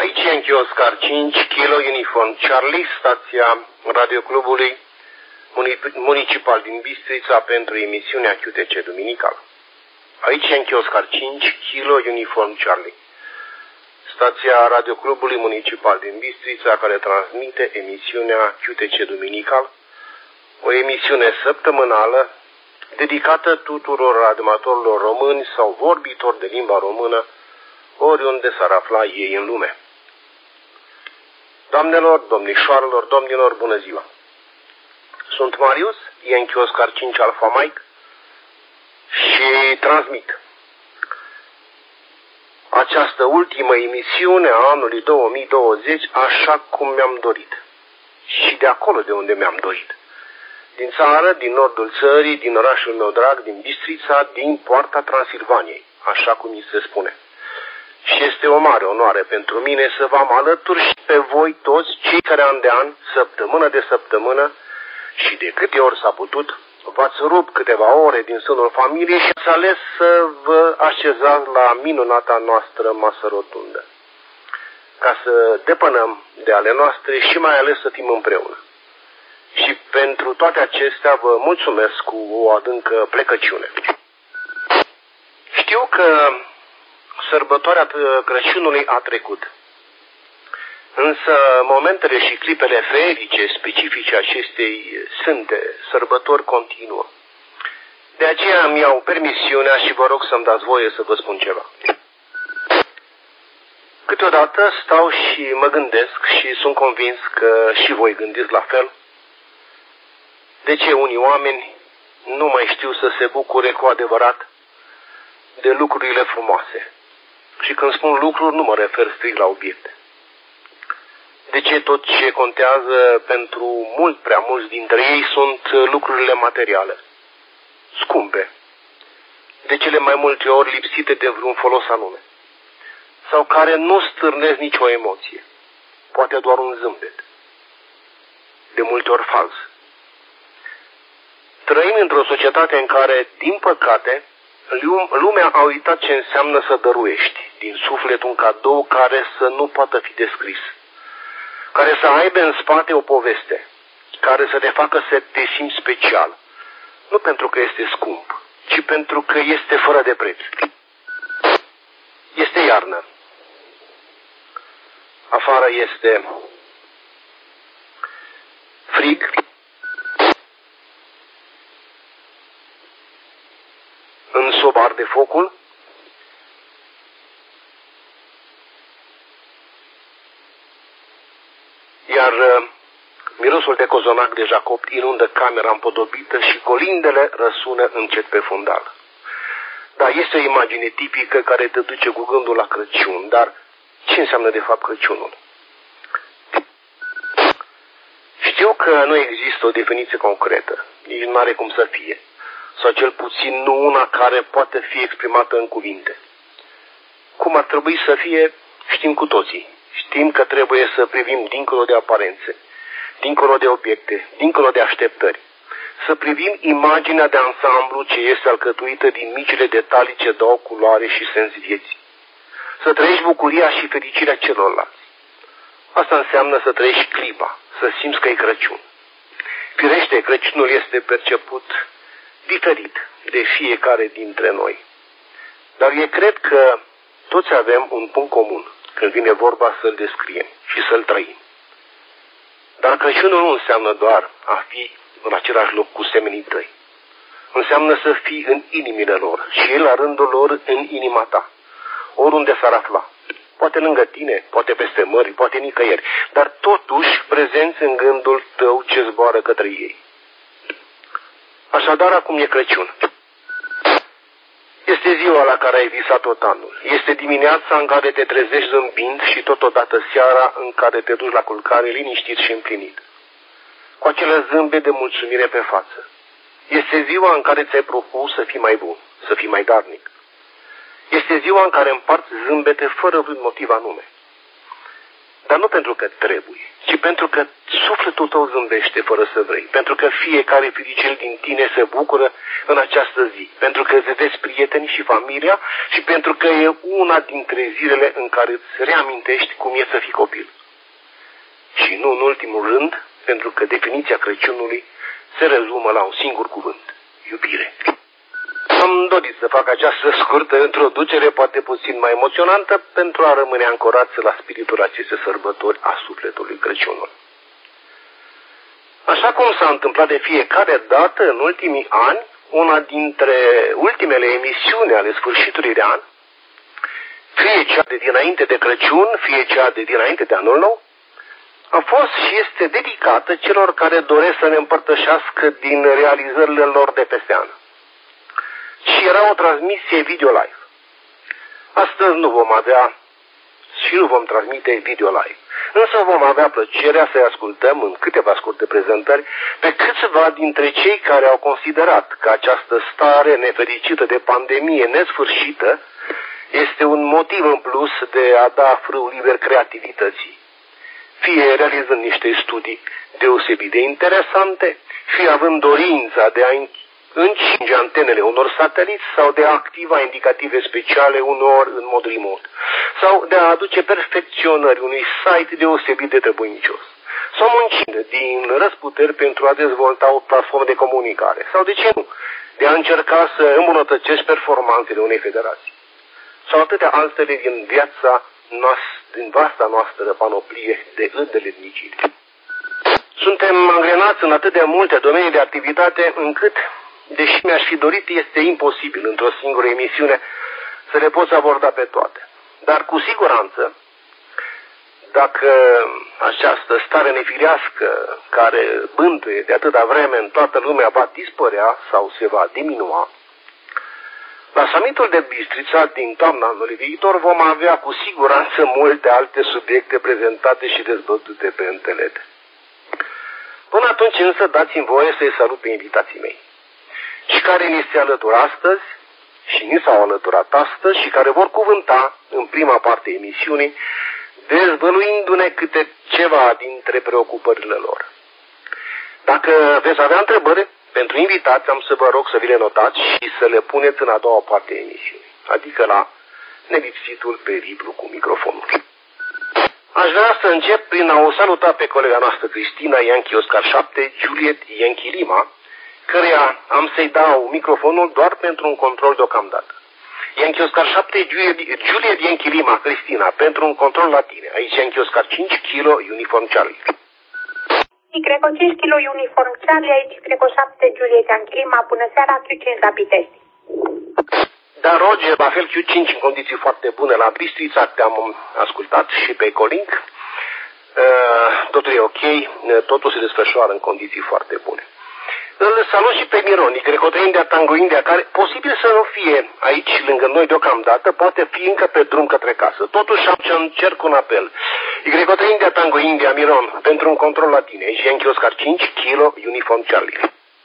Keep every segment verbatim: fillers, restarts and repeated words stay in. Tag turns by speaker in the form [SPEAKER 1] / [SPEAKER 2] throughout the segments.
[SPEAKER 1] Aici e închi Oscar cinci, Kilo Uniform Charlie, stația radioclubului municipal din Bistrița pentru emisiunea Q T C Duminical. Aici e închi Oscar cinci, Kilo Uniform Charlie, stația radioclubului municipal din Bistrița care transmite emisiunea Q T C Duminical, o emisiune săptămânală dedicată tuturor radioamatorilor români sau vorbitori de limba română, oriunde s-ar afla ei în lume. Doamnelor, domnișoarelor, domnilor, bună ziua! Sunt Marius, Yankee Oscar cinci Alpha Mike și transmit această ultimă emisiune a anului două mii douăzeci așa cum mi-am dorit și de acolo de unde mi-am dorit. Din țară, din nordul țării, din orașul meu drag, din Bistrița, din Poarta Transilvaniei, așa cum mi se spune. Și este o mare onoare pentru mine să vă am alături și pe voi toți, cei care an de an, săptămână de săptămână și de câte ori s-a putut, v-ați rupt câteva ore din sânul familiei și ați ales să vă așezați la minunata noastră masă rotundă, ca să depănăm de ale noastre și mai ales să fim împreună. Și pentru toate acestea vă mulțumesc cu o adâncă plecăciune. Știu că sărbătoarea Crăciunului a trecut, însă momentele și clipele feerice specifice acestei sfinte sărbători continuă. De aceea îmi iau permisiunea și vă rog să-mi dați voie să vă spun ceva. Câteodată stau și mă gândesc și sunt convins că și voi gândiți la fel. De ce unii oameni nu mai știu să se bucure cu adevărat de lucrurile frumoase? Și când spun lucruri, nu mă refer strict la obiecte. De ce tot ce contează pentru mult prea mulți dintre ei sunt lucrurile materiale, scumpe, de cele mai multe ori lipsite de vreun folos anume, sau care nu stârnesc nicio emoție, poate doar un zâmbet, de multe ori fals. Trăim într-o societate în care, din păcate, lumea a uitat ce înseamnă să dăruiești din suflet un cadou care să nu poată fi descris, care să aibă în spate o poveste, care să te facă să te simți special, nu pentru că este scump, ci pentru că este fără de preț. Este iarnă. Afară este frig. În soba arde focul. Iar uh, mirosul de cozonac deja copt inundă camera împodobită și colindele răsună încet pe fundal. Da, este o imagine tipică care te duce cu gândul la Crăciun, dar ce înseamnă de fapt Crăciunul? Știu că nu există o definiție concretă, nici nu are cum să fie, sau cel puțin nu una care poate fi exprimată în cuvinte. Cum ar trebui să fie, știm cu toții. Știm că trebuie să privim dincolo de aparențe, dincolo de obiecte, dincolo de așteptări. Să privim imaginea de ansamblu ce este alcătuită din micile detalii ce dau culoare și sens vieții. Să trăiești bucuria și fericirea celorlalți. Asta înseamnă să trăiești clipa, să simți că e Crăciun. Firește, Crăciunul este perceput diferit de fiecare dintre noi. Dar eu cred că toți avem un punct comun când vine vorba să-l descriem și să-l trăim. Dar Crăciunul nu înseamnă doar a fi în același loc cu semenii tăi. Înseamnă să fii în inimile lor și ei la rândul lor în inima ta, oriunde s-ar afla. Poate lângă tine, poate peste mări, poate nicăieri, dar totuși prezenți în gândul tău ce zboară către ei. Așadar, acum e Crăciun. Este ziua la care ai visat tot anul. Este dimineața în care te trezești zâmbind și totodată seara în care te duci la culcare liniștit și împlinit, cu acele zâmbe de mulțumire pe față. Este ziua în care ți-ai propus să fii mai bun, să fii mai darnic. Este ziua în care împarți zâmbete fără vreun motiv anume. Dar nu pentru că trebuie, ci pentru că sufletul tău zâmbește fără să vrei, pentru că fiecare fericel din tine se bucură în această zi, pentru că îți vedeți prietenii și familia și pentru că e una dintre zilele în care îți reamintești cum e să fii copil. Și nu în ultimul rând, pentru că definiția Crăciunului se rezumă la un singur cuvânt: iubire. Am dorit să fac această scurtă introducere, poate puțin mai emoționantă, pentru a rămâne ancorați la spiritul acestei sărbători a sufletului Crăciunului. Așa cum s-a întâmplat de fiecare dată în ultimii ani, una dintre ultimele emisiuni ale sfârșitului de an, fie cea de dinainte de Crăciun, fie cea de dinainte de Anul Nou, a fost și este dedicată celor care doresc să ne împărtășească din realizările lor de peste an. Și era o transmisie video live. Astăzi nu vom avea și nu vom transmite video live. Însă vom avea plăcerea să-i ascultăm în câteva scurte prezentări pe câțiva dintre cei care au considerat că această stare nefericită de pandemie nesfârșită este un motiv în plus de a da frâu liber creativității. Fie realizând niște studii deosebit de interesante, fie având dorința de a încinge antenele unor sateliți sau de a activa indicative speciale unor în mod remote, sau de a aduce perfecționări unui site deosebit de trebuincios, sau muncind din răsputeri pentru a dezvolta o platformă de comunicare, sau de ce nu, de a încerca să îmbunătățești performanțele unei federații, sau atâtea altele din viața noastră, din vasta noastră panoplie de îndeletniciri. Suntem angrenați în atât de multe domenii de activitate încât, deși mi-aș fi dorit, este imposibil într-o singură emisiune să le poți aborda pe toate. Dar cu siguranță, dacă această stare nefirească care bântuie de atâta vreme în toată lumea va dispărea sau se va diminua, la summitul de Bistrița din toamna anului viitor vom avea cu siguranță multe alte subiecte prezentate și dezbătute pe întelete. Până atunci însă dați-mi voie să-i salut pe invitații mei, și care ni se alătură astăzi și ni s-au alăturat astăzi și care vor cuvânta în prima parte a emisiunii, dezvăluindu-ne câte ceva dintre preocupările lor. Dacă veți avea întrebări pentru invitați, am să vă rog să vi le notați și să le puneți în a doua parte a emisiunii, adică la nelipsitul periplu cu microfonul. Aș vrea să încep prin a o saluta pe colega noastră Cristina Yankee Oscar șapte, Juliet Yankee Lima, căreia am să-i dau microfonul doar pentru un control deocamdată. Yankee Oscar șapte, Juliet Yankee Lima, Cristina, pentru un control la tine. Aici Yankee Oscar cinci, Kilo, Uniform Charlie.
[SPEAKER 2] Y cinci, Kilo, Uniform Charlie, aici Greco șapte, Juliet Yankee Lima, bună seara, Q cinci rapid test.
[SPEAKER 1] Da, Roger, la fel Q cinci în condiții foarte bune la Bistrița, te-am ascultat și pe Colink. Uh, totul e ok, totul se desfășoară în condiții foarte bune. Îl salut și pe Miron, Greco India, Tango India, care posibil să nu fie aici lângă noi deocamdată, poate fi încă pe drum către casă. Totuși am să încerc un apel. Greco India, Tango India, Miron, pentru un control la tine. Aici Yankee Oscar cinci, Kilo, Uniform Charlie.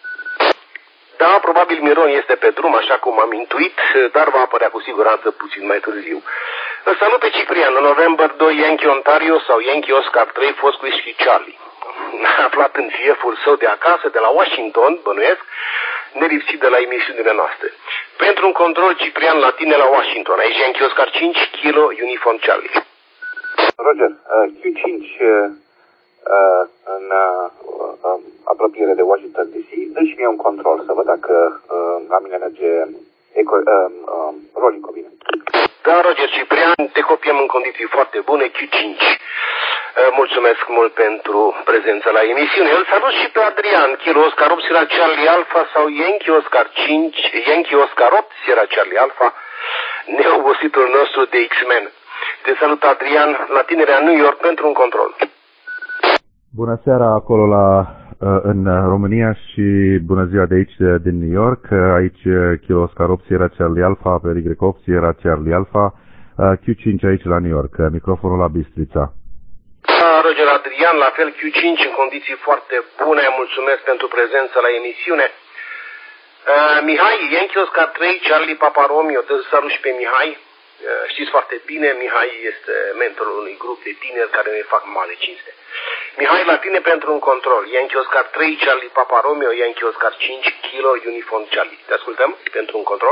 [SPEAKER 1] Da, probabil Miron este pe drum, așa cum am intuit, dar va apărea cu siguranță puțin mai târziu. Îl salut pe Ciprian, în November doi, Yankee Ontario sau Yankee Oscar trei, fost Whisky Charlie. Aflat în fieful său de acasă, de la Washington, bănuiesc, nelipsit de la emisiunile noastre. Pentru un control Ciprian la tine la Washington, aici Yankee Oscar cinci, Kilo, Uniform Charlie.
[SPEAKER 3] Roger, uh, Q cinci uh, uh, în uh, uh, apropiere de Washington D C, dă și mie un control să văd dacă uh, la mine merge eco, uh, uh, rolling cu bine.
[SPEAKER 1] Da, Roger, Ciprian, te copiem în condiții foarte bune, Q cinci. Mulțumesc mult pentru prezența la emisiune. Îl salut și pe Adrian, Kilo Oscar opt, Sierra Charlie Alpha sau Yankee Oscar cinci, Yankee Oscar opt, Sierra Charlie Alpha, neobositul nostru de X-Men. Te salut, Adrian, la tinerea New York pentru un control.
[SPEAKER 4] Bună seara acolo la, în România și bună ziua de aici, din New York. Aici Kilo Oscar opt, Sierra Charlie Alpha, pe Y opt, Sierra Charlie Alpha, Q cinci aici la New York, microfonul la Bistrița.
[SPEAKER 1] Roger, Adrian, la fel Q cinci în condiții foarte bune, mulțumesc pentru prezența la emisiune. Uh, Mihai, Yankee Oscar trei, Charlie Papa Romeo, te salut și pe Mihai. Știți foarte bine, Mihai este mentorul unui grup de tineri care ne fac mare cinste. Mihai, la tine pentru un control. Yankee Oscar trei, Charlie Papa Romeo, Yankee Oscar cinci, Kilo Uniform Charlie. Te ascultăm pentru un control.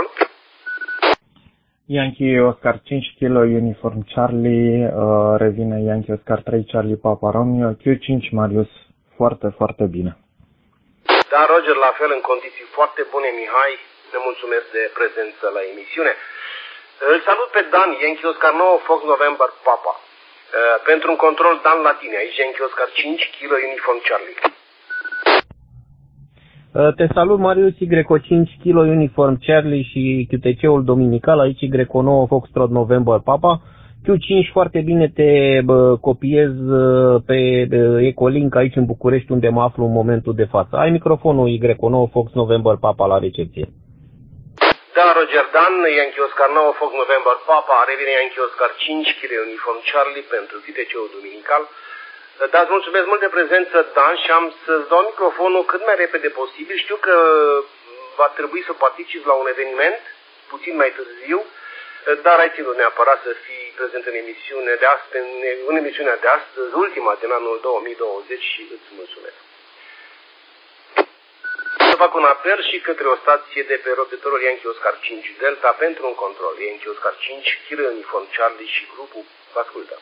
[SPEAKER 5] Yankee Oscar cinci, Kilo Uniform Charlie, uh, revine Yankee Oscar trei, Charlie Papa Romeo, Q cinci, Marius. Foarte, foarte bine.
[SPEAKER 1] Da, Roger, la fel, în condiții foarte bune, Mihai. Ne mulțumesc de prezență la emisiune. Îl salut pe Dan, Yankee Oscar nouă, Fox November Papa. Uh, pentru un control, Dan la tine, aici Yankee Oscar cinci, Kilo Uniform Charlie.
[SPEAKER 6] Uh, te salut, Marius, Y O cinci, Kilo Uniform Charlie și Q T C-ul dominical, aici Y O nouă, Foxtrot November Papa. Q cinci, foarte bine te bă, copiez pe Ecolink aici în București, unde mă aflu în momentul de față. Ai microfonul Y O nouă, Fox November Papa la recepție.
[SPEAKER 1] Da, Roger Dan, Yankee Oscar nouă, Fox November Papa, revine Yankee Oscar cinci, Kilo Uniform Charlie pentru Q T C-ul dominical. Da, îți mulțumesc mult de prezență, Dan, și am să-ți dau microfonul cât mai repede posibil. Știu că va trebui să participi la un eveniment, puțin mai târziu, dar ai ținut neapărat să fii prezent în emisiune de astăzi, în emisiunea de astăzi, ultima din anul două mii douăzeci, și îți mulțumesc. Să fac un apel și către o stație de pe robitorul Yankee Oscar cinci Delta pentru un control. Yankee Oscar cinci, Kilo Uniform Charlie și grupul. Vă ascultă.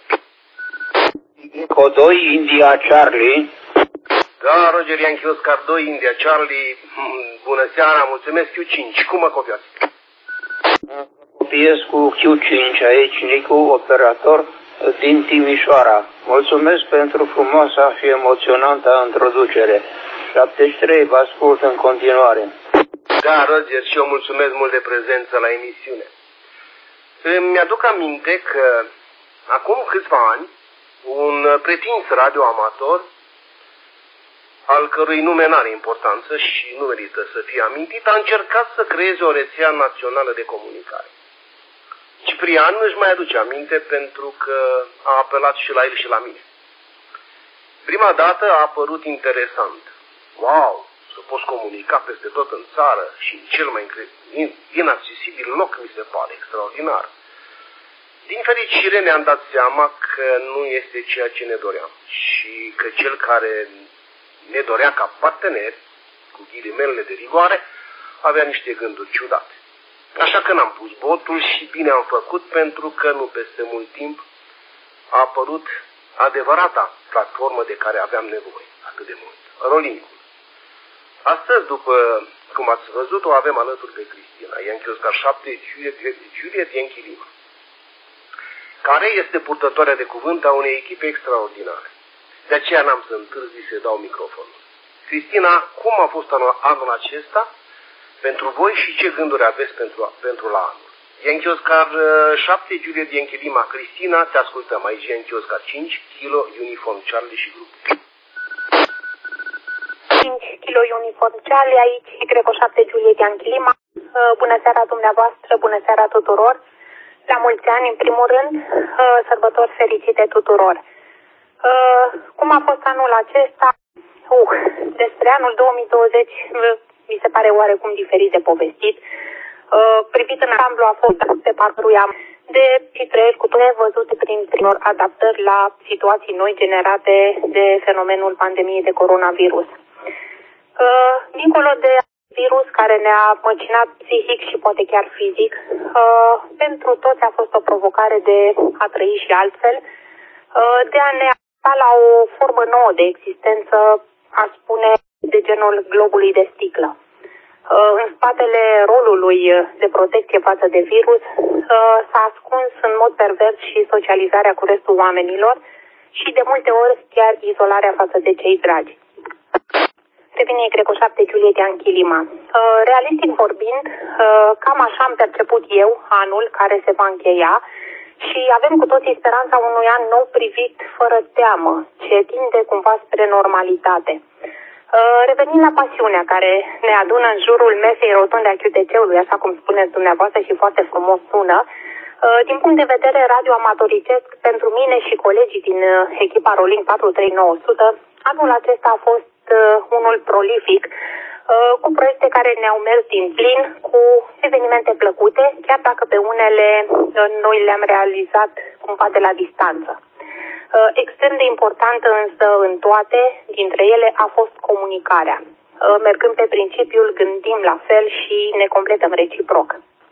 [SPEAKER 7] O doi, India Charlie.
[SPEAKER 1] Da, Roger, Yankee Oscar doi, India Charlie. Bună seara, mulțumesc, Q cinci. Cum mă copiați?
[SPEAKER 7] Copiez cu Q cinci aici, Nicu, operator din Timișoara. Mulțumesc pentru frumoasa și emoționantă introducere. șaptezeci și trei, vă ascult în continuare.
[SPEAKER 1] Da, Roger, și eu mulțumesc mult de prezență la emisiune. Îmi aduc aminte că acum câțiva ani, un pretins radioamator, al cărui nume n-are importanță și nu merită să fie amintit, a încercat să creeze o rețea națională de comunicare. Ciprian își mai aduce aminte pentru că a apelat și la el și la mine. Prima dată a apărut interesant. Wow, să poți comunica peste tot în țară și în cel mai inaccesibil loc, mi se pare extraordinar. Din fericire ne-am dat seama că nu este ceea ce ne doream și că cel care ne dorea ca parteneri, cu ghilimelele de rigoare, avea niște gânduri ciudate. Așa că n-am pus botul și bine am făcut, pentru că nu peste mult timp a apărut adevărata platformă de care aveam nevoie atât de mult, Rolingul. Astăzi, după cum ați văzut, o avem alături pe Cristina, Yankee Oscar șapte, Juliet, Juliet Yankee Lima, care este purtătoarea de cuvânt a unei echipe extraordinare. De aceea n-am să întârzi să dau microfonul. Cristina, cum a fost anul, anul acesta pentru voi și ce gânduri aveți pentru, pentru la anul? Yankee Oscar șapte, Juliet Yankee Lima, Cristina, te ascultăm. Aici Yankee Oscar cinci, Kilo Uniform Charlie și grup.
[SPEAKER 2] cinci, Kilo Uniform Charlie, aici Y O șapte, Juliet Yankee Lima. Bună seara dumneavoastră, bună seara tuturor. La mulți ani, în primul rând, sărbători fericite tuturor. Cum a fost anul acesta? Uh, despre anul două mii douăzeci mi se pare oarecum diferit de povestit. Uh, privit în ansamblu a fost pe parcursul de și trăiesc cu toate văzute prin primor adaptări la situații noi generate de fenomenul pandemiei de coronavirus. Uh, dincolo de virus care ne-a măcinat psihic și poate chiar fizic, uh, pentru toți a fost o provocare de a trăi și altfel, uh, de a ne adapta la o formă nouă de existență, aș spune, de genul globului de sticlă. În spatele rolului de protecție față de virus s-a ascuns în mod pervers și socializarea cu restul oamenilor și de multe ori chiar izolarea față de cei dragi. Revine Y O șapte, Juliet Yankee Lima. Realistic vorbind, cam așa am perceput eu anul care se va încheia și avem cu toții speranța unui an nou privit fără teamă, ce tinde cumva spre normalitate. Revenind la pasiunea care ne adună în jurul mesei rotunde a Q T C-ului, așa cum spuneți dumneavoastră și foarte frumos sună, din punct de vedere radioamatoricesc, pentru mine și colegii din echipa Roling patru trei nouă zero zero, anul acesta a fost unul prolific cu proiecte care ne-au mers din plin, cu evenimente plăcute, chiar dacă pe unele noi le-am realizat cumva de la distanță. Extrem de importantă însă în toate dintre ele a fost comunicarea, mergând pe principiul gândim la fel și ne completăm reciproc.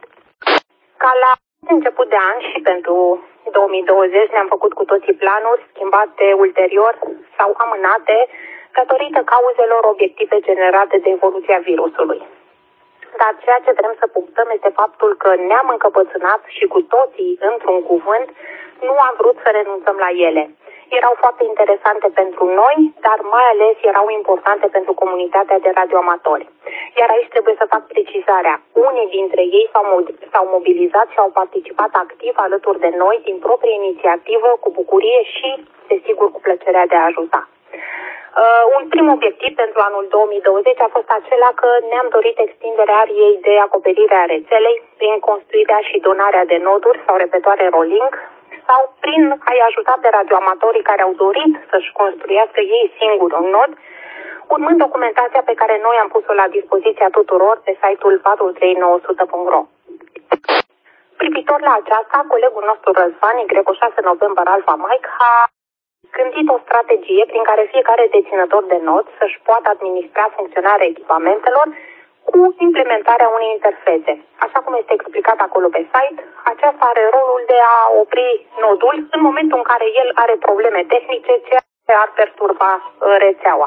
[SPEAKER 2] Ca la început de an și pentru două mii douăzeci ne-am făcut cu toții planuri schimbate ulterior sau amânate datorită cauzelor obiective generate de evoluția virusului. Dar ceea ce vrem să punctăm este faptul că ne-am încăpățânat și cu toții, într-un cuvânt, nu am vrut să renunțăm la ele. Erau foarte interesante pentru noi, dar mai ales erau importante pentru comunitatea de radioamatori. Iar aici trebuie să fac precizarea. Unii dintre ei s-au mobilizat și au participat activ alături de noi, din proprie inițiativă, cu bucurie și, desigur, cu plăcerea de a ajuta. Uh, un prim obiectiv pentru anul două mii douăzeci a fost acela că ne-am dorit extinderea ariei de acoperire a rețelei prin construirea și donarea de noduri sau repetoare rolling sau prin a-i ajuta pe radioamatorii care au dorit să-și construiască ei singuri un nod, urmând documentația pe care noi am pus-o la dispoziția tuturor pe site-ul patru trei nouă sute punct ro. Privitor la aceasta, colegul nostru Răzvan, Y șase November Alpha Mike, a gândit o strategie prin care fiecare deținător de nod să-și poată administra funcționarea echipamentelor cu implementarea unei interfețe. Așa cum este explicat acolo pe site, aceasta are rolul de a opri nodul în momentul în care el are probleme tehnice ce ar perturba rețeaua.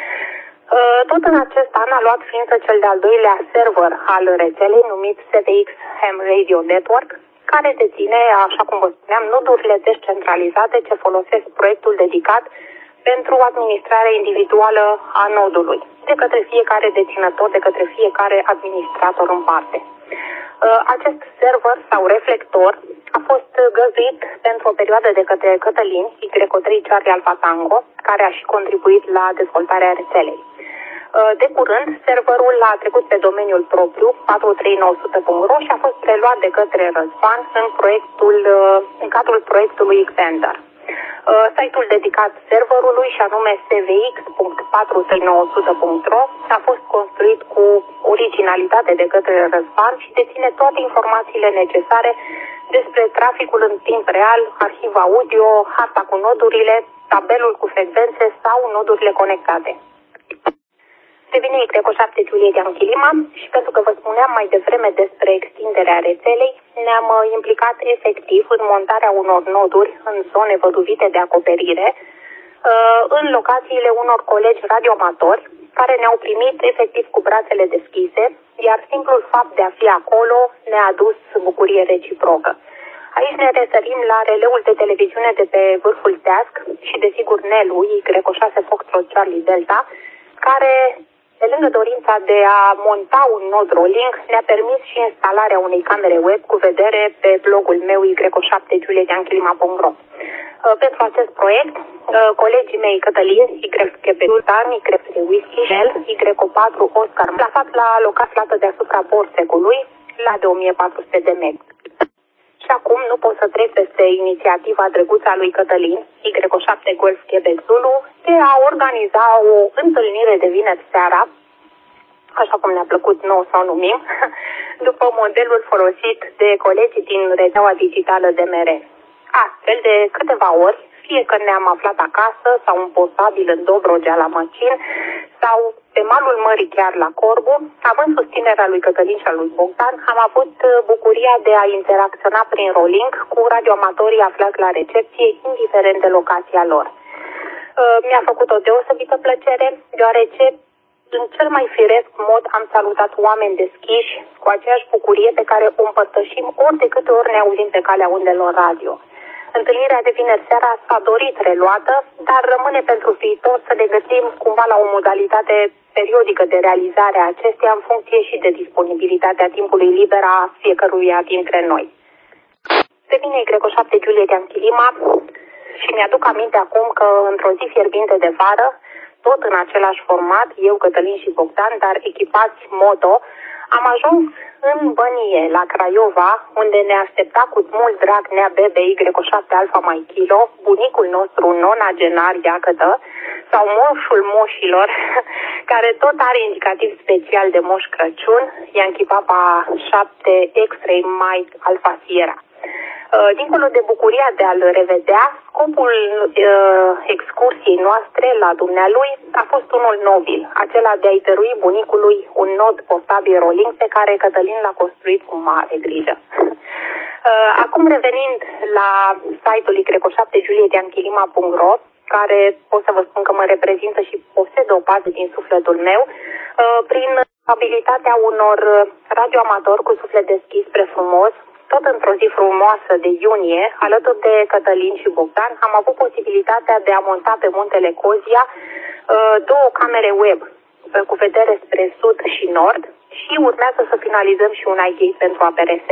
[SPEAKER 2] Tot în acest an a luat ființă cel de-al doilea server al rețelei, numit S V X Ham Radio Network, care deține, așa cum vă spuneam, nodurile descentralizate ce folosesc proiectul dedicat pentru administrarea individuală a nodului, de către fiecare deținător, de către fiecare administrator în parte. Acest server sau reflector a fost găzduit pentru o perioadă de către Cătălin, Y trei Charlie Alpha Tango, care a și contribuit la dezvoltarea rețelei. De curând, serverul a trecut pe domeniul propriu, patru trei nouă sute punct ro, și a fost preluat de către Răzvan în, proiectul, în cadrul proiectului Xander. Site-ul dedicat serverului, și anume s v x punct patru trei nouă sute punct ro, a fost construit cu originalitate de către Răzvan și deține toate informațiile necesare despre traficul în timp real, arhiv audio, harta cu nodurile, tabelul cu frecvențe sau nodurile conectate. Devine Y șapte Juliet de Anchilima și pentru că vă spuneam mai devreme despre extinderea rețelei, ne-am implicat efectiv în montarea unor noduri în zone văduvite de acoperire, în locațiile unor colegi radioamatori care ne-au primit efectiv cu brațele deschise, iar simplul fapt de a fi acolo ne-a adus bucurie reciprocă. Aici ne referim la releul de televiziune de pe vârful Teasc și desigur Nelu, Y șase Foxtrot Charlie Delta, care, pe lângă dorința de a monta un nod rolling, ne-a permis și instalarea unei camere web cu vedere pe blogul meu Y șapte Juliet de Anchilima punct ro. Pentru acest proiect, colegii mei Cătălin, Y Chepetan, Y trei Whisky, Shell, Y patru Oscar, m-a aflat la locația aflată deasupra Borsecului, la de o mie patru sute de meg. Și acum nu pot să trec peste inițiativa drăguță a lui Cătălin, Y șapte Golf Quebec Zulu, de a organiza o întâlnire de vineri seara, așa cum ne-a plăcut nou să o numim, după modelul folosit de colegii din rețeaua digitală D M R. Astfel, de câteva ori, fie că ne-am aflat acasă sau în posabil în Dobrogea la Măcin sau pe malul mării chiar la Corbu, având susținerea lui Cătălin și a lui Bogdan, am avut bucuria de a interacționa prin rolling cu radioamatorii aflați la recepție, indiferent de locația lor. Mi-a făcut o deosebită plăcere, deoarece în cel mai firesc mod am salutat oameni deschiși cu aceeași bucurie pe care o împărtășim ori de câte ori ne auzim pe calea undelor radio. Întâlnirea de vineri seara s-a dorit reluată, dar rămâne pentru viitor să ne găsim cumva la o modalitate periodică de realizare a acesteia în funcție și de disponibilitatea timpului liber a fiecăruia dintre noi. Devine Y șapte Juliet de Anchilima și mi-aduc aminte acum că într-o zi fierbinte de vară, tot în același format, eu, Cătălin și Bogdan, dar echipați moto, am ajuns în Bănie, la Craiova, unde ne aștepta cu mult drag Nea Bebe Y șapte Alpha Mai Kilo, bunicul nostru nonagenar, iacătă, sau moșul moșilor, care tot are indicativ special de Moș Crăciun, Yankee Papa șapte X-Ray Mike Alpha Sierra. Dincolo de bucuria de a-l revedea, scopul uh, excursiei noastre la dumnealui a fost unul nobil, acela de a-i dărui bunicului un nod portabil rolling pe care Cătălin l-a construit cu mare grijă. Uh, acum revenind la site-ul y șapte juliet yankee lima punct ro, care pot să vă spun că mă reprezintă și posed o parte din sufletul meu, uh, prin abilitatea unor radioamatori cu suflet deschis spre frumos, tot într-o zi frumoasă de iunie, alături de Cătălin și Bogdan, am avut posibilitatea de a monta pe muntele Cozia două camere web cu vedere spre sud și nord și urmează să finalizăm și un I G pentru A P R S.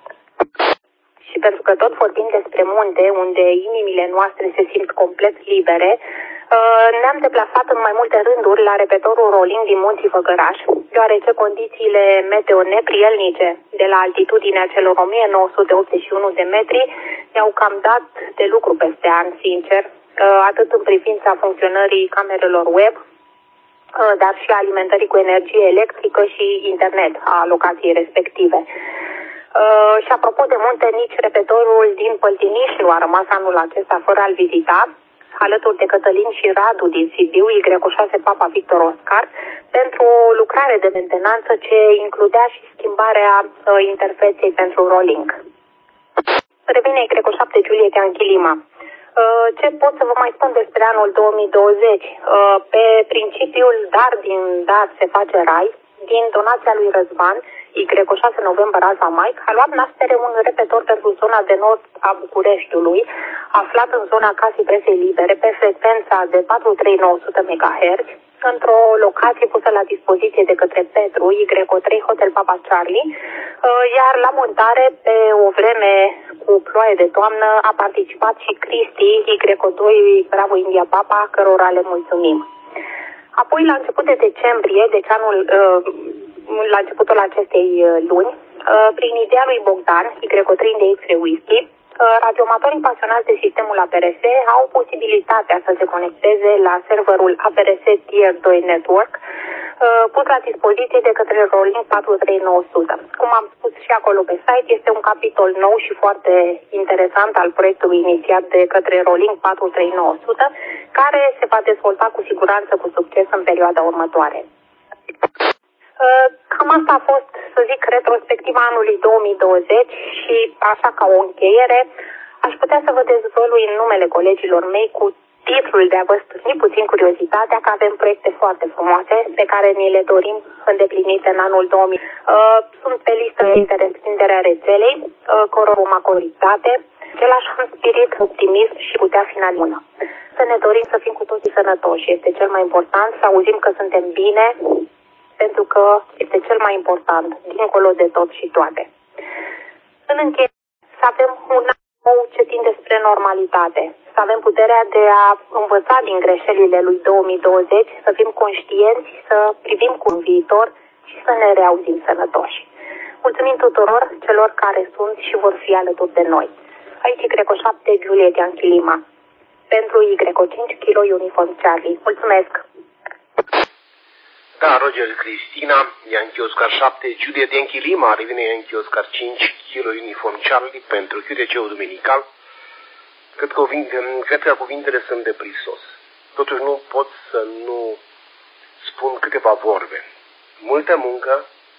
[SPEAKER 2] Și pentru că tot vorbim despre munte, unde inimile noastre se simt complet libere, ne-am deplasat în mai multe rânduri la repetorul rolling din Munții Făgăraș, deoarece condițiile meteo neprielnice de la altitudinea celor o mie nouă sute optzeci și unu de metri ne-au cam dat de lucru peste an, sincer, atât în privința funcționării camerelor web, dar și a alimentării cu energie electrică și internet a locației respective. Uh, și apropo de munte, nici repetorul din Păltiniș nu a rămas anul acesta fără a-l vizita, alături de Cătălin și Radu din Sibiu, Y șase Papa Victor Oscar, pentru o lucrare de mentenanță ce includea și schimbarea uh, interfeței pentru rolling. Revine Y șapte Juliet Yankee Lima. Uh, ce pot să vă mai spun despre anul două mii douăzeci? Uh, pe principiul dar din dar se face rai, din donația lui Răzvan, Y șase November Alpha Mike a luat naștere un repetor pentru zona de nord a Bucureștiului, aflat în zona Casei Presei Libere, pe frecvența de patru trei nouă sute megahertz, într-o locație pusă la dispoziție de către Petru, Y trei Hotel Papa Charlie, iar la montare, pe o vreme cu ploaie de toamnă, a participat și Cristi, Y doi Bravo India Papa, cărora le mulțumim. Apoi, la început de decembrie, deci anul... Uh, la începutul acestei luni, prin ideea lui Bogdan, Y trei de X-Ray Whisky, radioamatorii pasionați de sistemul A P R S au posibilitatea să se conecteze la serverul A P R S Tier doi Network, pus la dispoziție de către Rolling patru trei nouă sute. Cum am spus și acolo pe site, este un capitol nou și foarte interesant al proiectului inițiat de către Rolling patru trei nouă sute, care se va dezvolta cu siguranță cu succes în perioada următoare. Cam asta a fost, să zic, retrospectiva anului două mii douăzeci și, așa ca o încheiere, aș putea să vă dezvălui în numele colegilor mei cu titlul de a vă stârni puțin curiozitatea că avem proiecte foarte frumoase pe care ni le dorim îndeplinite în anul două mii. Sunt pe listă de interextinderea rețelei, cărora vom acoritate, același spirit, optimism și putea finaliză. Să ne dorim să fim cu toții sănătoși. Este cel mai important, să auzim că suntem bine, pentru că este cel mai important, dincolo de tot și toate. În încheiere, să avem un an nou ce tinde spre normalitate, să avem puterea de a învăța din greșelile lui două mii douăzeci, să fim conștienți, să privim cu un viitor și să ne reauzim sănătoși. Mulțumim tuturor celor care sunt și vor fi alături de noi. Aici Y șapte Juliet Yankee Lima. Pentru Y cinci Kilo Uniform Charlie. Mulțumesc!
[SPEAKER 1] Da, Roger Cristina, Yankee Oscar șapte, Juliet Yankee Lima, revine Yankee Oscar cinci, Kilo Uniform Charlie pentru Q T C-ul duminical. Cred că, cred că cuvintele sunt de prisos. Totuși nu pot să nu spun câteva vorbe. Multă muncă,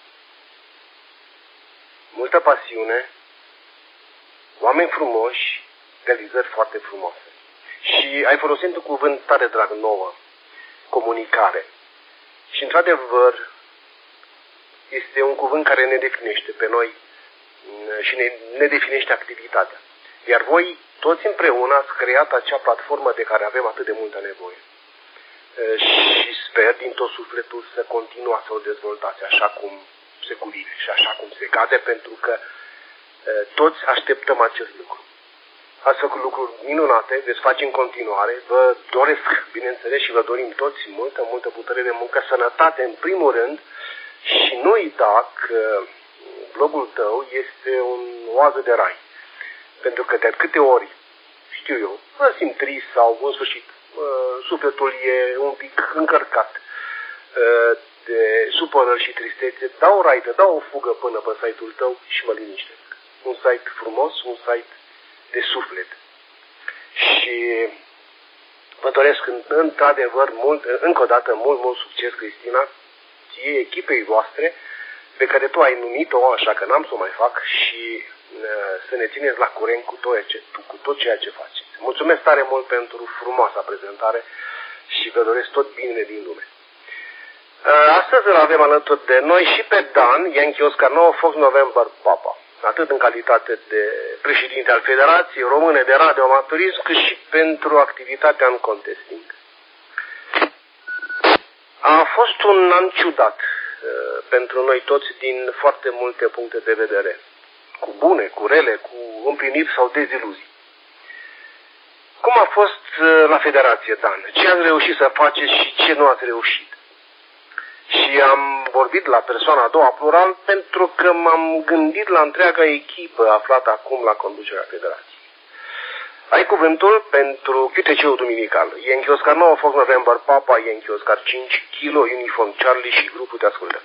[SPEAKER 1] multă pasiune, oameni frumoși, realizări foarte frumoase. Și ai folosit un cuvânt tare drag nouă, comunicare. Și, într-adevăr, este un cuvânt care ne definește pe noi și ne, ne definește activitatea. Iar voi, toți împreună, ați creat acea platformă de care avem atât de multă nevoie. Și sper din tot sufletul să continuați să o dezvoltați așa cum se cuvine și așa cum se cade, pentru că toți așteptăm acest lucru. Ați făcut lucruri minunate, veți face în continuare. Vă doresc, bineînțeles, și vă dorim toți multă, multă putere de muncă, sănătate în primul rând și nu uita că blogul tău este un oază de rai. Pentru că de câte ori, știu eu, mă simt trist sau în sfârșit, sufletul e un pic încărcat. de supărări și tristețe, dau o raită, dau o fugă până pe site-ul tău și mă liniștesc. Un site frumos, un site de suflet. Și vă doresc într-adevăr mult, încă o dată mult, mult succes, Cristina, ție, echipei voastre, pe care tu ai numit-o, așa că n-am să o mai fac, și uh, să ne țineți la curent cu tot, ce, cu tot ceea ce faceți. Mulțumesc tare mult pentru frumoasa prezentare și vă doresc tot bine din lume. Uh, astăzi îl avem alături de noi și pe Dan, Yankee Oscar nouă, Fox November Papa, atât în calitate de președinte al Federației Române de Radioamatorism, cât și pentru activitatea în contesting. A fost un an ciudat pentru noi toți din foarte multe puncte de vedere, cu bune, cu rele, cu împliniri sau deziluzii. Cum a fost la Federație, Dan? Ce ați reușit să faceți și ce nu ați reușit? Și am vorbit la persoana a doua plural pentru că m-am gândit la întreaga echipă aflată acum la conducerea Federației. Ai cuvântul pentru Q T C-ul duminical. Yankee Oscar nouă, Fox November Papa, Yankee Oscar cinci, Kilo, Uniform Charlie și grupul te ascultă.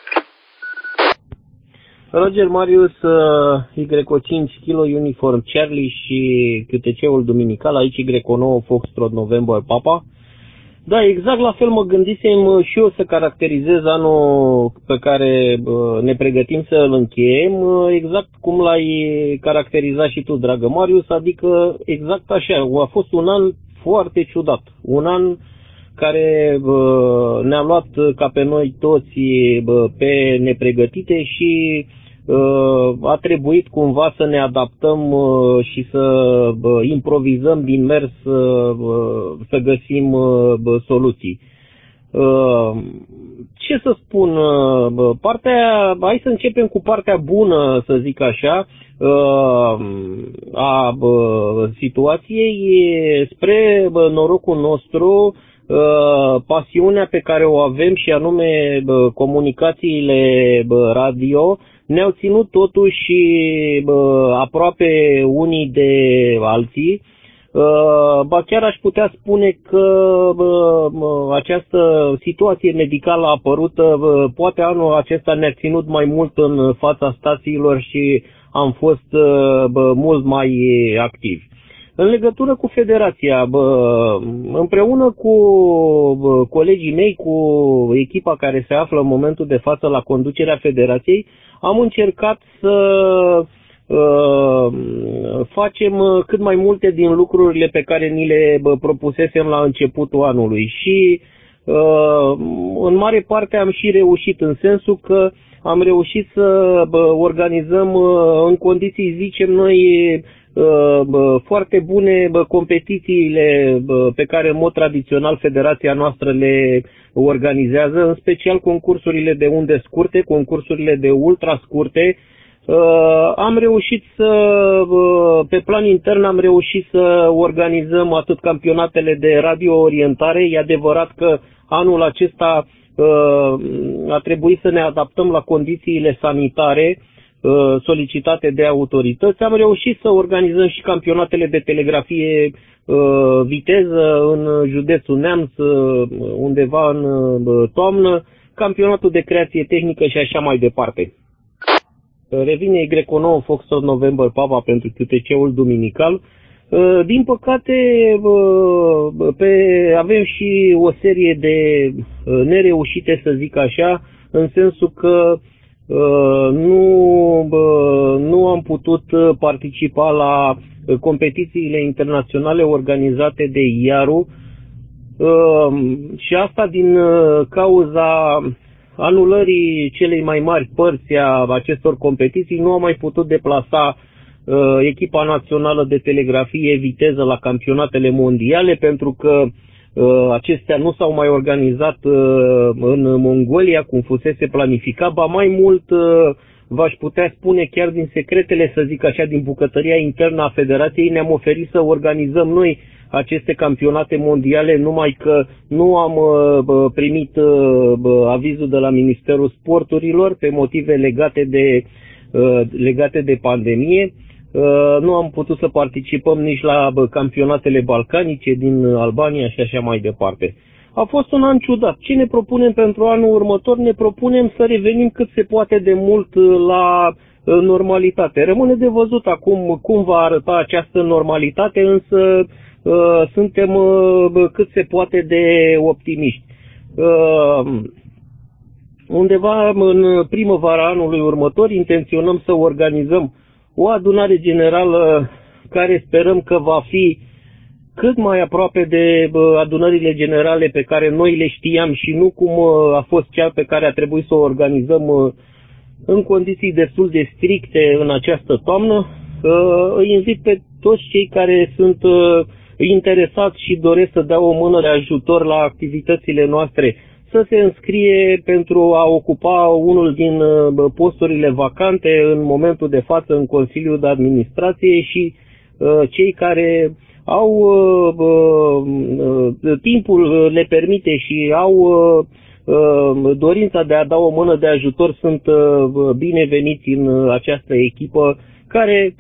[SPEAKER 6] Roger Marius, Y O cinci, Kilo, Uniform Charlie și Q T C-ul duminical, aici Y O nouă, Foxtrot November Papa. Da, exact la fel mă gândisem și eu să caracterizez anul pe care ne pregătim să îl încheiem, exact cum l-ai caracterizat și tu, dragă Marius, adică exact așa. A fost un an foarte ciudat, un an care ne-a luat ca pe noi toți pe nepregătite și a trebuit cumva să ne adaptăm și să improvizăm din mers, să găsim soluții. Ce să spun, partea, hai să începem cu partea bună, să zic așa, a situației, spre norocul nostru, pasiunea pe care o avem și anume comunicațiile radio ne-au ținut totuși aproape unii de alții. Ba chiar aș putea spune că această situație medicală apărută, poate anul acesta ne-a ținut mai mult în fața stațiilor și am fost mult mai activi. În legătură cu Federația, împreună cu colegii mei, cu echipa care se află în momentul de față la conducerea Federației, am încercat să uh, facem cât mai multe din lucrurile pe care ni le propusesem la începutul anului și uh, în mare parte am și reușit, în sensul că am reușit să organizăm în condiții, zicem noi, foarte bune competițiile pe care în mod tradițional Federația noastră le organizează, în special concursurile de unde scurte, concursurile de ultra scurte. Am reușit să, pe plan intern, am reușit să organizăm atât campionatele de radio-orientare. E adevărat că anul acesta a trebuit să ne adaptăm la condițiile sanitare solicitate de autorități. Am reușit să organizăm și campionatele de telegrafie viteză în județul Neamț, undeva în toamnă, campionatul de creație tehnică și așa mai departe. Revine Y O nouă Foxtrot November Papa pentru Q T C-ul duminical. Din păcate, pe, avem și o serie de nereușite, să zic așa, în sensul că nu, nu am putut participa la competițiile internaționale organizate de I A R U și asta din cauza anulării celei mai mari părți a acestor competiții. Nu am mai putut deplasa echipa națională de telegrafie viteză la campionatele mondiale pentru că acestea nu s-au mai organizat în Mongolia cum fusese planificat, ba mai mult v-aș putea spune chiar din secretele, să zic așa, din bucătăria internă a Federației, ne-am oferit să organizăm noi aceste campionate mondiale, numai că nu am primit avizul de la Ministerul Sporturilor pe motive legate de, legate de pandemie. Nu am putut să participăm nici la campionatele balcanice din Albania și așa mai departe. A fost un an ciudat. Ce ne propunem pentru anul următor? Ne propunem să revenim cât se poate de mult la normalitate. Rămâne de văzut acum cum va arăta această normalitate, însă suntem cât se poate de optimiști. Undeva în primăvara anului următor intenționăm să organizăm o adunare generală care sperăm că va fi cât mai aproape de adunările generale pe care noi le știam și nu cum a fost cea pe care a trebuit să o organizăm în condiții destul de stricte în această toamnă. Îi invit pe toți cei care sunt interesați și doresc să dea o mână de ajutor la activitățile noastre să se înscrie pentru a ocupa unul din posturile vacante în momentul de față în Consiliul de Administrație și cei care au timpul le permite și au dorința de a da o mână de ajutor sunt bineveniți în această echipă care,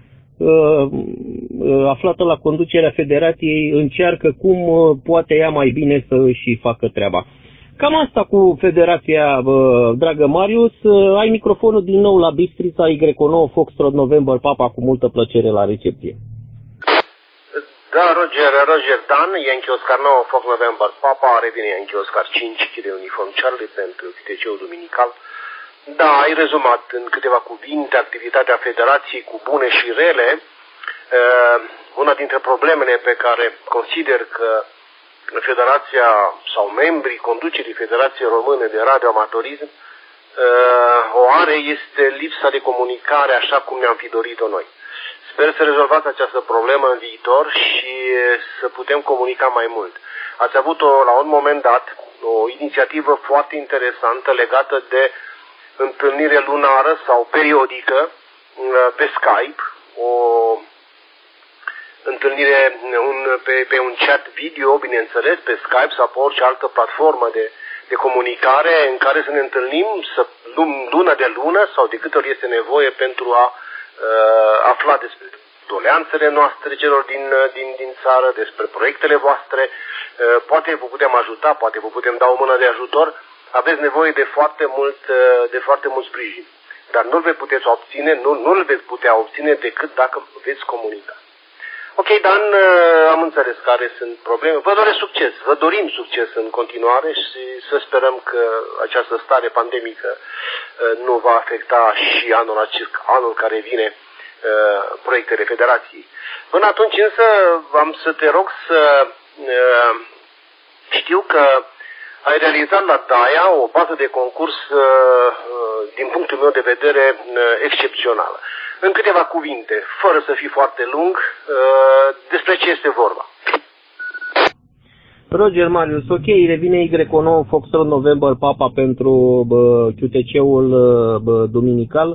[SPEAKER 6] aflată la conducerea Federației, încearcă cum poate ea mai bine să își facă treaba. Cam asta cu Federația, dragă Marius. Ai microfonul din nou la Bistrița, Y nouă Foxtrot November Papa, cu multă plăcere la recepție.
[SPEAKER 1] Da, Roger, Roger Dan, Yankee Oscar nouă Fox November Papa, revine Yankee Oscar cinci, de uniform Charlie pentru Q T C-ul duminical. Da, ai rezumat în câteva cuvinte activitatea Federației cu bune și rele. Uh, una dintre problemele pe care consider că Federația sau membrii conducerii Federației Române de Radioamatorism uh, o are este lipsa de comunicare așa cum ne-am fi dorit-o noi. Sper să rezolvați această problemă în viitor și să putem comunica mai mult. Ați avut o, la un moment dat o inițiativă foarte interesantă legată de întâlnire lunară sau periodică pe Skype, o întâlnire un, pe, pe un chat video, bineînțeles, pe Skype sau pe orice altă platformă de, de comunicare în care să ne întâlnim să, lună de lună sau de câte ori este nevoie pentru a uh, afla despre doleanțele noastre celor din, din, din țară, despre proiectele voastre. Uh, poate vă putem ajuta, poate vă putem da o mână de ajutor. Aveți nevoie de foarte mult, uh, de foarte mult sprijin. Dar nu-l veți puteți obține, nu, nu-l veți putea obține decât dacă veți comunica. Ok, Dan, am înțeles care sunt probleme. Vă doresc succes, vă dorim succes în continuare și să sperăm că această stare pandemică nu va afecta și anul, acest, anul care vine proiectele Federației. Până atunci însă am să te rog să știu că ai realizat la Daia o bază de concurs din punctul meu de vedere excepțională. În câteva cuvinte, fără să fii foarte lung, despre ce este vorba.
[SPEAKER 6] Roger Marius, ok, revine Y nouă Foxtrot November Papa pentru Q T C-ul duminical.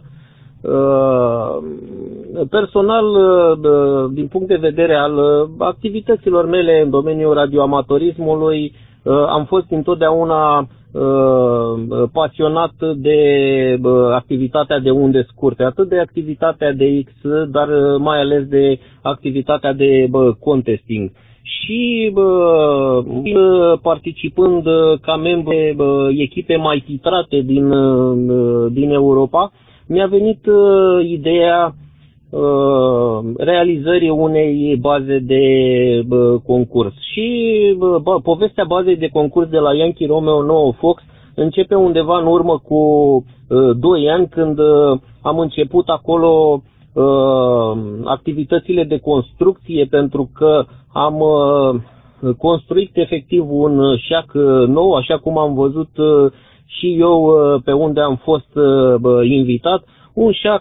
[SPEAKER 6] Personal, din punct de vedere al activităților mele în domeniul radioamatorismului, am fost întotdeauna pasionat de activitatea de unde scurte, atât de activitatea de X, dar mai ales de activitatea de contesting. Și participând ca membru de echipe mai titrate din, din Europa, mi-a venit ideea realizării unei baze de concurs. Și povestea bazei de concurs de la Yankee Romeo nouă Fox începe undeva în urmă cu doi ani, când am început acolo activitățile de construcție, pentru că am construit efectiv un șac nou, așa cum am văzut și eu pe unde am fost invitat, un șac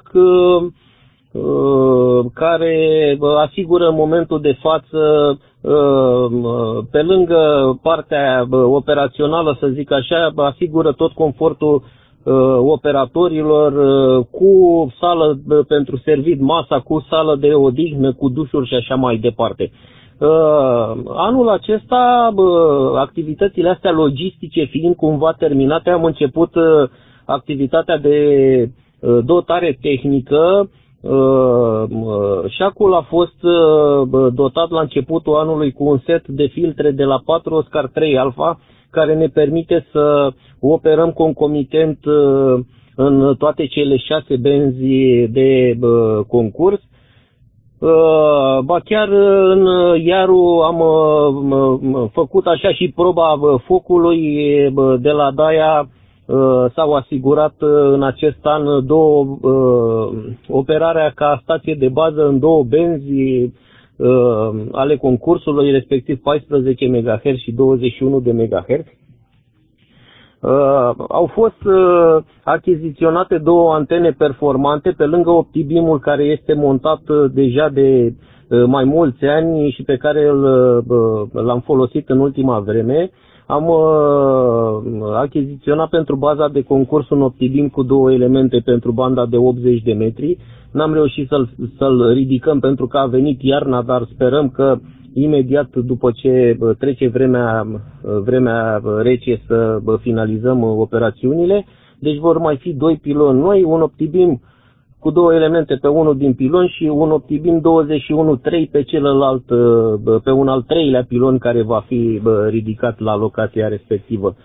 [SPEAKER 6] care asigură în momentul de față, pe lângă partea operațională, să zic așa, asigură tot confortul operatorilor, cu sală pentru servit masa, cu sală de odihnă, cu dușuri și așa mai departe. Anul acesta, activitățile astea logistice fiind cumva terminate, am început activitatea de dotare tehnică. Șacul a fost dotat la începutul anului cu un set de filtre de la patru Oscar trei Alpha, care ne permite să operăm concomitent în toate cele șase benzi de concurs. Ba chiar în Iaru am făcut așa și proba focului de la Daia. S-au asigurat în acest an două, operarea ca stație de bază în două benzi ale concursului, respectiv paisprezece megahertz și douăzeci și unu de megahertz. Au fost achiziționate două antene performante pe lângă OptiBeam-ul care este montat deja de mai mulți ani și pe care l-am folosit în ultima vreme. Am achiziționat pentru baza de concurs un OptiBeam cu două elemente pentru banda de optzeci de metri. N-am reușit să-l, să-l ridicăm pentru că a venit iarna, dar sperăm că imediat după ce trece vremea, vremea rece să finalizăm operațiunile. Deci vor mai fi doi piloni noi, un OptiBeam cu două elemente pe unul din pilon și un OptiBeam douăzeci și unu trei pe celălalt, pe un al treilea pilon care va fi ridicat la locația respectivă.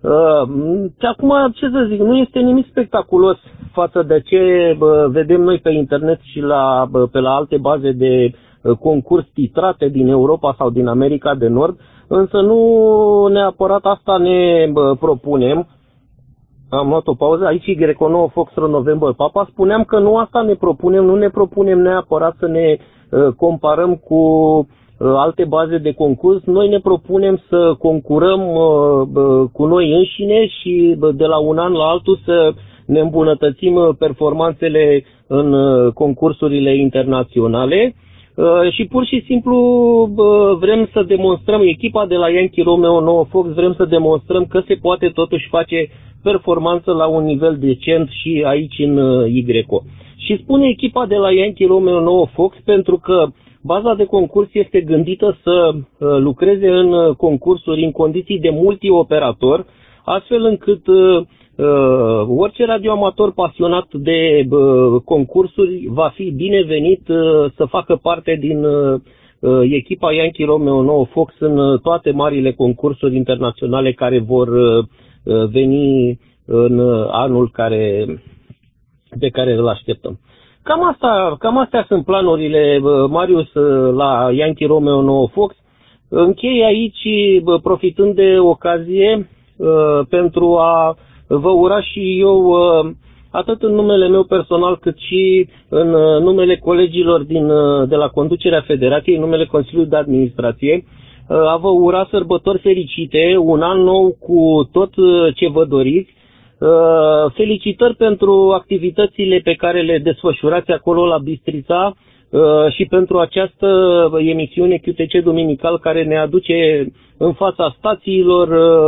[SPEAKER 6] Și acum, ce să zic, nu este nimic spectaculos față de ce vedem noi pe internet și la, pe la alte baze de concurs titrate din Europa sau din America de Nord, însă nu neapărat asta ne propunem. Am luat o pauză, aici Y nouă Foxtrot November Papa, spuneam că nu asta ne propunem, nu ne propunem neapărat să ne uh, comparăm cu uh, alte baze de concurs, noi ne propunem să concurăm uh, uh, cu noi înșine și uh, de la un an la altul să ne îmbunătățim uh, performanțele în uh, concursurile internaționale. Uh, și pur și simplu uh, vrem să demonstrăm, echipa de la Yankee Romeo nouă Fox, vrem să demonstrăm că se poate totuși face performanță la un nivel decent și aici în Y. Și spune echipa de la Yankee Romeo nouă Fox pentru că baza de concurs este gândită să lucreze în concursuri în condiții de multioperator, astfel încât uh, orice radioamator pasionat de uh, concursuri va fi binevenit uh, să facă parte din uh, echipa Yankee Romeo nouă Fox în toate marile concursuri internaționale care vor uh, veni în anul care, pe care îl așteptăm. Cam, asta, cam astea sunt planurile, Marius, la Yankee Romeo nouă Fox. Închei aici, profitând de ocazie, pentru a vă ura și eu, atât în numele meu personal, cât și în numele colegilor din, de la conducerea Federației, în numele Consiliului de Administrație, a vă ura sărbători fericite, un an nou cu tot ce vă doriți. Felicitări pentru activitățile pe care le desfășurați acolo la Bistrița și pentru această emisiune Q T C Duminical care ne aduce în fața stațiilor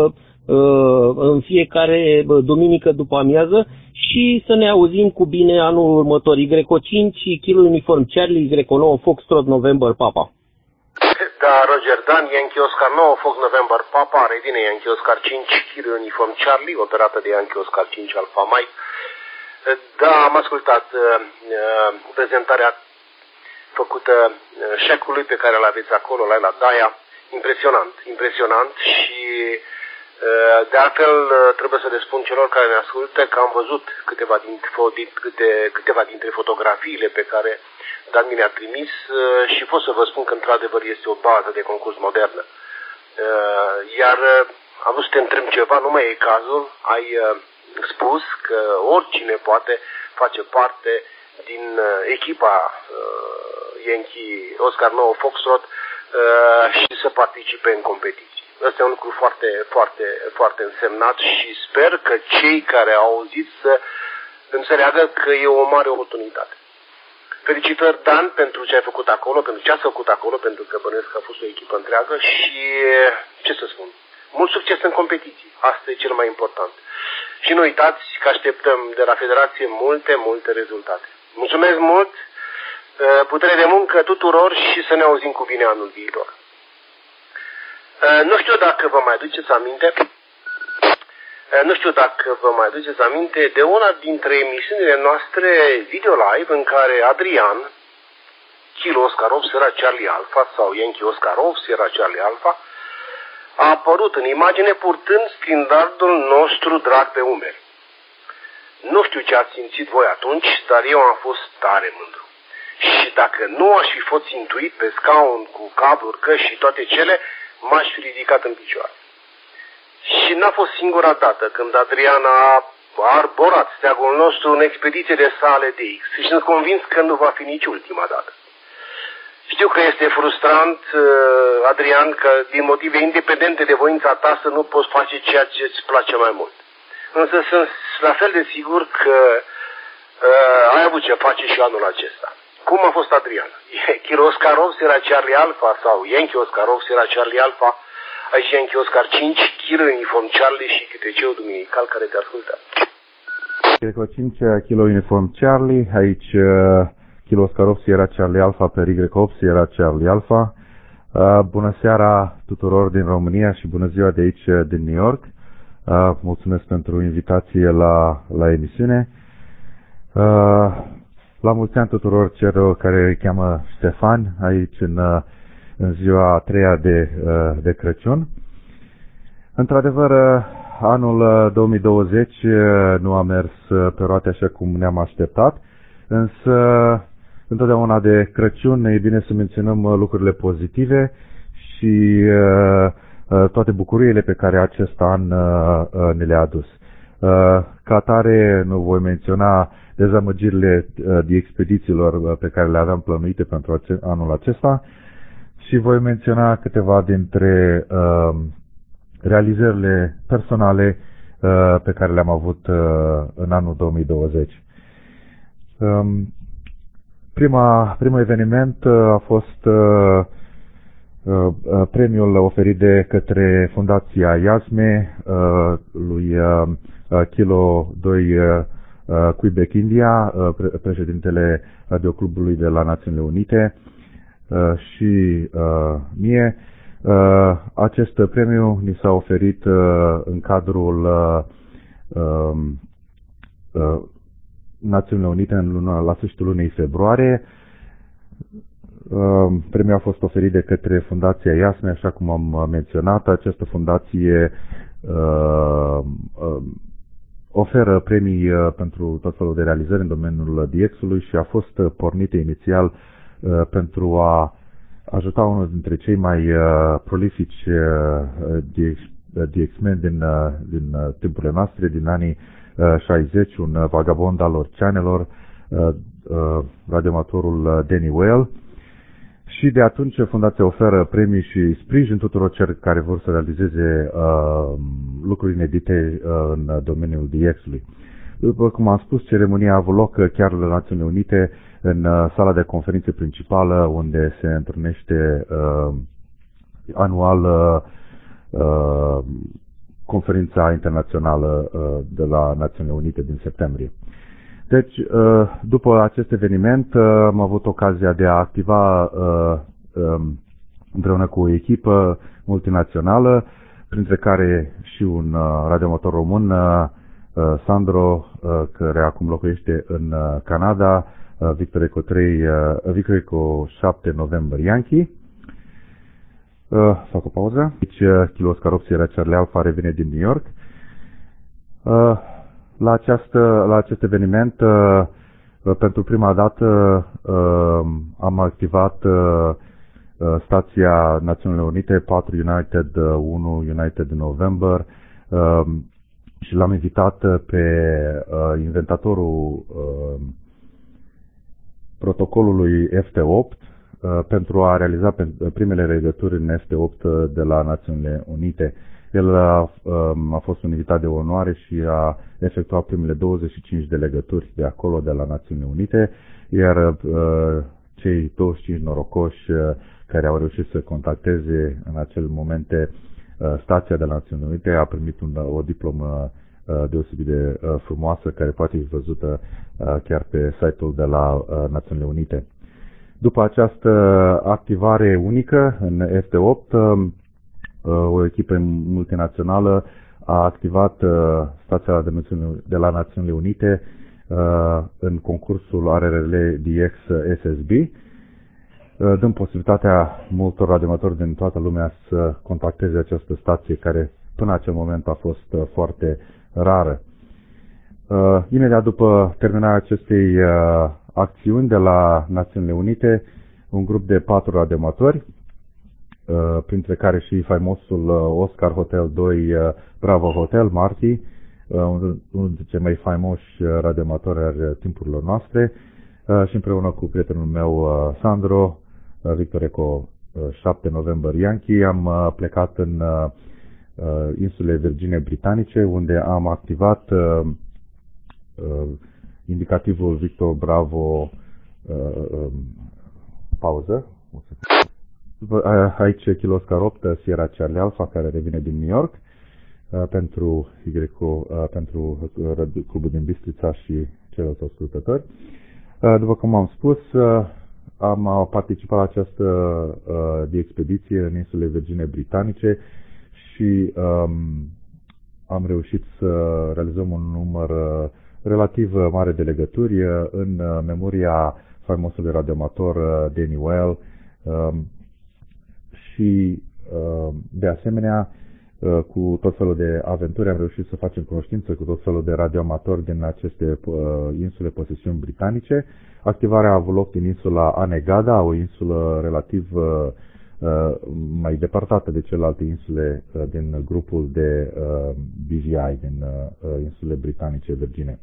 [SPEAKER 6] în fiecare duminică după amiază și să ne auzim cu bine anul următor. Y cinci, Kilo Uniform Charlie, Y nouă Foxtrot November Papa.
[SPEAKER 1] Da, Roger Dan, Yankee Oscar nouă, Fox November Papa, revine Yankee Oscar cinci, Kilo Uniform Charlie, operată de Yankee Oscar cinci Alpha Mike. Da, am ascultat uh, prezentarea făcută uh, șecului pe care îl aveți acolo, la la Daia. Impresionant, impresionant și uh, de altfel uh, trebuie să le spun celor care ne ascultă că am văzut câteva dintre, câte, câteva dintre fotografiile pe care Dan mi le-a trimis și pot să vă spun că într-adevăr este o bază de concurs modernă. Iar am vrut să te întreb ceva, nu mai e cazul, ai spus că oricine poate face parte din echipa Yankee Oscar nouă Foxtrot și să participe în competiții. Asta e un lucru foarte, foarte, foarte însemnat și sper că cei care au auzit să înțeleagă că e o mare oportunitate. Felicitări, Dan, pentru ce ai făcut acolo, pentru ce ați făcut acolo, pentru că bănuiesc că a fost o echipă întreagă și, ce să spun, mult succes în competiții. Asta e cel mai important. Și nu uitați că așteptăm de la Federație multe, multe rezultate. Mulțumesc mult, putere de muncă tuturor și să ne auzim cu bine anul viitor. Nu știu dacă vă mai aduceți aminte, nu știu dacă vă mai aduceți aminte de una dintre emisiunile noastre video live în care Adrian, Kilo Oscar opt Sierra Charlie Alpha sau Yankee Oscar opt Sierra Charlie Alpha, a apărut în imagine purtând standardul nostru drag pe umeri. Nu știu ce ați simțit voi atunci, dar eu am fost tare mândru. Și dacă nu aș fi fost intuit pe scaun cu cabluri, căști și toate cele, m-aș fi ridicat în picioare. Și n-a fost singura dată când Adrian a arborat steagul nostru în expedițiile sale de X și sunt convins că nu va fi nici ultima dată. Știu că este frustrant, Adrian, că din motive independente de voința ta să nu poți face ceea ce îți place mai mult. Însă sunt la fel de sigur că uh, ai avut ce face și anul acesta. Cum a fost Adrian? Kilo Oscar opt era Charlie Alpha sau Yankee Oscar opt era Charlie Alpha? Aici Yankee Oscar cinci, Kilo Uniform Charlie și câteceul duminical care te ascultă.
[SPEAKER 4] Kilo cinci, Kilo Uniform Charlie, aici uh, Kilo Oscar opt era Charlie Alpha, pe Y opt era Charlie Alpha. Uh, bună seara tuturor din România și bună ziua de aici din New York. Uh, mulțumesc pentru invitație la, la emisiune. Uh, la mulți ani tuturor celor care îi cheamă Ștefan aici în, în ziua a treia de, de Crăciun. Într-adevăr, anul două mii douăzeci nu a mers pe roate așa cum ne-am așteptat, însă întotdeauna de Crăciun e bine să menționăm lucrurile pozitive și toate bucuriile pe care acest an ne le-a adus. Ca atare nu voi menționa dezamăgirile de expedițiilor pe care le aveam plănuite pentru anul acesta și voi menționa câteva dintre realizările personale pe care le-am avut în anul două mii douăzeci. Prima, primul eveniment a fost premiul oferit de către Fundația IASME lui Kilo doi Quebec India, președintele radioclubului de la Națiunile Unite și mie. Acest premiu ni s-a oferit în cadrul Națiunile Unite în luna, la sfârșitul lunii februarie. Premiul a fost oferit de către Fundația IASME, așa cum am menționat. Această fundație oferă premii pentru tot felul de realizări în domeniul D X-ului și a fost pornită inițial pentru a ajuta unul dintre cei mai prolifici D X-meni din, din timpurile noastre, din anii șaizeci, un vagabond al oceanelor, radioamatorul Danny Whale. Și de atunci Fundația oferă premii și sprijin tuturor celor care vor să realizeze uh, lucruri inedite uh, în domeniul D X-ului. După cum am spus, ceremonia a avut loc chiar la Națiunile Unite, în uh, sala de conferințe principală, unde se întâlnește uh, anual uh, uh, conferința internațională uh, de la Națiunile Unite din septembrie. Deci, după acest eveniment, am avut ocazia de a activa împreună cu o echipă multinațională, printre care și un radioamator român, Sandro, care acum locuiește în Canada, Victor Eco trei, Victor Eco șapte November Yankee. Fac o pauză. Aici, Kilo Oscar opt era Charlie Alpha, revine din New York. La, această, la acest eveniment, uh, pentru prima dată, uh, am activat uh, stația Națiunilor Unite, patru United unu United November, uh, și l-am invitat pe uh, inventatorul uh, protocolului F T opt uh, pentru a realiza primele legături în F T opt de la Națiunile Unite. El a, a fost un invitat de onoare și a efectuat primele douăzeci și cinci de legături de acolo, de la Națiunile Unite, iar uh, cei douăzeci și cinci norocoși uh, care au reușit să contacteze în acel momente uh, stația de la Națiunile Unite a primit un, o diplomă uh, deosebit de uh, frumoasă, care poate fi văzută uh, chiar pe site-ul de la uh, Națiunile Unite. După această activare unică în F T opt, uh, o echipă multinațională a activat uh, stația de, de la Națiunile Unite uh, în concursul R R L D X S S B dând posibilitatea multor radioamatori din toată lumea să contacteze această stație care până acel moment a fost foarte rară. Imediat după terminarea acestei acțiuni de la Națiunile Unite, un grup de patru radioamatori, printre care și faimosul Oscar Hotel doi Bravo Hotel, Marty, unul dintre cei mai faimoși radioamatori ai timpurilor noastre, și împreună cu prietenul meu Sandro, Victor Eco șapte November Yankee, am plecat în insulele Virgine Britanice, unde am activat indicativul Victor Bravo pauză. Aici Kilo Oscar opt Sierra Charlie Alpha, care revine din New York pentru Y, pentru clubul din Bistrița și ceilalți ascultători. După cum am spus, am participat la această de expediție în insulele Virgine Britanice și um, am reușit să realizăm un număr relativ mare de legături în memoria faimosului radioamator Danny Well um, și um, de asemenea cu tot felul de aventuri am reușit să facem cunoștință cu tot felul de radioamatori din aceste uh, insule posesiuni britanice. Activarea a avut loc din insula Anegada, o insulă relativ uh, uh, mai depărtată de celelalte insule uh, din grupul de uh, B V I, din uh, insulele britanice Virgine.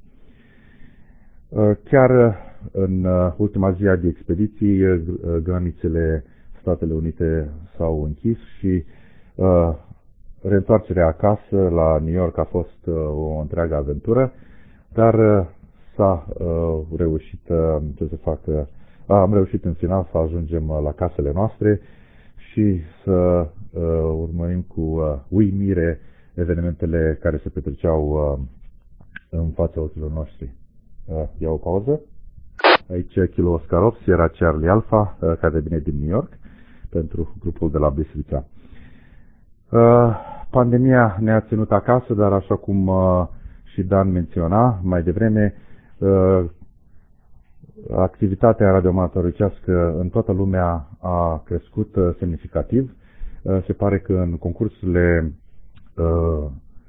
[SPEAKER 4] Uh, chiar în uh, ultima zi de expediții, uh, granițele Statele Unite s-au închis și uh, reîntoarcerea acasă la New York a fost uh, o întreagă aventură, dar uh, s-a uh, reușit uh, ce să facă, uh, am reușit în final să ajungem uh, la casele noastre și să uh, urmărim cu uh, uimire evenimentele care se petreceau uh, în fața ochilor noștri. Uh, iau o pauză. Aici Kilo Oscar opt Sierra Charlie Alpha, uh, care vine din New York pentru grupul de la Bistrița. Uh, pandemia ne-a ținut acasă, dar așa cum uh, și Dan menționa mai devreme, uh, activitatea radioamatoricească în toată lumea a crescut uh, semnificativ. Uh, se pare că în concursurile uh,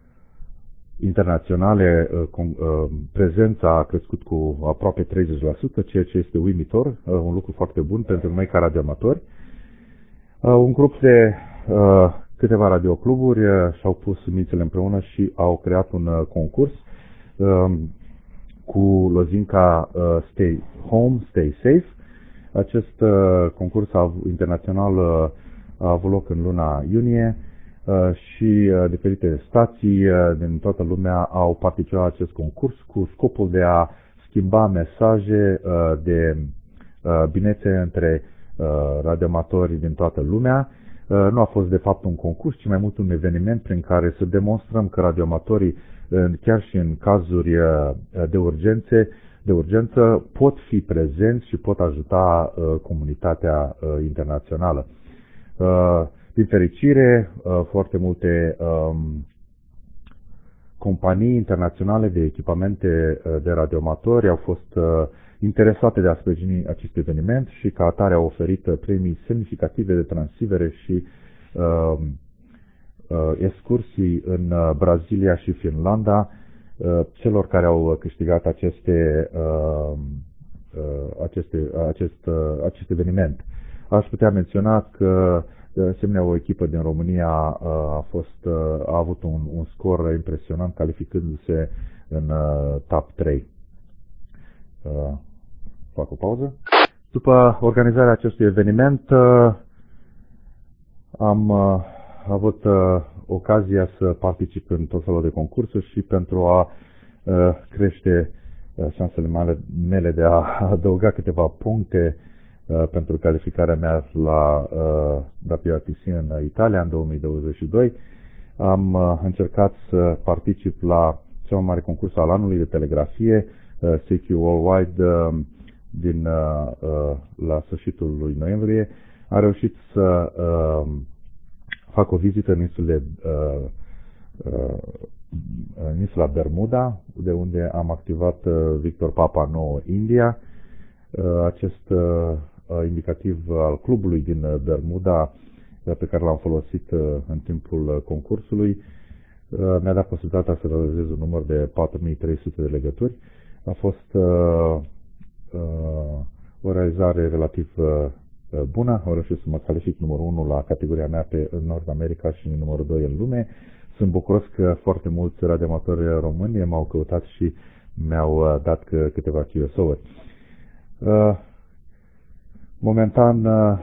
[SPEAKER 4] internaționale uh, con, uh, prezența a crescut cu aproape treizeci la sută, ceea ce este uimitor, uh, un lucru foarte bun pentru noi ca radioamatori. Uh, un grup de uh, câteva radiocluburi și-au pus mințele împreună și au creat un concurs um, cu lozinca uh, Stay Home, Stay Safe. Acest uh, concurs internațional uh, a avut loc în luna iunie uh, și uh, diferite stații uh, din toată lumea au participat la acest concurs cu scopul de a schimba mesaje uh, de uh, binețe între uh, radioamatori din toată lumea. Nu a fost de fapt un concurs, ci mai mult un eveniment prin care să demonstrăm că radioamatorii, chiar și în cazuri de urgențe, de urgență, pot fi prezenți și pot ajuta comunitatea internațională. Din fericire, foarte multe companii internaționale de echipamente de radioamatori au fost interesate de a sprijini acest eveniment și ca atare au oferit premii semnificative de transivere și uh, uh, excursii în uh, Brazilia și Finlanda uh, celor care au câștigat aceste, uh, uh, aceste, uh, acest, uh, acest eveniment. Aș putea menționa că de asemenea o echipă din România uh, a, fost, uh, a avut un, un scor impresionant, calificându-se în uh, top trei. Uh, fac o pauză. După organizarea acestui eveniment uh, am uh, avut uh, ocazia să particip în tot felul de concursuri și pentru a uh, crește uh, șansele mele, mele de a adăuga câteva puncte uh, pentru calificarea mea la uh, W R T C în Italia în două mii douăzeci și doi, am uh, încercat să particip la cel mai mare concurs al anului de telegrafie, uh, C Q Worldwide, uh, din uh, uh, la sfârșitul lui noiembrie. Am reușit să uh, fac o vizită în insulele uh, uh, în insula Bermuda, de unde am activat uh, Victor Papa nouă India. Uh, acest uh, indicativ al clubului din Bermuda pe care l-am folosit în timpul concursului. Mi-a dat posibilitatea să realizez un număr de patru mii trei sute de legături. A fost uh, uh, o realizare relativ uh, bună. Am reușit să mă calific numărul unu la categoria mea pe în Nord America și numărul doi în lume. Sunt bucuros că foarte mulți radioamatori români m-au căutat și mi-au dat câteva Q S O-uri. Uh, momentan, uh,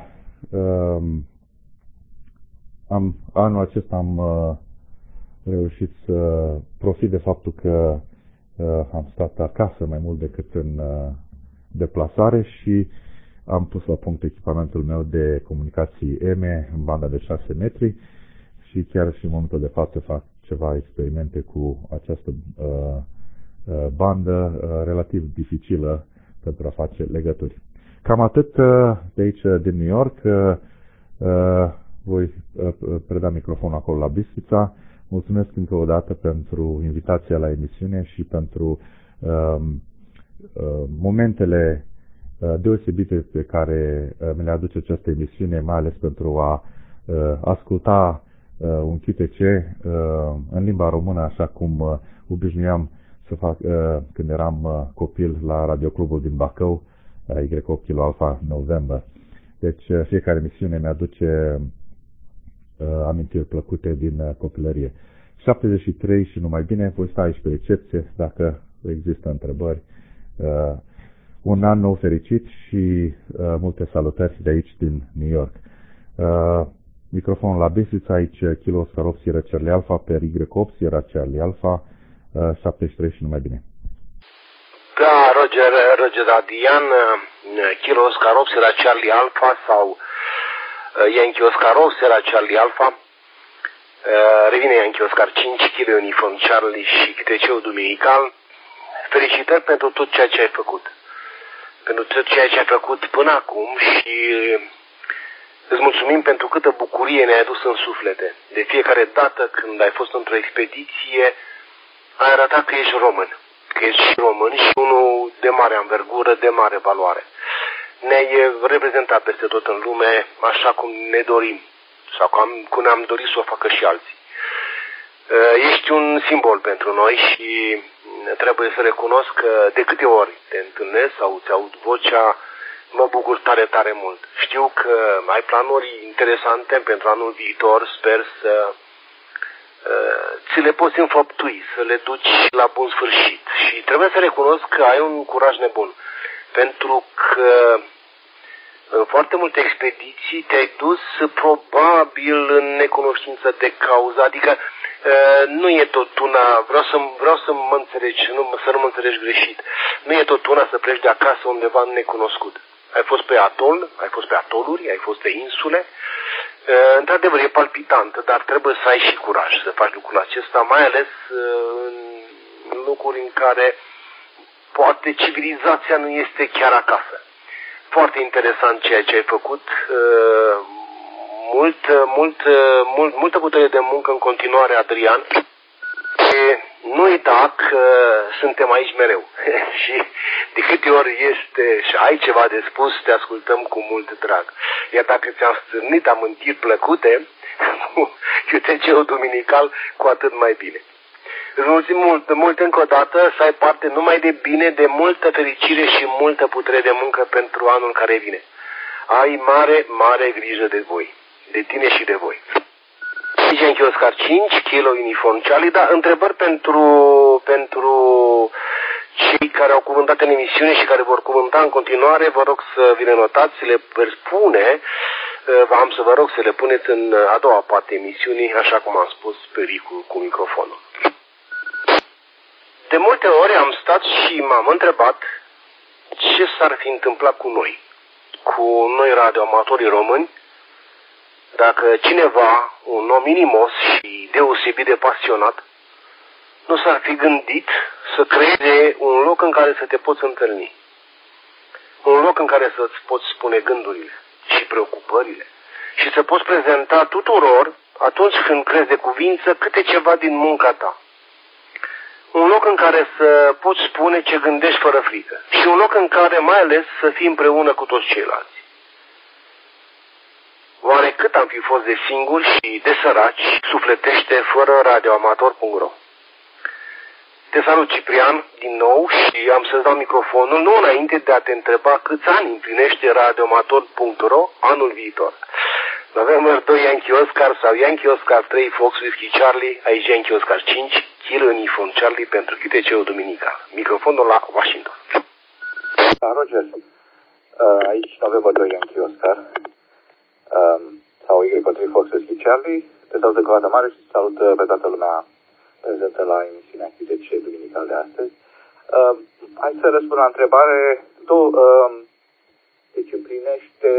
[SPEAKER 4] am, anul acesta am uh, reușit să profit de faptul că uh, am stat acasă mai mult decât în uh, deplasare și am pus la punct echipamentul meu de comunicații E M E în banda de șase metri și chiar și în momentul de față fac ceva experimente cu această uh, uh, bandă uh, relativ dificilă pentru a face legături. Cam atât uh, de aici din New York. Uh, uh, voi uh, preda microfonul acolo la Bistrița. Mulțumesc încă o dată pentru invitația la emisiune și pentru uh, uh, momentele uh, deosebite pe care uh, mi le aduce această emisiune, mai ales pentru a uh, asculta uh, un Q T C uh, în limba română, așa cum uh, obișnuiam să fac uh, când eram uh, copil la radioclubul din Bacău, la Y opt Kilo Alpha November. Deci uh, fiecare emisiune mi-aduce uh, amintiri plăcute din uh, copilărie. șaptezeci și trei și numai bine, voi sta aici pe recepție dacă există întrebări. Uh, un an nou fericit și uh, multe salutări de aici din New York. Uh, microfonul la Bistrița, aici Kilo Oscar opt Sierra Charlie Alpha pe Y opt Sierra Charlie Alpha, uh, șaptezeci și trei și numai bine.
[SPEAKER 1] Da, Roger, Roger Adrian, Kilo Oscar opt Sierra Charlie Alpha sau Yankee Oscar opt Sierra Charlie Alpha. Revine Yankee Oscar cinci, Kilo Uniform Charlie și câteceul duminical. Felicitări pentru tot ceea ce ai făcut. Pentru tot ceea ce ai făcut până acum și îți mulțumim pentru câtă bucurie ne-ai adus în suflete. De fiecare dată când ai fost într-o expediție, ai arătat că ești român. Că ești și român și unul de mare anvergură, de mare valoare. Ne-ai reprezentat peste tot în lume așa cum ne dorim sau cum ne-am dorit să o facă și alții. Ești un simbol pentru noi și trebuie să recunosc că de câte ori te întâlnesc sau îți aud vocea, mă bucur tare, tare mult. Știu că ai planuri interesante pentru anul viitor, sper să ți le poți înfăptui, să le duci la bun sfârșit. Și trebuie să recunosc că ai un curaj nebun, pentru că în foarte multe expediții te-ai dus probabil în necunoștință de cauză, adică nu e tot una, vreau să, vreau să mă înțelegi, nu, să nu mă înțelegi greșit, nu e tot una să pleci de acasă undeva necunoscut. Ai fost pe atol, ai fost pe atoluri, ai fost pe insule. Într-adevăr, e palpitant, dar trebuie să ai și curaj să faci lucrul acesta, mai ales în locuri în care poate civilizația nu este chiar acasă. Foarte interesant ceea ce ai făcut, mult, mult, mult, multă putere de muncă în continuare, Adrian. Nu uita că suntem aici mereu și de câte ori este și ai ceva de spus, te ascultăm cu mult drag. Iar dacă ți-am stârnit amintiri plăcute cu Q T C-ul duminical, cu atât mai bine. Îți mulțumim mult, mult încă o dată, să ai parte numai de bine, de multă fericire și multă putere de muncă pentru anul care vine. Ai mare, mare grijă de voi, de tine și de voi. Yankee Oscar cinci, Kilo Uniform Charlie, dar întrebări pentru, pentru cei care au cuvântat în emisiune și care vor cuvânta în continuare, vă rog să vi le notați, să le spune, am să vă rog să le puneți în a doua parte emisiunii, așa cum am spus pe Ricu cu microfonul. De multe ori am stat și m-am întrebat ce s-ar fi întâmplat cu noi, cu noi radioamatorii români, dacă cineva, un om inimos și deosebit de pasionat, nu s-ar fi gândit să creeze un loc în care să te poți întâlni. Un loc în care să-ți poți spune gândurile și preocupările și să poți prezenta tuturor, atunci când crezi de cuvință, câte ceva din munca ta. Un loc în care să poți spune ce gândești fără frică și un loc în care mai ales să fii împreună cu toți ceilalți. cât am fi fost de singuri și de săraci, sufletește fără radioamator punct ro. Te salut, Ciprian, din nou și am să-ți dau microfonul, nu înainte de a te întreba câți ani împlinește radioamator punct ro anul viitor. November doi Yankee Oscar sau Yankee Oscar trei Fox Whiskey Charlie, aici Yankee Oscar cinci, Kill Uniform Charlie pentru Q T C-ul Duminica. Microfonul la Washington.
[SPEAKER 3] Da, Roger, aici November doi Yankee Oscar sau Y trei Fox Whiskey Charlie, te salut încă o dată mare și salut pe toată lumea prezentă la emisiunea Q T C Duminical de astăzi. Hai să răspund la întrebare. Tu deci împlinește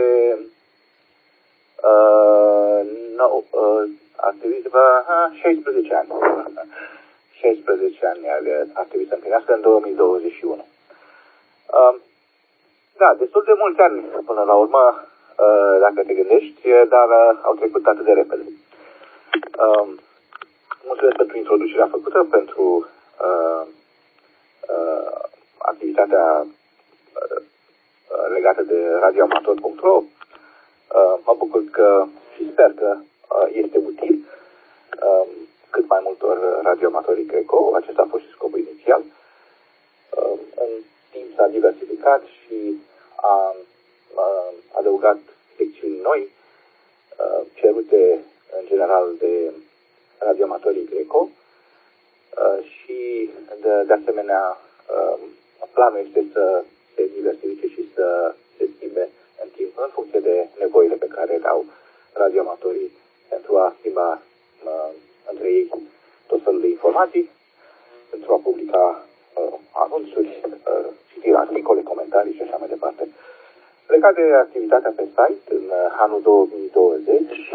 [SPEAKER 3] Uh, no, uh, activism, uh, șaisprezece ani. șaisprezece ani ar trebui să împlinească în două mii douăzeci și unu. Uh, da, destul de mulți ani până la urmă, uh, dacă te gândești, dar uh, au trecut atât de repede. Uh, mulțumesc pentru introducerea făcută, pentru uh, uh, activitatea uh, legată de radioamator punct ro. Uh, mă bucur că și sper că uh, este util uh, cât mai multor radioamatorii Greco. Acesta a fost și scopul inițial. Uh, în timp s-a diversificat și a uh, adăugat secțiuni noi uh, cerute în general de radioamatorii Greco uh, și de, de asemenea uh, planul este să se diversifice și să se schimbe în timp, în funcție de nevoile pe care le au radioamatorii pentru a schimba uh, între ei tot felul de informații, pentru a publica uh, anunțuri, uh, citiri articole, comentarii și așa mai departe. Legat de activitatea pe site în uh, anul două mii douăzeci,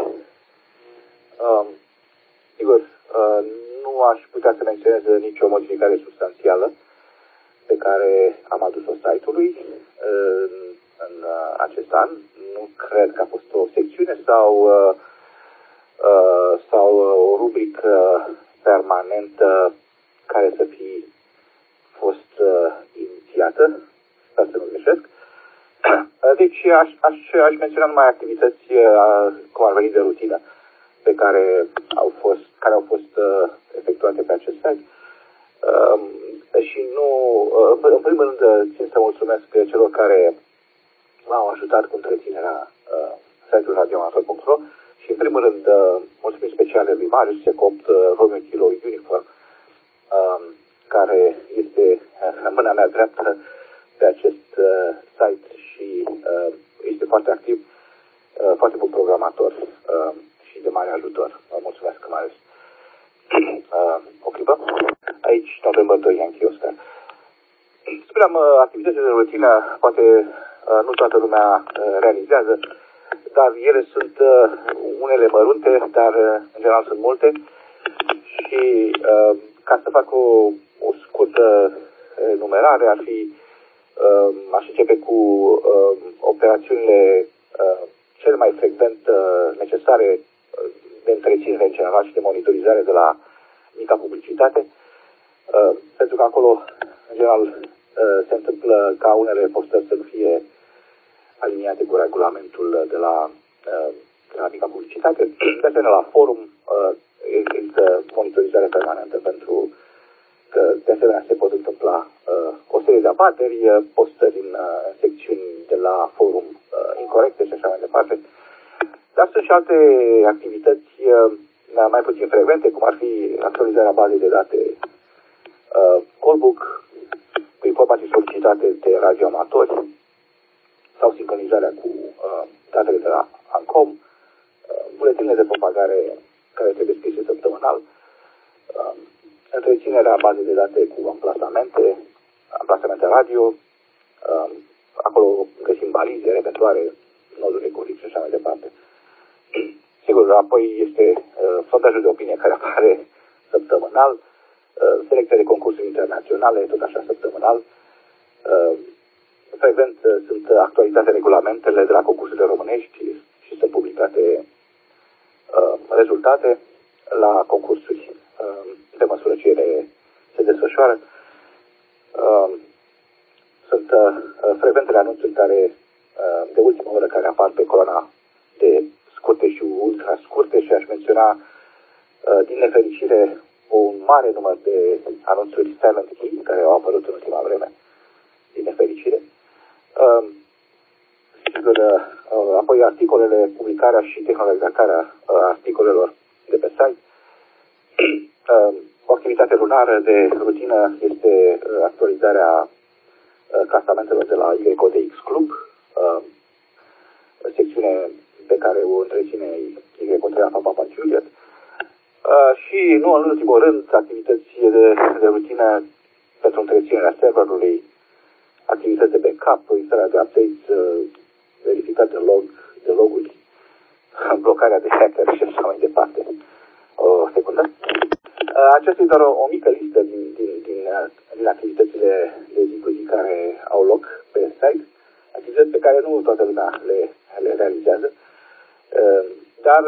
[SPEAKER 3] uh, sigur, uh, nu aș putea să menționez nicio modificare substanțială pe care am adus-o site-ului uh, în uh, acest an. Nu cred că a fost o secțiune sau, uh, uh, sau uh, o rubrică permanentă care să fi fost uh, inițiată. Sper să nu greșesc. Deci aș, aș, aș menționa numai activități uh, cum ar veni de rutină pe care au fost, care au fost uh, efectuate pe acest site. Uh, și nu, uh, în primul rând, țin să mulțumesc celor care m-au ajutat cu întreținerea uh, site-ului radioamator punct ro și, în primul rând, uh, mulțumim speciale lui Marius Secopt, uh, Romeo Kilo Uniform, uh, care este uh, mâna mea dreaptă pe acest uh, site și uh, este foarte activ, uh, foarte bun programator uh, și de mare ajutor. Uh, mulțumesc, Marius. uh, o clipă. Aici, November doi Yankee Oscar. Spuneam, uh, activitățile de rutină, poate nu toată lumea realizează, dar ele sunt unele mărunte, dar în general sunt multe și ca să fac o, o scurtă enumerare ar fi, aș începe cu operațiunile cel mai frecvent necesare de întreținere în general și de monitorizare de la mica publicitate, pentru că acolo, în general, se întâmplă ca unele postări să nu fie aliniate cu regulamentul de la, de la mica publicitate. De asemenea, la forum există monitorizare permanentă pentru că, de asemenea, se pot întâmpla o serie de abateri, postări în secțiuni de la forum incorrecte și așa mai departe. Dar sunt și alte activități mai puțin frecvente, cum ar fi actualizarea bazei de date Callbook, cu informații solicitate de radioamatori sau sincronizarea cu uh, datele de la ANCOM, uh, buletinele de propagare care trebuie scrise săptămânal, uh, întreținerea bazei de date cu amplasamente, amplasamente radio, uh, acolo găsim balize, repetoare, noduri ecolic și așa mai departe. Sigur, apoi este uh, sondajul de opinie care apare săptămânal, uh, selecția de concursuri internaționale, tot așa săptămânal. Uh, frecvent uh, sunt actualizate regulamentele de la concursurile românești și sunt publicate uh, rezultate la concursuri uh, pe măsură ce ele se desfășoară. Uh, sunt uh, frecventele anunțuri care, uh, de ultimă oră care apar pe coloana de scurte și ultra scurte și aș menționa din nefericire un mare număr de anunțuri silent key care au apărut în ultima vreme, din nefericire. Sigur, apoi articolele, publicarea și tehnologizarea articolelor de pe site. O activitate lunară de rutină este actualizarea clasamentelor de la Y O D X Club, secțiune pe care o întreține Y O trei Alpha Papa Juliet. Și, nu în ultimul rând, activități de, de rutină pentru întreținerea serverului, activități de backup, instalarea de updates, verificarea de log, de loguri, blocarea de hacker și așa mai departe. O secundă. Aceasta e doar o, o mică listă din, din, din, din activitățile de zi cu zi care au loc pe site, activități pe care nu toată lumea le, le realizează, dar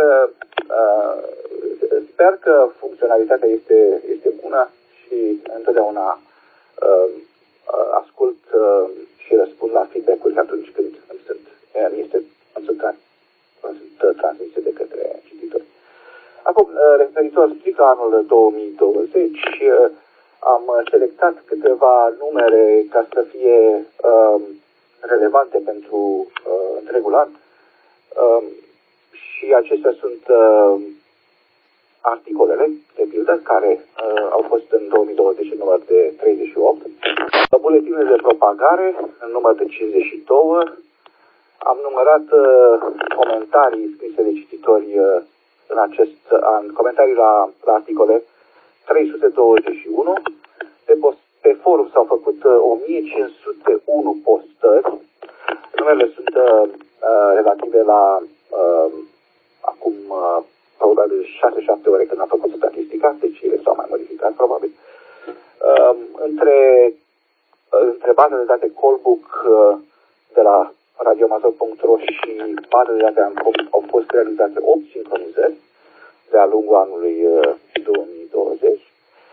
[SPEAKER 3] sper că funcționalitatea este, este bună și întotdeauna ascult și răspund la feedback-uri atunci când îmi sunt, îmi este, îmi sunt, îmi sunt transmise de către cititori. Acum, referitor strict la anul două mii douăzeci, am selectat câteva numere ca să fie uh, relevante pentru uh, întregul an uh, și acestea sunt uh, articolele, de pildă, care uh, au fost în două mii douăzeci în număr de treizeci și opt, buletinele de propagare în număr de cincizeci și doi, am numărat uh, comentarii scrise de cititori uh, în acest an, comentarii la, la articole trei sute douăzeci și unu, pe, post, pe forum s-au făcut uh, o mie cinci sute unu postări, numele sunt uh, relative la uh, acum uh, probabil șase șapte ore când am făcut statistica, deci ele s-au mai modificat probabil. Uh, între, uh, între baza de date Callbook uh, de la radioamator punct ro și baza de date Ancom au fost realizate opt sincronizări de-a lungul anului uh, două mii douăzeci.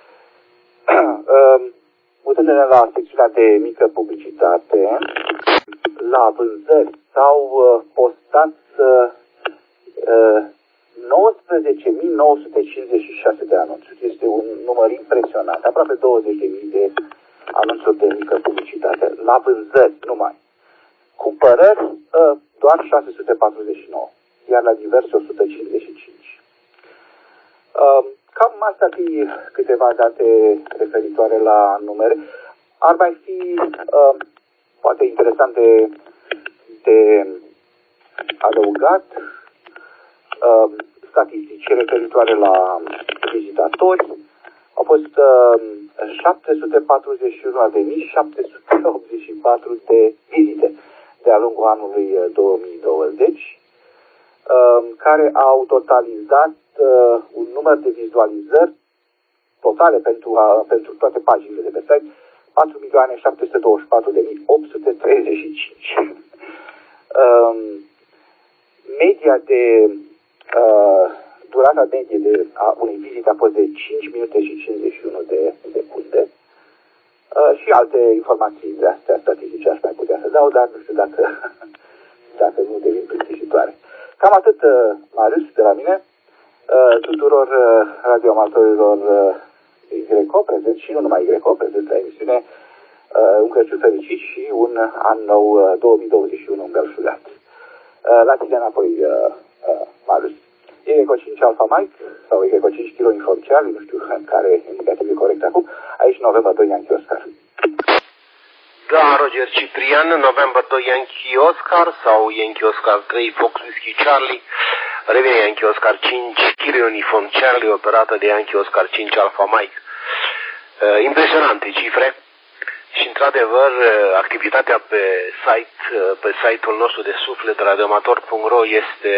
[SPEAKER 3] uh, Uitându-ne la secțiunea de mică publicitate, la vânzări s-au uh, postat uh, nouăsprezece mii nouă sute cincizeci și șase de anunțuri. Este un număr impresionant, aproape douăzeci de mii de anunțuri de mică publicitate, la vânzări numai. Cumpărări, uh, doar șase sute patruzeci și nouă, iar la diverse o sută cincizeci și cinci. Uh, cam astea ar fi câteva date referitoare la numere. Ar mai fi uh, poate interesant de, de adăugat uh, statistici referitoare la vizitatori. Au fost uh, șapte sute patruzeci și unu de mii șapte sute optzeci și patru de vizite de-a lungul anului două mii douăzeci, uh, care au totalizat uh, un număr de vizualizări totale pentru, uh, pentru toate paginile de pe site, patru milioane șapte sute douăzeci și patru de mii opt sute treizeci și cinci. uh, media de uh, durata medie de a unei vizite a fost de cinci minute și cincizeci și unu de secunde. Uh, și alte informații de astea statistice aș mai putea să dau, dar nu știu dacă, dacă nu devin plictisitoare. Cam atât, uh, Marius, de la mine. Uh, tuturor uh, radioamatorilor uh, Y O prezent și nu numai Y O prezent la emisiune, uh, un Crăciun fericit și un an nou uh, două mii douăzeci și unu îmbelșugat. Uh, la tine înapoi, uh, uh, Marius. Y O cinci Alpha Mike sau Y O cinci Kilo Inform Charlie, nu știu care e indicativ corect acum, aici November doi Yankee Oscar.
[SPEAKER 1] Da, Roger Ciprian, November doi Yankee Oscar sau Yankee Oscar trei Fox Whiskey Charlie, revine Yankee Oscar cinci Kilo Uniform Charlie, operată de Yankee Oscar cinci Alpha Mike. Uh, impresionante cifre și într-adevăr activitatea pe site, pe site-ul nostru de suflet radioamator punct ro este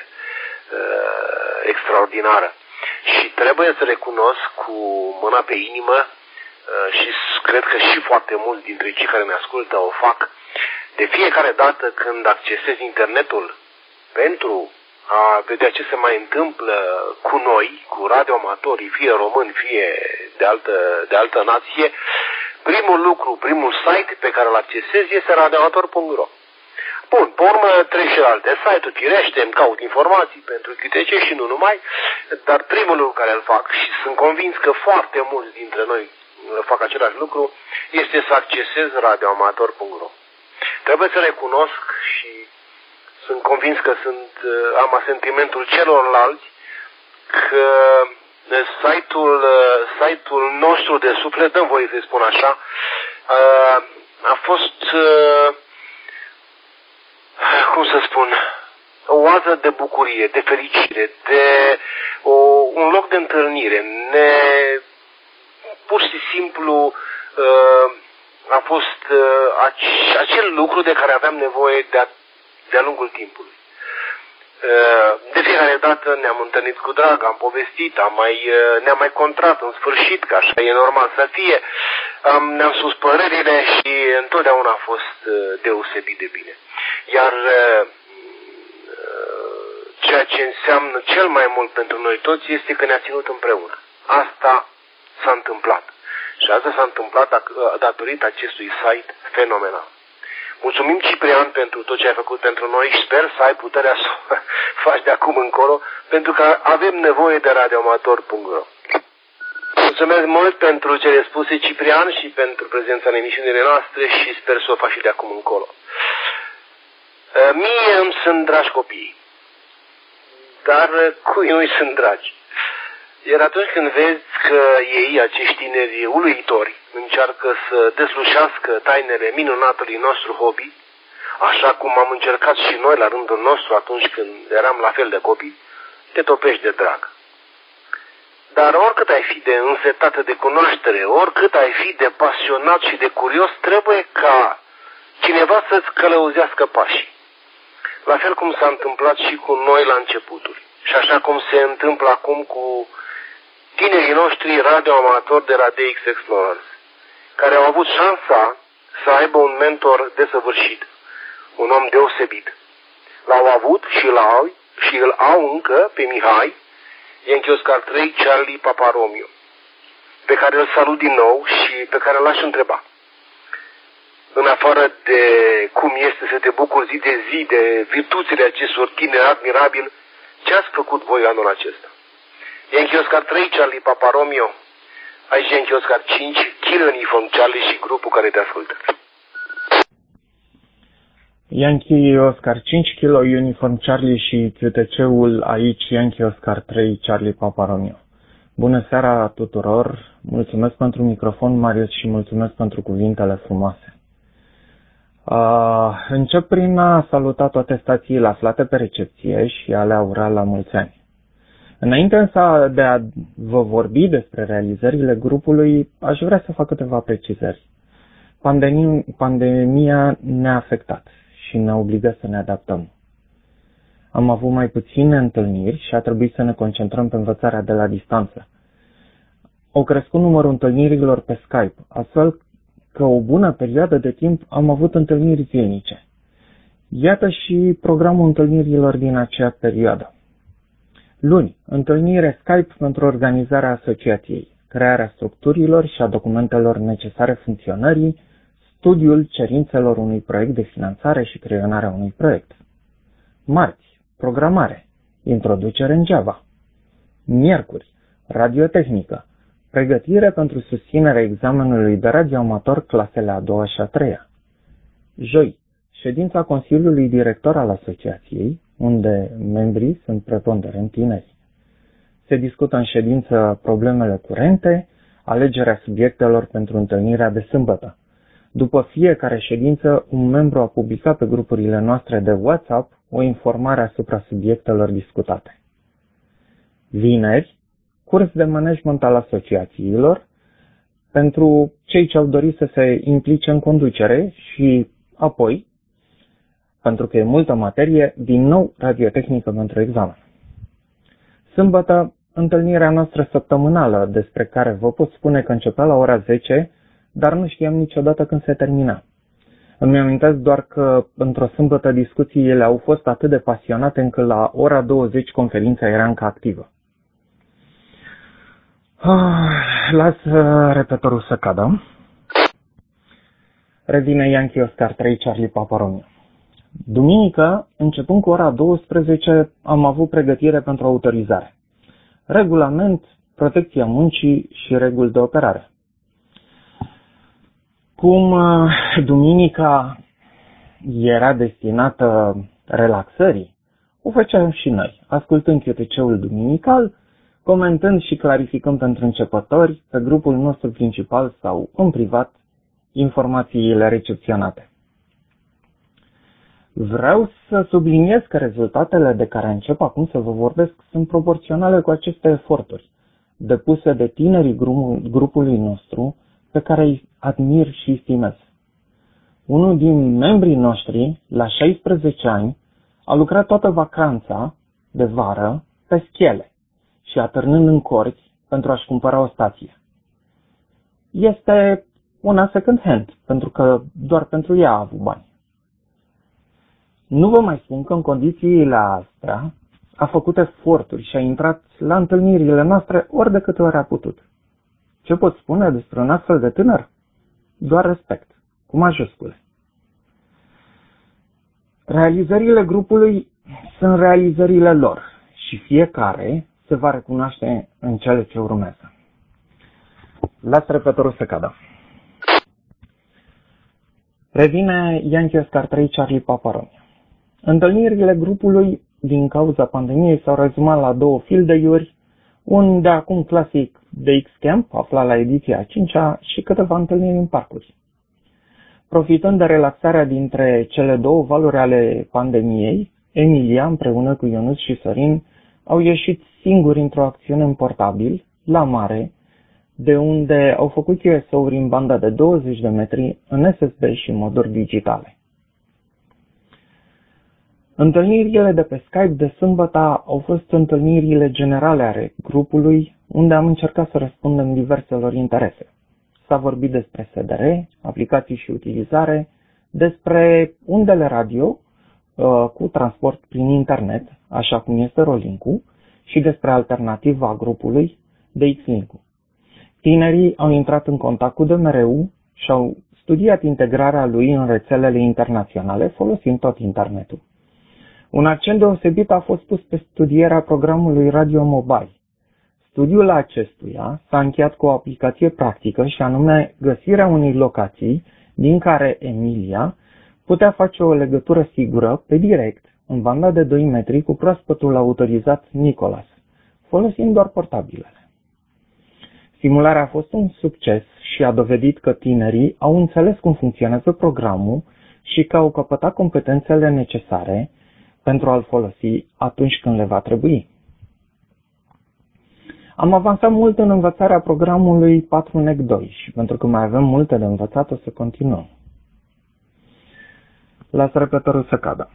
[SPEAKER 1] uh, extraordinară. Și trebuie să recunosc cu mâna pe inimă uh, și cred că și foarte mulți dintre cei care ne ascultă o fac, de fiecare dată când accesez internetul pentru a vedea ce se mai întâmplă cu noi, cu radioamatorii, fie români, fie de altă, de altă nație, primul lucru, primul site pe care îl accesez este radioamator punct ro. Bun, pe urmă trec și la alte site-uri, firește, îmi caut informații pentru Q T C și nu numai, dar primul lucru care îl fac, și sunt convins că foarte mulți dintre noi fac același lucru, este să accesez radioamator punct ro. Trebuie să recunosc și sunt convins că sunt, am asentimentul celorlalți că site-ul, site-ul nostru de suflet, dăm voie să spun așa, a fost, cum să spun, o oază de bucurie, de fericire, de o, un loc de întâlnire. Ne, pur și simplu a fost acel lucru de care aveam nevoie de-a, de-a lungul timpului. De fiecare dată ne-am întâlnit cu drag, am povestit, am mai, ne-am mai contrat în sfârșit, că așa e normal să fie, am, ne-am sus părerile și întotdeauna a fost deosebit de bine. Iar ceea ce înseamnă cel mai mult pentru noi toți este că ne-a ținut împreună. Asta s-a întâmplat. Și asta s-a întâmplat datorită acestui site fenomenal. Mulțumim, Ciprian, pentru tot ce ai făcut pentru noi și sper să ai puterea să o faci de acum încolo, pentru că avem nevoie de radioamator punct ro. Mulțumesc mult pentru cele spuse, Ciprian, și pentru prezența în emisiunile noastre și sper să o faci și de acum încolo. Mie îmi sunt dragi copiii, dar cui nu-i sunt dragi? Iar atunci când vezi că ei, acești tineri uluitori, încearcă să deslușească tainele minunatului nostru hobby, așa cum am încercat și noi la rândul nostru atunci când eram la fel de copii, te topești de drag. Dar oricât ai fi de însetată de cunoaștere, oricât ai fi de pasionat și de curios, trebuie ca cineva să-ți călăuzească pașii. La fel cum s-a întâmplat și cu noi la începuturi. Și așa cum se întâmplă acum cu tinerii noștri radioamatori de la D X Explorers, care au avut șansa să aibă un mentor desăvârșit, un om deosebit. L-au avut și l-au și îl au încă pe Mihai, Yankee Oscar trei, Charlie Papa Romeo, pe care îl salut din nou și pe care l-aș întreba. În afară de cum este să te bucuri zi de zi de virtuțile acestor tineri admirabil, ce ați făcut voi anul acesta? Yankee Oscar trei, Charlie Papa Romeo, aici Yankee Oscar cinci, Kilo Uniform Charlie și grupul care te ascultă.
[SPEAKER 5] Yankee Oscar cinci, Kilo Uniform Charlie și Q T C-ul aici Yankee Oscar trei, Charlie Papa Romeo. Bună seara tuturor, mulțumesc pentru microfon, Marius, și mulțumesc pentru cuvintele frumoase. Uh, încep prin a saluta toate stațiile aflate pe recepție și a le ura la mulți ani. Înainte însă de a vă vorbi despre realizările grupului, aș vrea să fac câteva precizări. Pandemia, pandemia ne-a afectat și ne-a obligat să ne adaptăm. Am avut mai puține întâlniri și a trebuit să ne concentrăm pe învățarea de la distanță. Au crescut numărul întâlnirilor pe Skype, astfel că o bună perioadă de timp am avut întâlniri zilnice. Iată și programul întâlnirilor din acea perioadă. Luni, întâlnire Skype pentru organizarea asociației, crearea structurilor și a documentelor necesare funcționării, studiul cerințelor unui proiect de finanțare și creionarea unui proiect. Marți, programare, introducere în Java. Miercuri, radiotehnică, pregătire pentru susținerea examenului de radioamator clasele a doua și a treia. Joi, ședința Consiliului Director al asociației, unde membrii sunt preponderent tineri. Se discută în ședință problemele curente, alegerea subiectelor pentru întâlnirea de sâmbătă. După fiecare ședință, un membru a publicat pe grupurile noastre de WhatsApp o informare asupra subiectelor discutate. Vineri, curs de management al asociațiilor pentru cei ce au dorit să se implice în conducere și apoi, pentru că e multă materie, din nou radiotehnică pentru examen. Sâmbătă, întâlnirea noastră săptămânală, despre care vă pot spune că începea la ora zece, dar nu știam niciodată când se termina. Îmi amintesc doar că într-o sâmbătă discuțiile au fost atât de pasionate încât la ora douăzeci conferința era încă activă. Las repetorul să cadă. Revine Yankee Oscar trei, Charlie Papa Romeo. Duminică, începând cu ora douăsprezece, am avut pregătire pentru autorizare. Regulament, protecția muncii și reguli de operare. Cum duminica era destinată relaxării, o făceam și noi, ascultând Q T C-ul duminical, comentând și clarificând pentru începători pe grupul nostru principal sau în privat informațiile recepționate. Vreau să subliniez că rezultatele de care încep acum să vă vorbesc sunt proporționale cu aceste eforturi depuse de tinerii grupului nostru pe care îi admir și estimez. Unul din membrii noștri, la șaisprezece ani, a lucrat toată vacanța de vară pe schele și atârnând în corți pentru a-și cumpăra o stație. Este una second hand, pentru că doar pentru ea a avut bani. Nu vă mai spun că în condițiile astea a făcut eforturi și a intrat la întâlnirile noastre ori de câte ori a putut. Ce pot spune despre un astfel de tânăr? Doar respect, cu majuscule. Realizările grupului sunt realizările lor și fiecare se va recunoaște în cele ce urmează. Las repetătorul să cadă. Revine Yankee Oscar trei Charlie Papa Romeo. Întâlnirile grupului din cauza pandemiei s-au rezumat la două field day-uri, un de acum clasic D X Camp, aflat la ediția a cincea, și câteva întâlniri în parcuri. Profitând de relaxarea dintre cele două valuri ale pandemiei, Emilia, împreună cu Ionuț și Sorin, au ieșit singuri într-o acțiune în portabil, la mare, de unde au făcut U S O-uri în banda de douăzeci de metri, în S S B și moduri digitale. Întâlnirile de pe Skype de sâmbătă au fost întâlnirile generale ale grupului, unde am încercat să răspundem diverselor interese. S-a vorbit despre S D R, aplicații și utilizare, despre undele radio uh, cu transport prin internet, așa cum este Rolink-ul, și despre alternativa grupului de X-Link-ul. Tinerii au intrat în contact cu D M R-ul și au studiat integrarea lui în rețelele internaționale folosind tot internetul. Un accent deosebit a fost pus pe studierea programului Radio Mobile. Studiul acestuia s-a încheiat cu o aplicație practică și anume găsirea unei locații din care Emilia putea face o legătură sigură pe direct în banda de doi metri cu proaspătul autorizat Nicolas, folosind doar portabilele. Simularea a fost un succes și a dovedit că tinerii au înțeles cum funcționează programul și că au căpătat competențele necesare pentru a-l folosi atunci când le va trebui. Am avansat mult în învățarea programului patru N E C doi și pentru că mai avem multe de învățat, o să continuăm. Las repetătorul să cadă.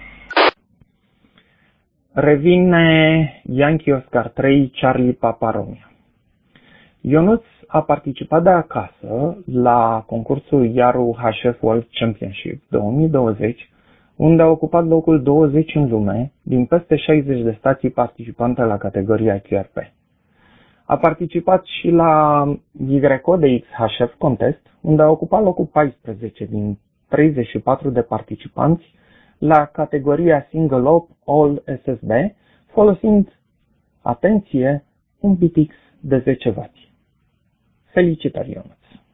[SPEAKER 5] Revine Yankee Oscar trei Charlie Papa Romeo. Ionuț a participat de acasă la concursul Yaru H F World Championship două mii douăzeci, unde a ocupat locul douăzeci în lume din peste șaizeci de stații participante la categoria Q R P. A participat și la Y O D X H F Contest, unde a ocupat locul paisprezece din treizeci și patru de participanți la categoria Single Op All S S B, folosind, atenție, un B T X de zece watt. Felicitări, Ionuț!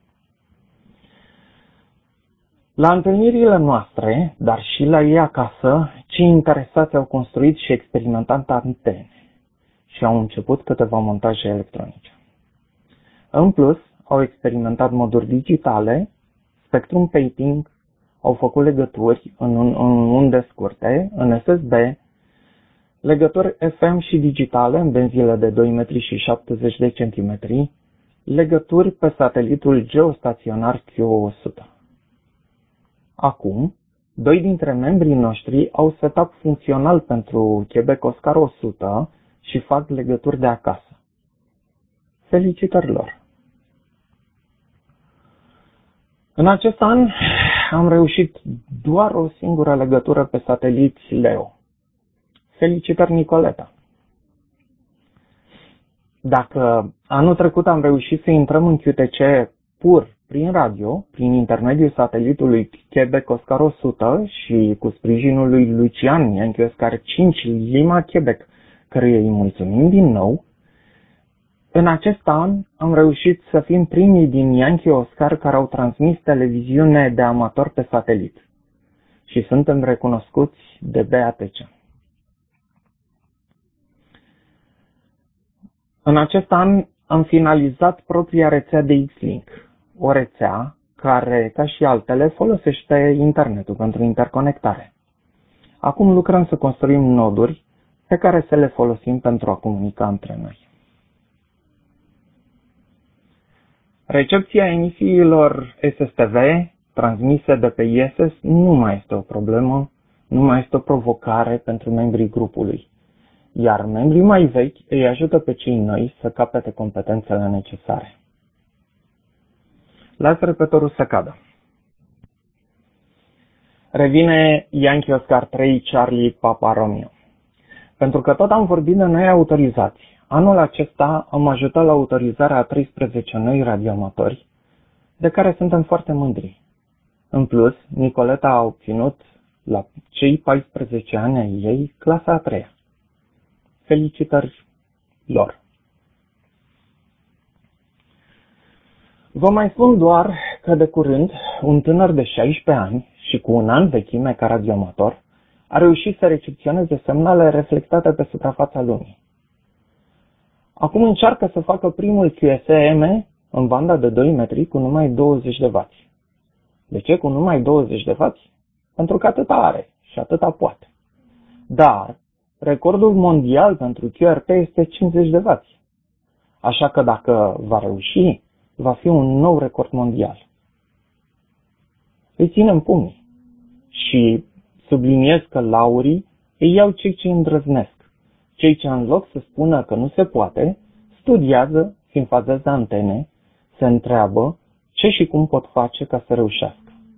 [SPEAKER 5] La întâlnirile noastre, dar și la ei acasă, cei interesați au construit și experimentat antene și au început câteva montaje electronice. În plus, au experimentat moduri digitale, spectrum painting, au făcut legături în, în unde scurte, în S S B, legături F M și digitale în benzile de doi metri și șaptezeci de centimetri, legături pe satelitul geostaționar Q o sută. Acum, doi dintre membrii noștri au setup funcțional pentru Quebec Oscar o sută și fac legături de acasă. Felicitări lor! În acest an am reușit doar o singură legătură pe sateliți Leo. Felicitări, Nicoleta! Dacă anul trecut am reușit să intrăm în Q T C pur prin radio, prin intermediul satelitului Quebec Oscar o sută și cu sprijinul lui Lucian Yankee Oscar cinci Lima Quebec, căruia îi mulțumim din nou. În acest an am reușit să fim primii din Yankee Oscar care au transmis televiziune de amator pe satelit și suntem recunoscuți de B A T C. În acest an am finalizat propria rețea de X-Link, o rețea care, ca și altele, folosește internetul pentru interconectare. Acum lucrăm să construim noduri pe care să le folosim pentru a comunica între noi. Recepția emisiilor S S T V transmise de pe I S S nu mai este o problemă, nu mai este o provocare pentru membrii grupului, iar membrii mai vechi îi ajută pe cei noi să capete competențele necesare. Las repetorul să cadă. Revine Yankee Oscar trei Charlie Papa Romeo. Pentru că tot am vorbit de noi autorizați, anul acesta am ajutat la autorizarea a treisprezece noi radioamatori, de care suntem foarte mândri. În plus, Nicoleta a obținut, la cei paisprezece ani ai ei, clasa a treia. Felicitări lor! Vă mai spun doar că de curând, un tânăr de șaisprezece ani și cu un an vechime ca radioamator a reușit să recepționeze semnale reflectate pe suprafața lumii. Acum încearcă să facă primul Q S M în banda de doi metri cu numai douăzeci de wați. De ce cu numai douăzeci de wați? Pentru că atâta are și atâta poate. Dar recordul mondial pentru Q R T este cincizeci de wați. Așa că dacă va reuși, va fi un nou record mondial. Îi ținem pumnii și subliniez că laurii îi iau cei ce îndrăznesc, cei ce în loc să spună că nu se poate, studiază, se înfazează antene, se întreabă ce și cum pot face ca să reușească.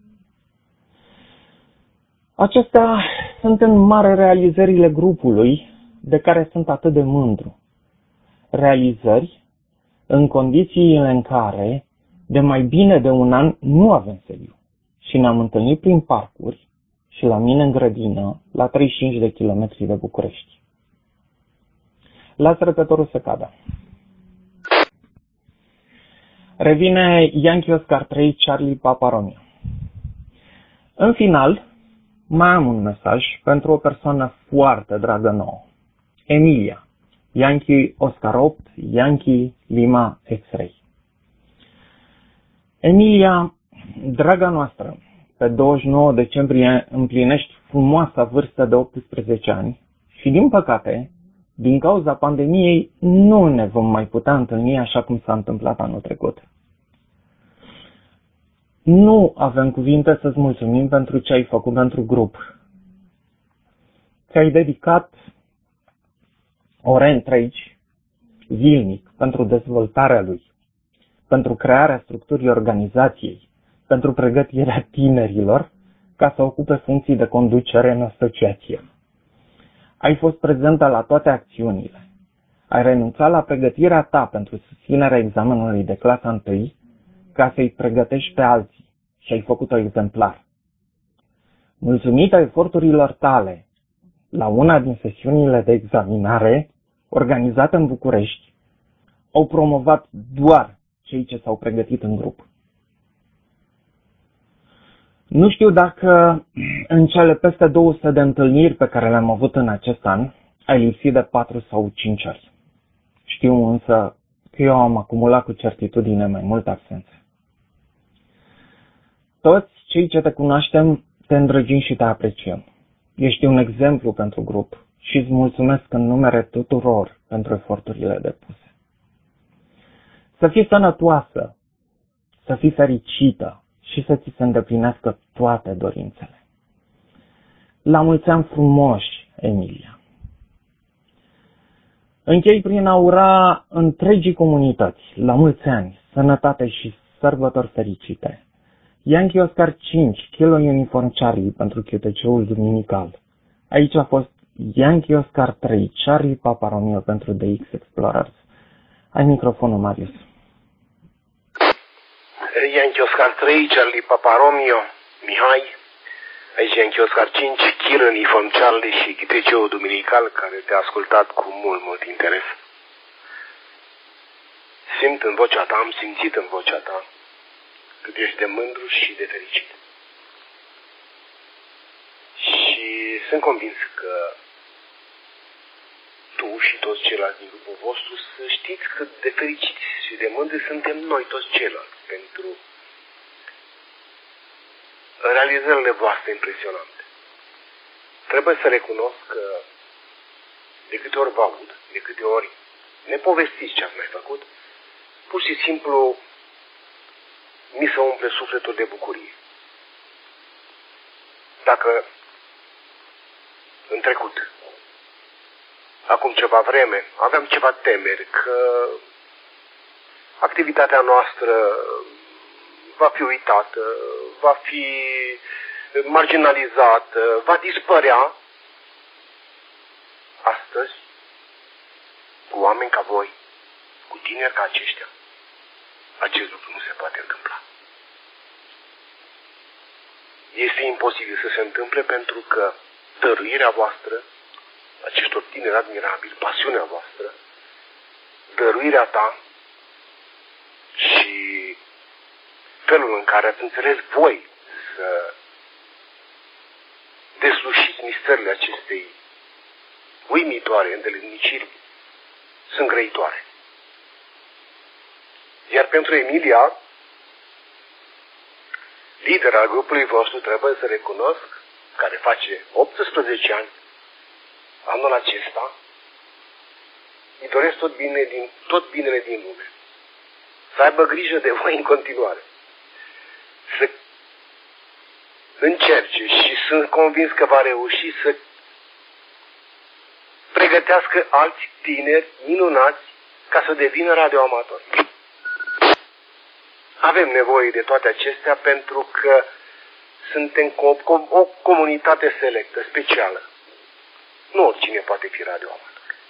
[SPEAKER 5] Acestea sunt în mare realizările grupului de care sunt atât de mândru. Realizări în condițiile în care de mai bine de un an nu avem sediu și ne-am întâlnit prin parcuri și la mine în grădină, la treizeci și cinci de kilometri de București. Las repetorul să cadă. Revine Yankee Oscar trei Charlie Papa Romeo. În final, mai am un mesaj pentru o persoană foarte dragă nouă. Emilia, Yankee Oscar opt, Yankee Lima X-Ray. Emilia, draga noastră, pe douăzeci și nouă decembrie împlinești frumoasa vârstă de optsprezece ani și, din păcate, din cauza pandemiei, nu ne vom mai putea întâlni așa cum s-a întâmplat anul trecut. Nu avem cuvinte să-ți mulțumim pentru ce ai făcut pentru grup. Ți-ai dedicat ore întregi, zilnic, pentru dezvoltarea lui, pentru crearea structurii organizației, pentru pregătirea tinerilor ca să ocupe funcții de conducere în asociație. Ai fost prezentă la toate acțiunile. Ai renunțat la pregătirea ta pentru susținerea examenului de clasa întâi ca să-i pregătești pe alții și ai făcut-o exemplar. Mulțumită eforturilor tale, la una din sesiunile de examinare organizate în București, au promovat doar cei ce s-au pregătit în grup. Nu știu dacă în cele peste două sute de întâlniri pe care le-am avut în acest an, ai lipsit de patru sau cinci ori. Știu însă că eu am acumulat cu certitudine mai multe absențe. Toți cei ce te cunoaștem te îndrăgim și te apreciem. Ești un exemplu pentru grup și îți mulțumesc în numele tuturor pentru eforturile depuse. Să fii sănătoasă, să fii fericită și să ți se îndeplinească toate dorințele. La mulți ani frumoși, Emilia. Închei prin a ura întregii comunități, la mulți ani, sănătate și sărbători fericite. Yankee Oscar cinci, Kilo Uniform Charlie pentru Q T C-ul duminical. Aici a fost Yankee Oscar trei, Charlie Papa Romeo pentru D X Explorers. Ai microfonul, Marius.
[SPEAKER 1] Yankee Oscar trei, Charlie Papa Romeo, Mihai. Aici Yankee Oscar cinci, Kilo Uniform Charlie și ghiteceul duminical care te-a ascultat cu mult, mult interes. Simt în vocea ta, am simțit în vocea ta cât ești de mândru și de fericit. Și sunt convins că tu și toți ceilalți din grupul vostru să știți cât de fericiți și de mândri suntem noi toți ceilalți pentru realizările voastre impresionante. Trebuie să recunosc că de câte ori vă aud, de câte ori ne povestiți ce ați mai făcut, pur și simplu mi se umple sufletul de bucurie. Dacă în trecut, acum ceva vreme, aveam ceva temeri că activitatea noastră va fi uitată, va fi marginalizată, va dispărea, astăzi, cu oameni ca voi, cu tineri ca aceștia, acest lucru nu se poate întâmpla. Este imposibil să se întâmple pentru că dăruirea voastră, aceștor tineri admirabili, pasiunea voastră, dăruirea ta și felul în care ați înțeles voi să deslușiți misterile acestei uimitoare îndeletniciri sunt grăitoare. Iar pentru Emilia, lider al grupului vostru, trebuie să recunosc, care face optsprezece ani, anul acesta, îi doresc tot, bine din, tot binele din lume. Să aibă grijă de voi în continuare. Să încerce și sunt convins că va reuși să pregătească alți tineri minunați ca să devină radioamatori. Avem nevoie de toate acestea pentru că suntem o, o comunitate selectă, specială. Nu oricine poate fi radioamator.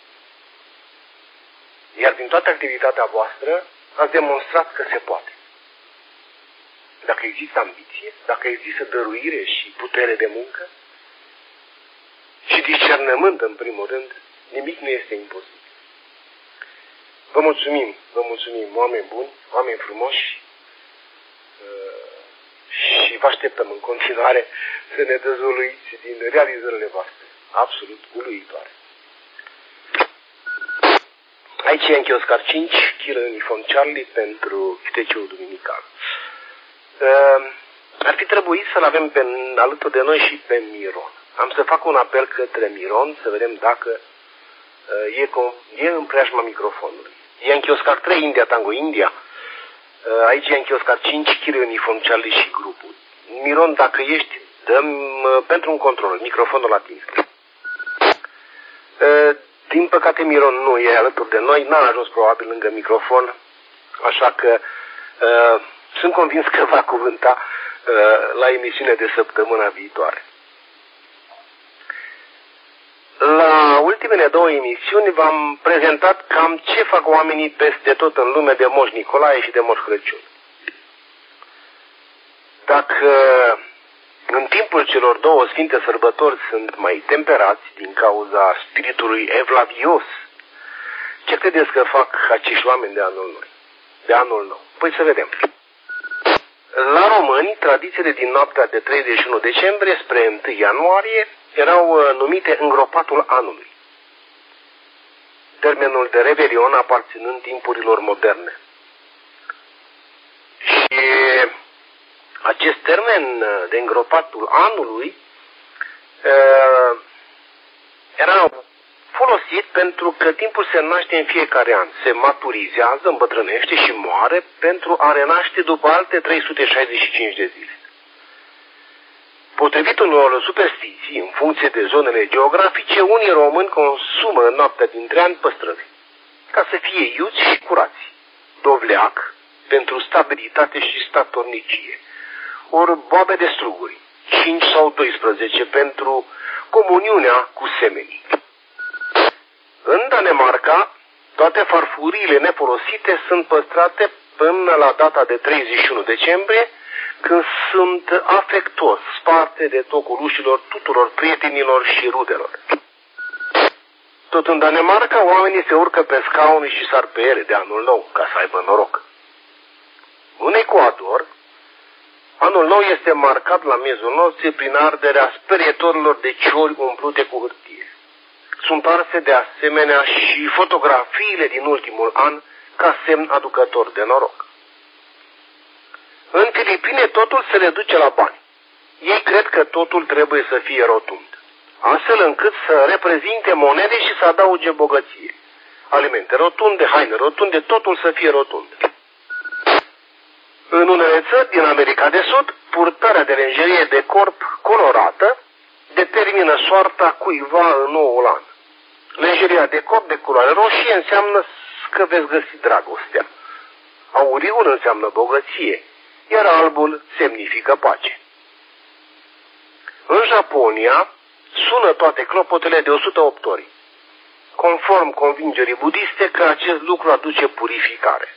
[SPEAKER 1] Iar din toată activitatea voastră ați demonstrat că se poate. Dacă există ambiție, dacă există dăruire și putere de muncă și discernământ în primul rând, nimic nu este imposibil. Vă mulțumim, vă mulțumim, oameni buni, oameni frumoși, și vă așteptăm în continuare să ne dezvăluiți din realizările voastre. Absolut uluitoare. Aici e Yankee Oscar cinci, Kilo Uniform Charlie pentru ghiteceul duminical. Uh, ar fi trebuit să-l avem pe, alături de noi și pe Miron. Am să fac un apel către Miron să vedem dacă uh, e, e în preajma microfonului. Yankee Oscar trei, India Tango India. Uh, aici Yankee Oscar cinci, Kilo Uniform Charlie și grupul. Miron, dacă ești, dăm uh, pentru un control, microfonul la tine. Uh, din păcate Miron nu e alături de noi, n-a ajuns probabil lângă microfon, așa că uh, sunt convins că va cuvânta uh, la emisiune de săptămâna viitoare. La ultimele două emisiuni v-am prezentat cam ce fac oamenii peste tot în lume de Moș Nicolae și de Moș Crăciun. Dacă în timpul celor două sfinte sărbători sunt mai temperați din cauza spiritului evlavios, ce credeți că fac acești oameni de anul nou? De anul nou? Păi să vedem. La români, tradițiile din noaptea de treizeci și unu decembrie spre întâi ianuarie erau numite îngropatul anului. Termenul de revelion aparținând timpurilor moderne. Și acest termen de îngropatul anului uh, era folosit pentru că timpul se naște în fiecare an, se maturizează, îmbătrânește și moare pentru a renaște după alte trei sute șaizeci și cinci de zile. Potrivit unor superstiții, în funcție de zonele geografice, unii români consumă noaptea dintre ani păstrăvi, ca să fie iuți și curați, dovleac pentru stabilitate și statornicie, ori boabe de struguri, cinci sau doisprezece pentru comuniunea cu semenii. În Danemarca, toate farfuriile nefolosite sunt păstrate până la data de treizeci și unu decembrie, când sunt afectuos sparte de tocul ușilor tuturor prietenilor și rudelor. Tot în Danemarca, oamenii se urcă pe scaune și sar pe ele de anul nou, ca să aibă noroc. În Ecuador, anul nou este marcat la miezul nopții prin arderea sperietorilor de ciori umplute cu hârtie. Sunt arse de asemenea și fotografiile din ultimul an ca semn aducător de noroc. În Filipine totul se reduce la bani. Ei cred că totul trebuie să fie rotund, astfel încât să reprezinte monede și să adauge bogăție. Alimente rotunde, haine rotunde, totul să fie rotund. În unele țări din America de Sud, purtarea de lenjerie de corp colorată determină soarta cuiva în noul an. Lenjeria de corp de culoare roșie înseamnă că veți găsi dragostea. Auriul înseamnă bogăție, iar albul semnifică pace. În Japonia sună toate clopotele de o sută opt ori, conform convingerii budiste că acest lucru aduce purificare.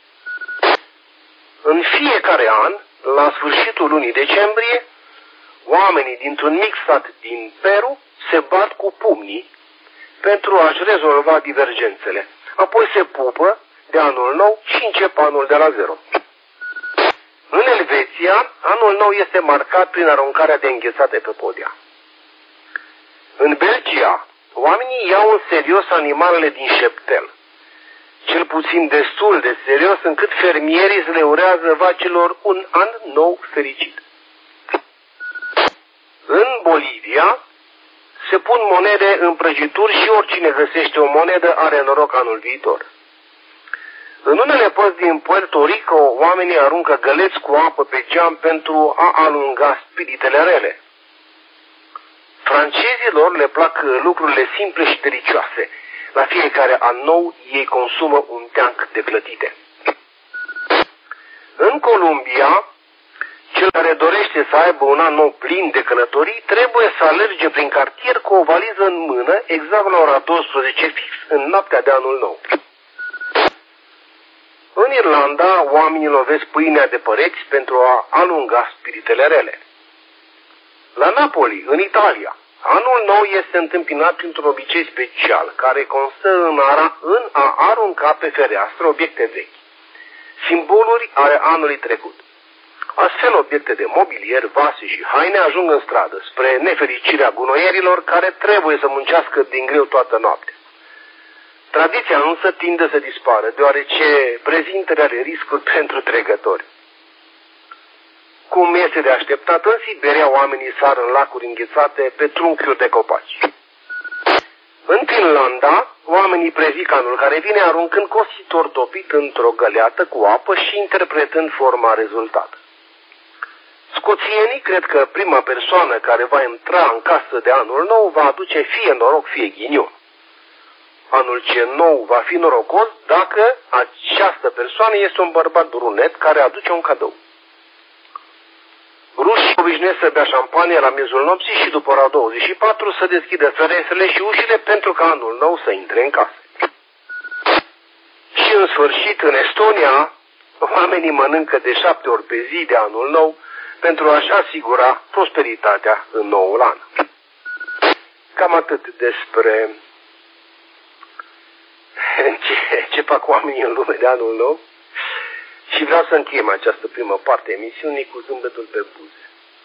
[SPEAKER 1] În fiecare an, la sfârșitul lunii decembrie, oamenii dintr-un mic sat din Peru se bat cu pumnii pentru a-și rezolva divergențele. Apoi se pupă de anul nou și încep anul de la zero. În Elveția, anul nou este marcat prin aruncarea de înghețate pe podea. În Belgia, oamenii iau în serios animalele din șeptel, cel puțin destul de serios încât fermierii le urează vacilor un an nou fericit. În Bolivia se pun monede în prăjituri și oricine găsește o monedă are noroc anul viitor. În unele părți din Puerto Rico, oamenii aruncă găleți cu apă pe geam pentru a alunga spiritele rele. Francezilor le plac lucrurile simple și delicioase. La fiecare an nou, ei consumă un teanc de clătite. În Columbia, cel care dorește să aibă un an nou plin de călătorii trebuie să alerge prin cartier cu o valiză în mână exact la ora douăsprezece fix în noaptea de anul nou. În Irlanda, oamenii lovesc pâinea de păreți pentru a alunga spiritele rele. La Napoli, în Italia, anul nou este întâmpinat printr-un obicei special, care constă în a, în a arunca pe fereastră obiecte vechi, simboluri ale anului trecut. Astfel, obiecte de mobilier, vase și haine ajung în stradă, spre nefericirea gunoierilor care trebuie să muncească din greu toată noaptea. Tradiția însă tinde să dispară, deoarece prezintă reale riscuri pentru trecători. Cum este de așteptat, în Siberia oamenii sar în lacuri înghețate pe trunchiuri de copaci. În Finlanda, oamenii prezic anul care vine aruncând cositor topit într-o găleată cu apă și interpretând forma rezultată. Scoțienii cred că prima persoană care va intra în casă de anul nou va aduce fie noroc, fie ghinion. Anul ce nou va fi norocos dacă această persoană este un bărbat brunet care aduce un cadou. Rușii obișnuiesc să bea șampanie la miezul nopții și după ora douăzeci și patru să deschidă ferestrele și ușile pentru ca anul nou să intre în casă. Și în sfârșit, în Estonia, oamenii mănâncă de șapte ori pe zi de anul nou pentru a-și asigura prosperitatea în noul an. Cam atât despre ce, ce fac oamenii în lume de anul nou. Și vreau să încheiem această primă parte a emisiunii cu zâmbetul pe buze.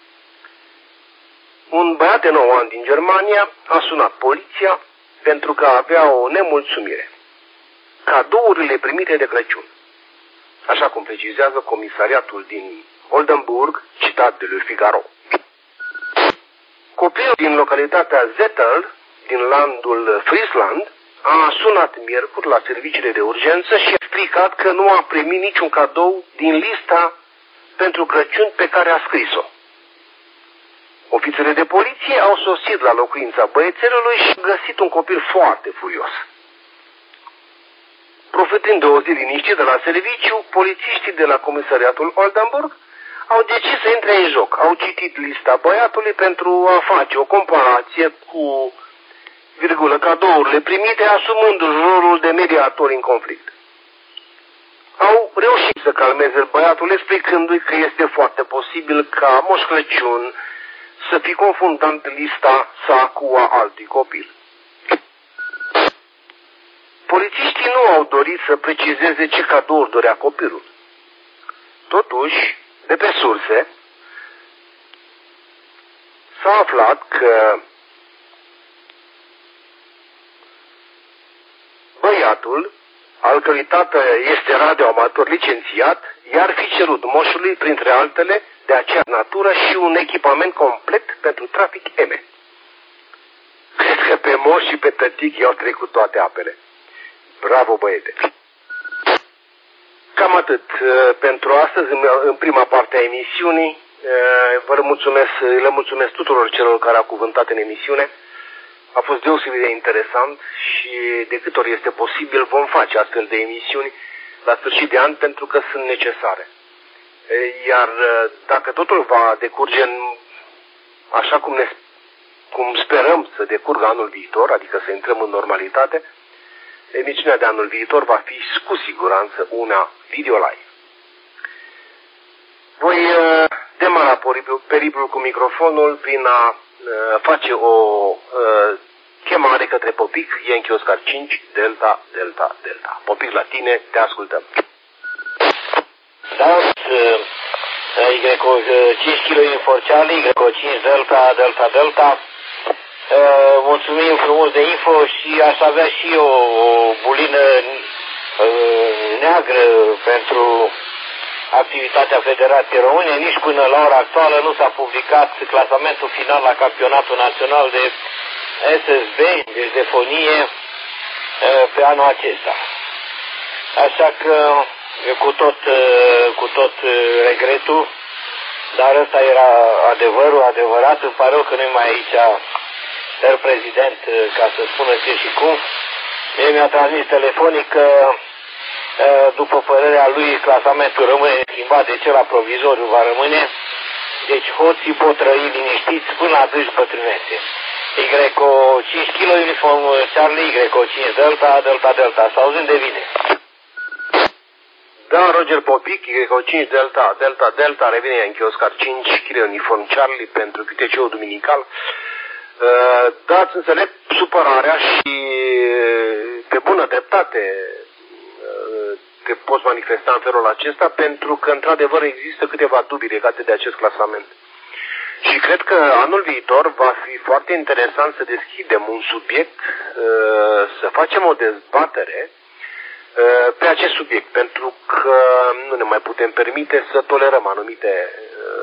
[SPEAKER 1] Un băiat de nouă ani din Germania a sunat poliția pentru că avea o nemulțumire. Cadourile primite de Crăciun, așa cum precizează comisariatul din Oldenburg, citat de Le Figaro. Copilul din localitatea Zettel, din landul Friesland, a sunat miercuri la serviciile de urgență și a explicat că nu a primit niciun cadou din lista pentru Crăciun pe care a scris-o. Ofițerii de poliție au sosit la locuința băiețelului și au găsit un copil foarte furios. Profitând de o zi liniștită la serviciu, polițiștii de la comisariatul Oldenburg au decis să intre în joc. Au citit lista băiatului pentru a face o comparație cu virgulă, cadourile primite, asumându-și rolul de mediator în conflict. au reușit să calmeze băiatul, explicându-i că este foarte posibil ca Moș Crăciun să fi confundat lista sa cu a altui copil. Polițiștii nu au dorit să precizeze ce cadouri dorea copilul. Totuși, de pe surse, s-a aflat că băiatul, al cărui tată este radioamator licențiat, i-ar fi cerut moșului, printre altele, de aceeași natură și un echipament complet pentru trafic M. Cred că pe moș și pe tătic i-au trecut toate apele. Bravo, băiete! Cam atât pentru astăzi, în prima parte a emisiunii. Vă mulțumesc, le mulțumesc tuturor celor care au cuvântat în emisiune. A fost deosebit de interesant și de câte ori este posibil vom face astfel de emisiuni la sfârșit de an pentru că sunt necesare. Iar dacă totul va decurge în, așa cum, ne, cum sperăm să decurgă anul viitor, adică să intrăm în normalitate, emisiunea de anul viitor va fi cu siguranță una video live. Voi uh, demara periplul cu microfonul prin a uh, face o uh, chemare către Popic, Yankee Oscar cinci, Delta, Delta, Delta. Popic la tine, te ascultăm.
[SPEAKER 8] Da, Y cinci kilo Uniform Charlie, Y cinci Delta, Delta, Delta. Uh, mulțumim frumos de info și aș avea și o, o bulină uh, neagră pentru activitatea Federației Române. Nici până la ora actuală nu s-a publicat clasamentul final la campionatul național de S S B, deci de fonie, uh, pe anul acesta. Așa că cu tot, uh, cu tot uh, regretul, dar ăsta era adevărul, adevărat, îmi pare rău că nu-i mai aici ser prezident, ca să spună ce și cum. El mi-a transmis telefonic că, după părerea lui, clasamentul rămâne schimbat, de ce la provizoriu va rămâne. Deci hoții pot trăi liniștiți până la adânci bătrânețe. Y cinci kilo Uniform Charlie, Y cinci Delta, Delta, Delta. Să auzim de bine.
[SPEAKER 1] Da, Roger Popic, Y cinci Delta, Delta, Delta, revine Yankee Oscar cinci kilo Uniform Charlie pentru Q T C-ul duminical. Dați înțeleg supărarea și pe bună dreptate te poți manifesta în felul acesta pentru că într-adevăr există câteva dubii legate de acest clasament. Și cred că anul viitor va fi foarte interesant să deschidem un subiect, să facem o dezbatere pe acest subiect, pentru că nu ne mai putem permite să tolerăm anumite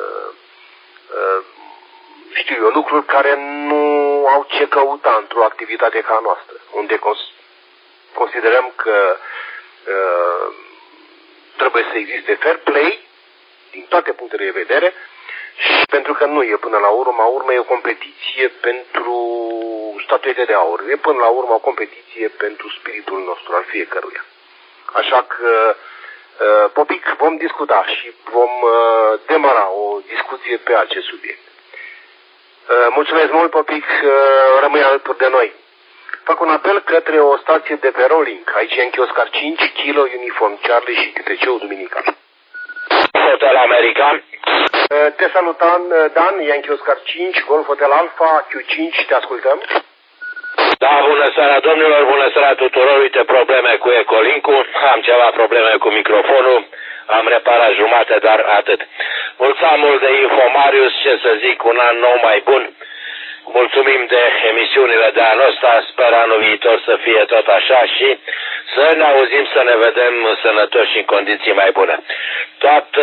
[SPEAKER 1] știu eu, lucruri care nu au ce căuta într-o activitate ca a noastră, unde considerăm că uh, trebuie să existe fair play din toate punctele de vedere și pentru că nu e până la urmă, urmă e o competiție pentru statuete de aur, e până la urmă o competiție pentru spiritul nostru al fiecăruia. Așa că uh, Popic, vom discuta și vom uh, demara o discuție pe acest subiect. Mulțumesc mult, Popic, rămâi alături de noi. Fac un apel către o stație de pe Rolling, aici Yankee Oscar cinci, Kilo Uniform Charlie și Q T C-ul duminical.
[SPEAKER 8] Hotel American.
[SPEAKER 1] Te salutam, Dan, Yankee Oscar cinci, Golf Hotel Alpha, Q cinci, te ascultăm.
[SPEAKER 8] Da, bună seara, domnilor, bună seara tuturor. Uite, probleme cu Ecolink-ul, am ceva probleme cu microfonul. Am reparat jumate, dar atât. Mulțumim mult de info, Marius, ce să zic, un an nou mai bun. Mulțumim de emisiunile de anul ăsta, sper anul viitor să fie tot așa și să ne auzim, să ne vedem sănătoși și în condiții mai bune. Toată,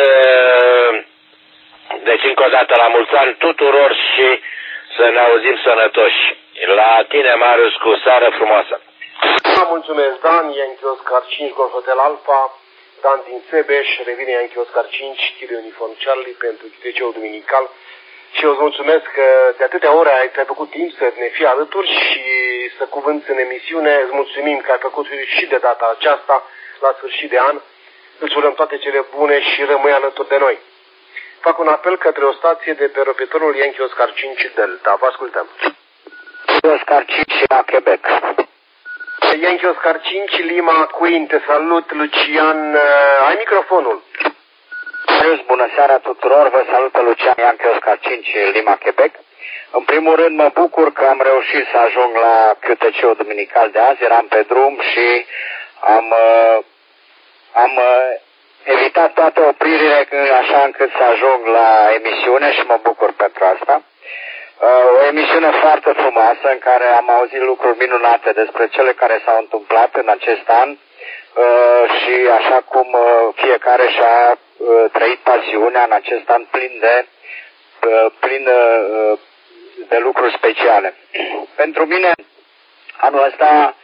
[SPEAKER 8] deci încă o dată la mulți ani tuturor și să ne auzim sănătoși. La tine, Marius, cu seară frumoasă.
[SPEAKER 1] Mulțumesc, Dan, Yankee Oscar cinci, Golf Hotel Alpha. Dan din Sebeș, revine Yankee Oscar cinci, Kilo Uniform Charlie pentru Q T C-ul duminical și eu îți mulțumesc că de atâtea ore ai, ai făcut timp să ne fii alături și să cuvânți în emisiune. Îți mulțumim că ai făcut și de data aceasta, la sfârșit de an. Îți urăm toate cele bune și rămâi alături de noi. Fac un apel către o stație de pe răpitorul Yankee Oscar cinci Delta. Vă ascultăm.
[SPEAKER 7] Oscar cinci la Quebec.
[SPEAKER 1] Yankee Oscar cinci, Lima Queen, te salut, Lucian, ai microfonul.
[SPEAKER 8] Marius, bună seara tuturor, vă salută Lucian, Yankee Oscar cinci, Lima, Quebec. În primul rând mă bucur că am reușit să ajung la Q T C-ul duminical de azi, eram pe drum și am, am evitat toate opririle așa încât să ajung la emisiune și mă bucur pentru asta. O emisiune foarte frumoasă în care am auzit lucruri minunate despre cele care s-au întâmplat în acest an și așa cum fiecare și-a trăit pasiunea în acest an plin de, plin de lucruri speciale. Pentru mine anul ăsta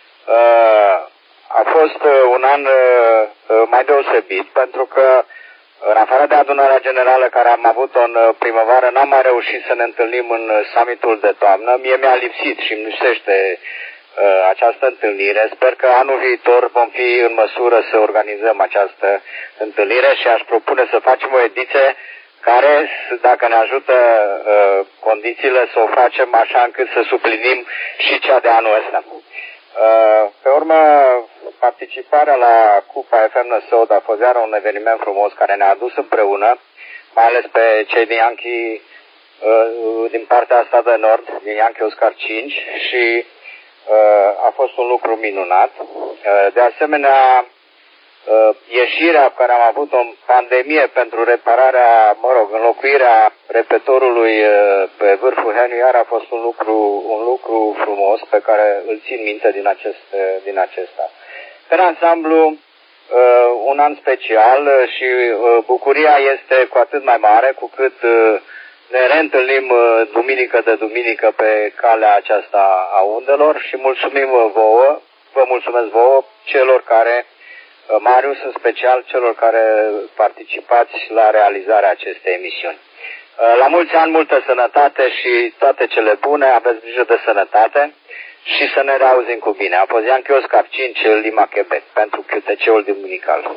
[SPEAKER 8] a fost un an mai deosebit pentru că în afară de adunarea generală care am avut-o în primăvară, n-am mai reușit să ne întâlnim în summitul de toamnă. Mie mi-a lipsit și îmi lipsește uh, această întâlnire. Sper că anul viitor vom fi în măsură să organizăm această întâlnire și aș propune să facem o ediție care, dacă ne ajută uh, condițiile, să o facem așa încât să suplinim și cea de anul ăsta. Uh, pe urmă, participarea la Cupa F M Năsăud a fost iar un eveniment frumos care ne-a adus împreună, mai ales pe cei din Yankee, uh, din partea asta de nord, din Yankee Oscar cinci și uh, a fost un lucru minunat. Uh, de asemenea, uh, ieșirea pe care am avut-o în pandemie pentru repararea, mă rog, înlocuirea repetorului uh, pe vârful Heniu iar a fost un lucru, un lucru frumos pe care îl țin minte din, acest, din acesta. În ansamblu, uh, un an special și uh, bucuria este cu atât mai mare cu cât uh, ne reîntâlnim uh, duminică de duminică pe calea aceasta a undelor și mulțumim vouă, vă mulțumesc vouă celor care, uh, Marius în special, celor care participați la realizarea acestei emisiuni. Uh, la mulți ani, multă sănătate și toate cele bune, aveți grijă de sănătate. Și să ne reauzim cu bine. A fost Yankee Oscar cinci, Lima, Quebec, pentru Q T C-ul duminical.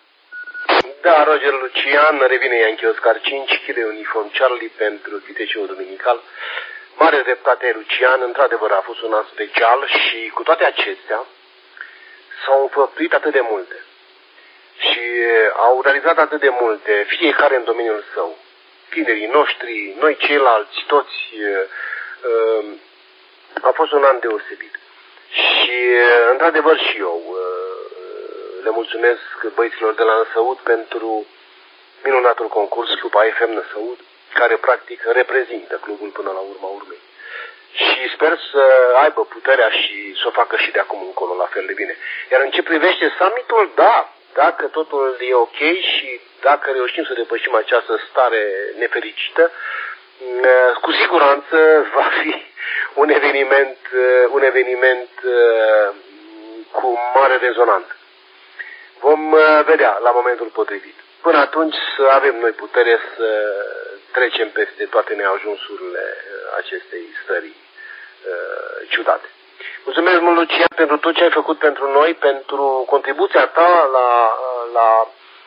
[SPEAKER 1] Da, Roger Lucian, revine Yankee Oscar cinci, Kilo Uniform Charlie pentru Q T C-ul duminical. Mare dreptate, Lucian, într-adevăr a fost un an special și cu toate acestea s-au înfăptuit atât de multe și au realizat atât de multe, fiecare în domeniul său. Tinerii noștri, noi ceilalți, toți... Uh, A fost un an deosebit. Și, într-adevăr, și eu le mulțumesc băieților de la Năsăud pentru minunatul concurs Cupa F M Năsăud, care, practic, reprezintă clubul până la urma urmei. Și sper să aibă puterea și să o facă și de acum încolo la fel de bine. Iar în ce privește summitul, da, dacă totul e ok și dacă reușim să depășim această stare nefericită, cu siguranță va fi un eveniment, un eveniment cu mare rezonanță. Vom vedea la momentul potrivit. Până atunci să avem noi putere să trecem peste toate neajunsurile acestei stări ciudate. Mulțumesc mult, Lucian, pentru tot ce ai făcut pentru noi, pentru contribuția ta la, la,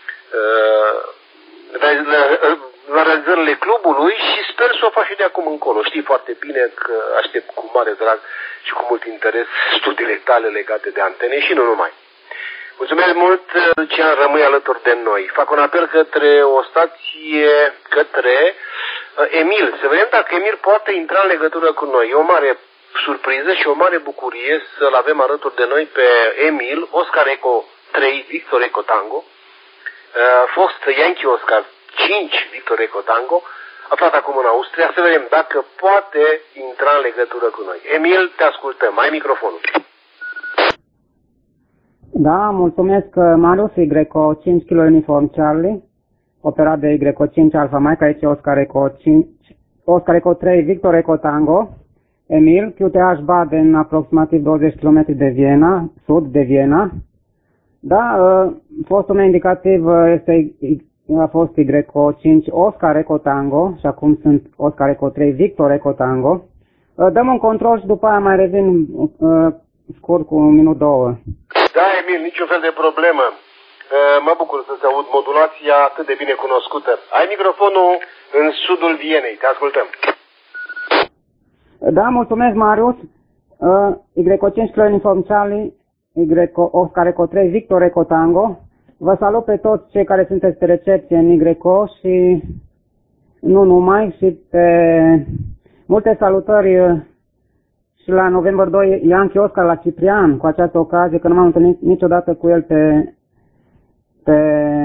[SPEAKER 1] la la realizările clubului și sper să o faci și de acum încolo. Știi foarte bine că aștept cu mare drag și cu mult interes studiile tale legate de antene și nu numai. Mulțumesc mult, Lucian, rămâi alături de noi. Fac un apel către o stație, către Emil. Să vedem dacă Emil poate intra în legătură cu noi. E o mare surpriză și o mare bucurie să-l avem alături de noi pe Emil, Oscar Eco trei, Victor Eco Tango, fost Yankee Oscar cinci, Victor Eco Tango, aflat acum în Austria, să vedem dacă poate intra în legătură cu noi. Emil, te ascultăm, ai microfonul.
[SPEAKER 9] Da, mulțumesc, Marius, Greco cinci Kilo Uniform Charlie, operat de Greco cinci Alpha Mike, aici Oscar Eco cinci, Oscar Eco trei, Victor Eco Tango, Emil, Q T H Baden, aproximativ douăzeci de kilometri de Viena, sud de Viena. Da, postul meu indicativ este a fost Greco cinci, Oscar Eco Tango și acum sunt Oscar Eco trei, Victor Eco Tango. Dăm un control și după aia mai revin uh, scurt cu un minut, două.
[SPEAKER 1] Da, Emil, niciun fel de problemă. Uh, mă bucur să te aud modulația atât de bine cunoscută. Ai microfonul în sudul Vienei, te ascultăm.
[SPEAKER 9] Da, mulțumesc, Marius. Uh, Y O cinci Kilo Uniform Charlie, Y Oscar Eco trei Victor Eco Tango. Vă salut pe toți cei care sunteți pe recepție în Y O și nu numai, și pe multe salutări și la November doi Yankee Oscar la Ciprian, cu această ocazie, că nu m-am întâlnit niciodată cu el pe, pe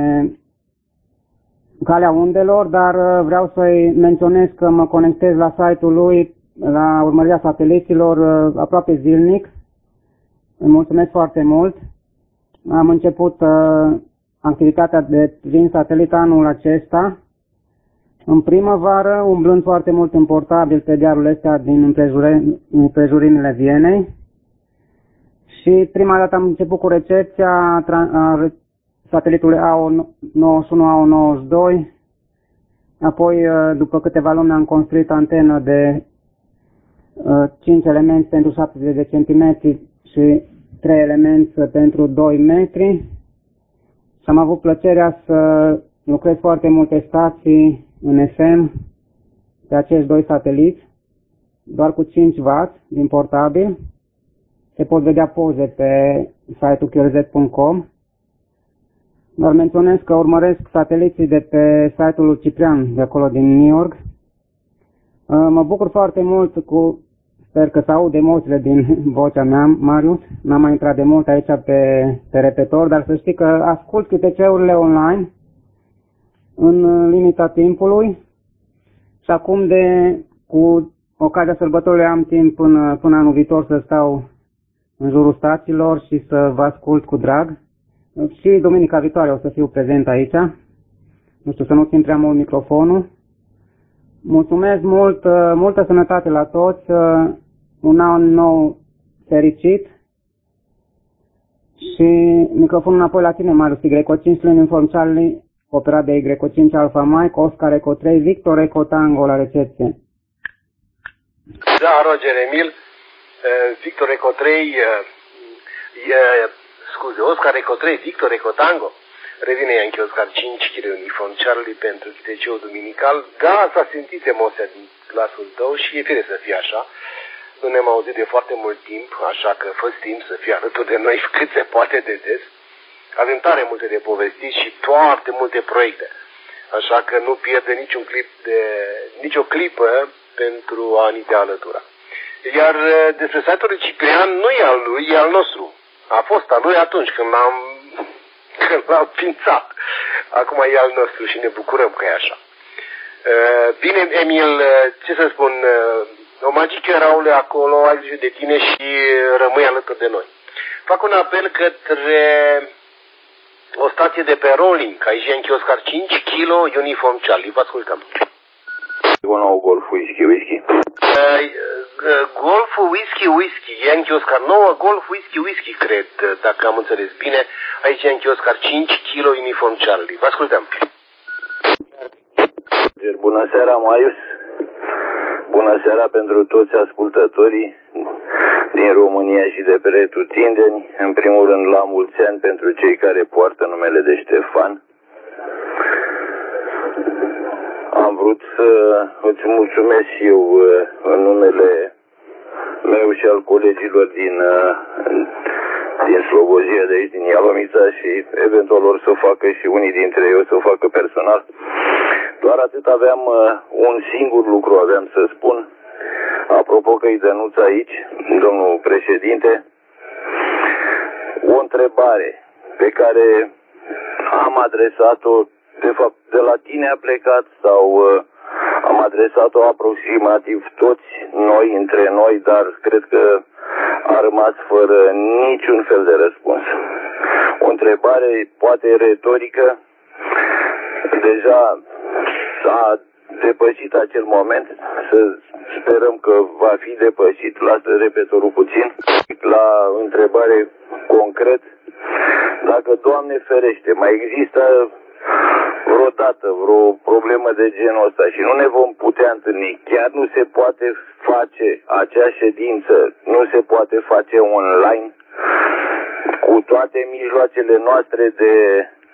[SPEAKER 9] calea undelor, dar vreau să-i menționez că mă conectez la site-ul lui, la urmărirea sateliților aproape zilnic. Îmi mulțumesc foarte mult. Am început uh, activitatea de prin satelit anul acesta, în primăvară, umblând foarte mult în portabil pe dealurile astea din împrejurimile Vienei. Și prima dată am început cu recepția a satelitului A O nouăzeci și unu A O nouăzeci și doi. Apoi, după câteva luni, am construit antenă de uh, cinci elemente pentru șaptezeci de centimetri și trei elemente pentru doi metri. Și am avut plăcerea să lucrez foarte multe stații în F M pe acești doi sateliți, doar cu cinci watt din portabil. Se pot vedea poze pe site-ul Q R Z punct com. Doar menționez că urmăresc sateliții de pe site-ul lui Ciprian, de acolo din New York. Mă bucur foarte mult cu... Sper că se aud emoțiile din vocea mea, Marius. N-am mai intrat de mult aici pe, pe repetor, dar să știi că ascult câteceurile online în limita timpului și acum, de, cu ocazia sărbătorilor, am timp până, până anul viitor să stau în jurul stațiilor și să vă ascult cu drag. Și duminica viitoare o să fiu prezent aici. Nu știu, să nu țin prea mult microfonul. Mulțumesc mult, multă sănătate la toți, un an nou fericit și microfonul înapoi la tine, Marius. Y O cinci Uniform Charlie, operat de Y O cinci Alpha Mike, Oscar Eco trei Victor Eco Tango la recepție.
[SPEAKER 1] Da, Roger Emil, Victor Eco trei, scuze, Oscar Eco trei Victor Eco Tango. Revine Yankee Oscar cinci Kilo Uniform Charlie pentru chiteceul duminical. Da, s-a simțit emoția din glasul tău și e fire să fie așa. Nu ne-am auzit de foarte mult timp, așa că fă timp să fii alături de noi cât se poate de des. Avem tare multe de povestit și foarte multe proiecte. Așa că nu pierde niciun clip de, nicio clipă pentru a ni te alătura. Iar despre site-ul Ciprian nu e al lui, e al nostru. A fost al lui atunci când l-am când l-am pințat. Acum e al nostru și ne bucurăm că e așa. Bine, Emil, ce să spun, o magică Raule acolo, ai grijă de tine și rămâi alături de noi. Fac un apel către o stație de pe Rolling, aici Yankee Oscar cinci Kilo Uniform Charlie. Vă ascultăm.
[SPEAKER 3] Golf Whisky Whisky.
[SPEAKER 1] Golf Whisky Whisky, Yankee Oscar nouă, Golf Whisky Whisky, cred, dacă am înțeles bine. Aici Yankee Oscar cinci Kilo Uniform Charlie. Vă ascultăm.
[SPEAKER 3] Bună seara, Marius. Bună seara pentru toți ascultătorii din România și de pe pretutindeni. În primul rând, la mulți ani pentru cei care poartă numele de Ștefan. Am vrut să îți mulțumesc și eu în numele meu și al colegilor din, din Slobozia de aici, din Ialomița, și eventual or să o facă și unii dintre ei, o să o facă personal. Doar atât aveam, un singur lucru aveam să spun. Apropo că-i Dănuț aici, domnul președinte, o întrebare pe care am adresat-o, de fapt, de la tine a plecat sau uh, am adresat-o aproximativ toți noi, între noi, dar cred că a rămas fără niciun fel de răspuns. O întrebare poate retorică, deja s-a depășit acel moment, să sperăm că va fi depășit, lasă repetorul puțin, la întrebare concret, dacă, Doamne ferește, mai există vreodată vreo problemă de genul ăsta și nu ne vom putea întâlni, chiar nu se poate face acea ședință, nu se poate face online, cu toate mijloacele noastre de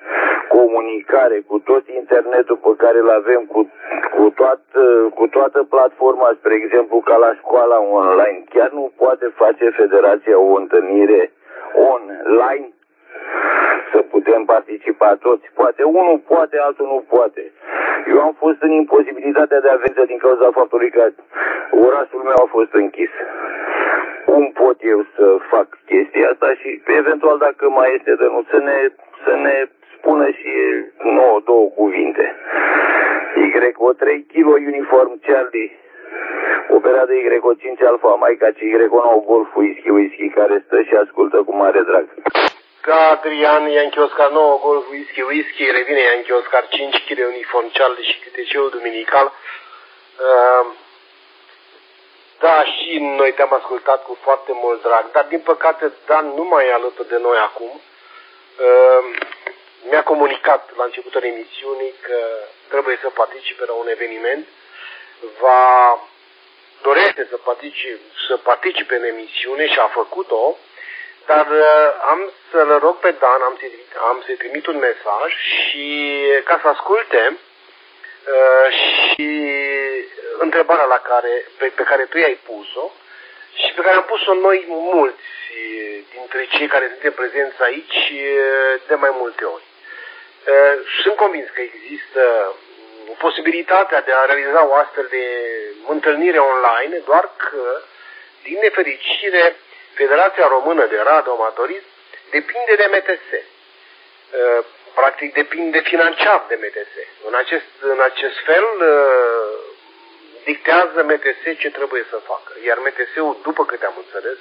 [SPEAKER 10] comunicare, cu tot internetul pe care îl avem, cu, cu, toată, cu toată platforma, spre exemplu, ca la școala online, chiar nu poate face Federația o întâlnire online să putem participa toți? Poate unul poate, altul nu poate. Eu am fost în imposibilitatea de a veni din cauza faptului că orașul meu a fost închis. Cum pot eu să fac chestia asta și eventual dacă mai este de nu să ne, să ne spună și nouă două cuvinte. Y O trei kilo uniform Charlie, operat de Y O cinci Alfa Maica și Y O nouă Golf Whisky Whisky, care stă și ascultă cu mare drag.
[SPEAKER 1] Ca Adrian, Yankee Oscar nouă Golf Whisky Whisky, revine Yankee Oscar cinci kilo uniform Charlie și câteceul duminical. Uh, Da, și noi te-am ascultat cu foarte mult drag, dar din păcate Dan nu mai e alături de noi acum. Uh, mi-a comunicat la începutul emisiunii că trebuie să participe la un eveniment. Va dorește să participe, să participe în emisiune și a făcut-o, dar uh, am să-l rog pe Dan, am să-i, am să-i trimit un mesaj și ca să asculte uh, și întrebarea la care, pe, pe care tu i-ai pus-o și pe care am pus-o noi mulți dintre cei care suntem prezenți aici de mai multe ori. Sunt convins că există posibilitatea de a realiza o astfel de întâlnire online, doar că, din nefericire, Federația Română de Radioamatorism depinde de M T S. Practic depinde financiar de M T S. În acest, în acest fel dictează M T S ce trebuie să facă. Iar M T S-ul, după câte am înțeles,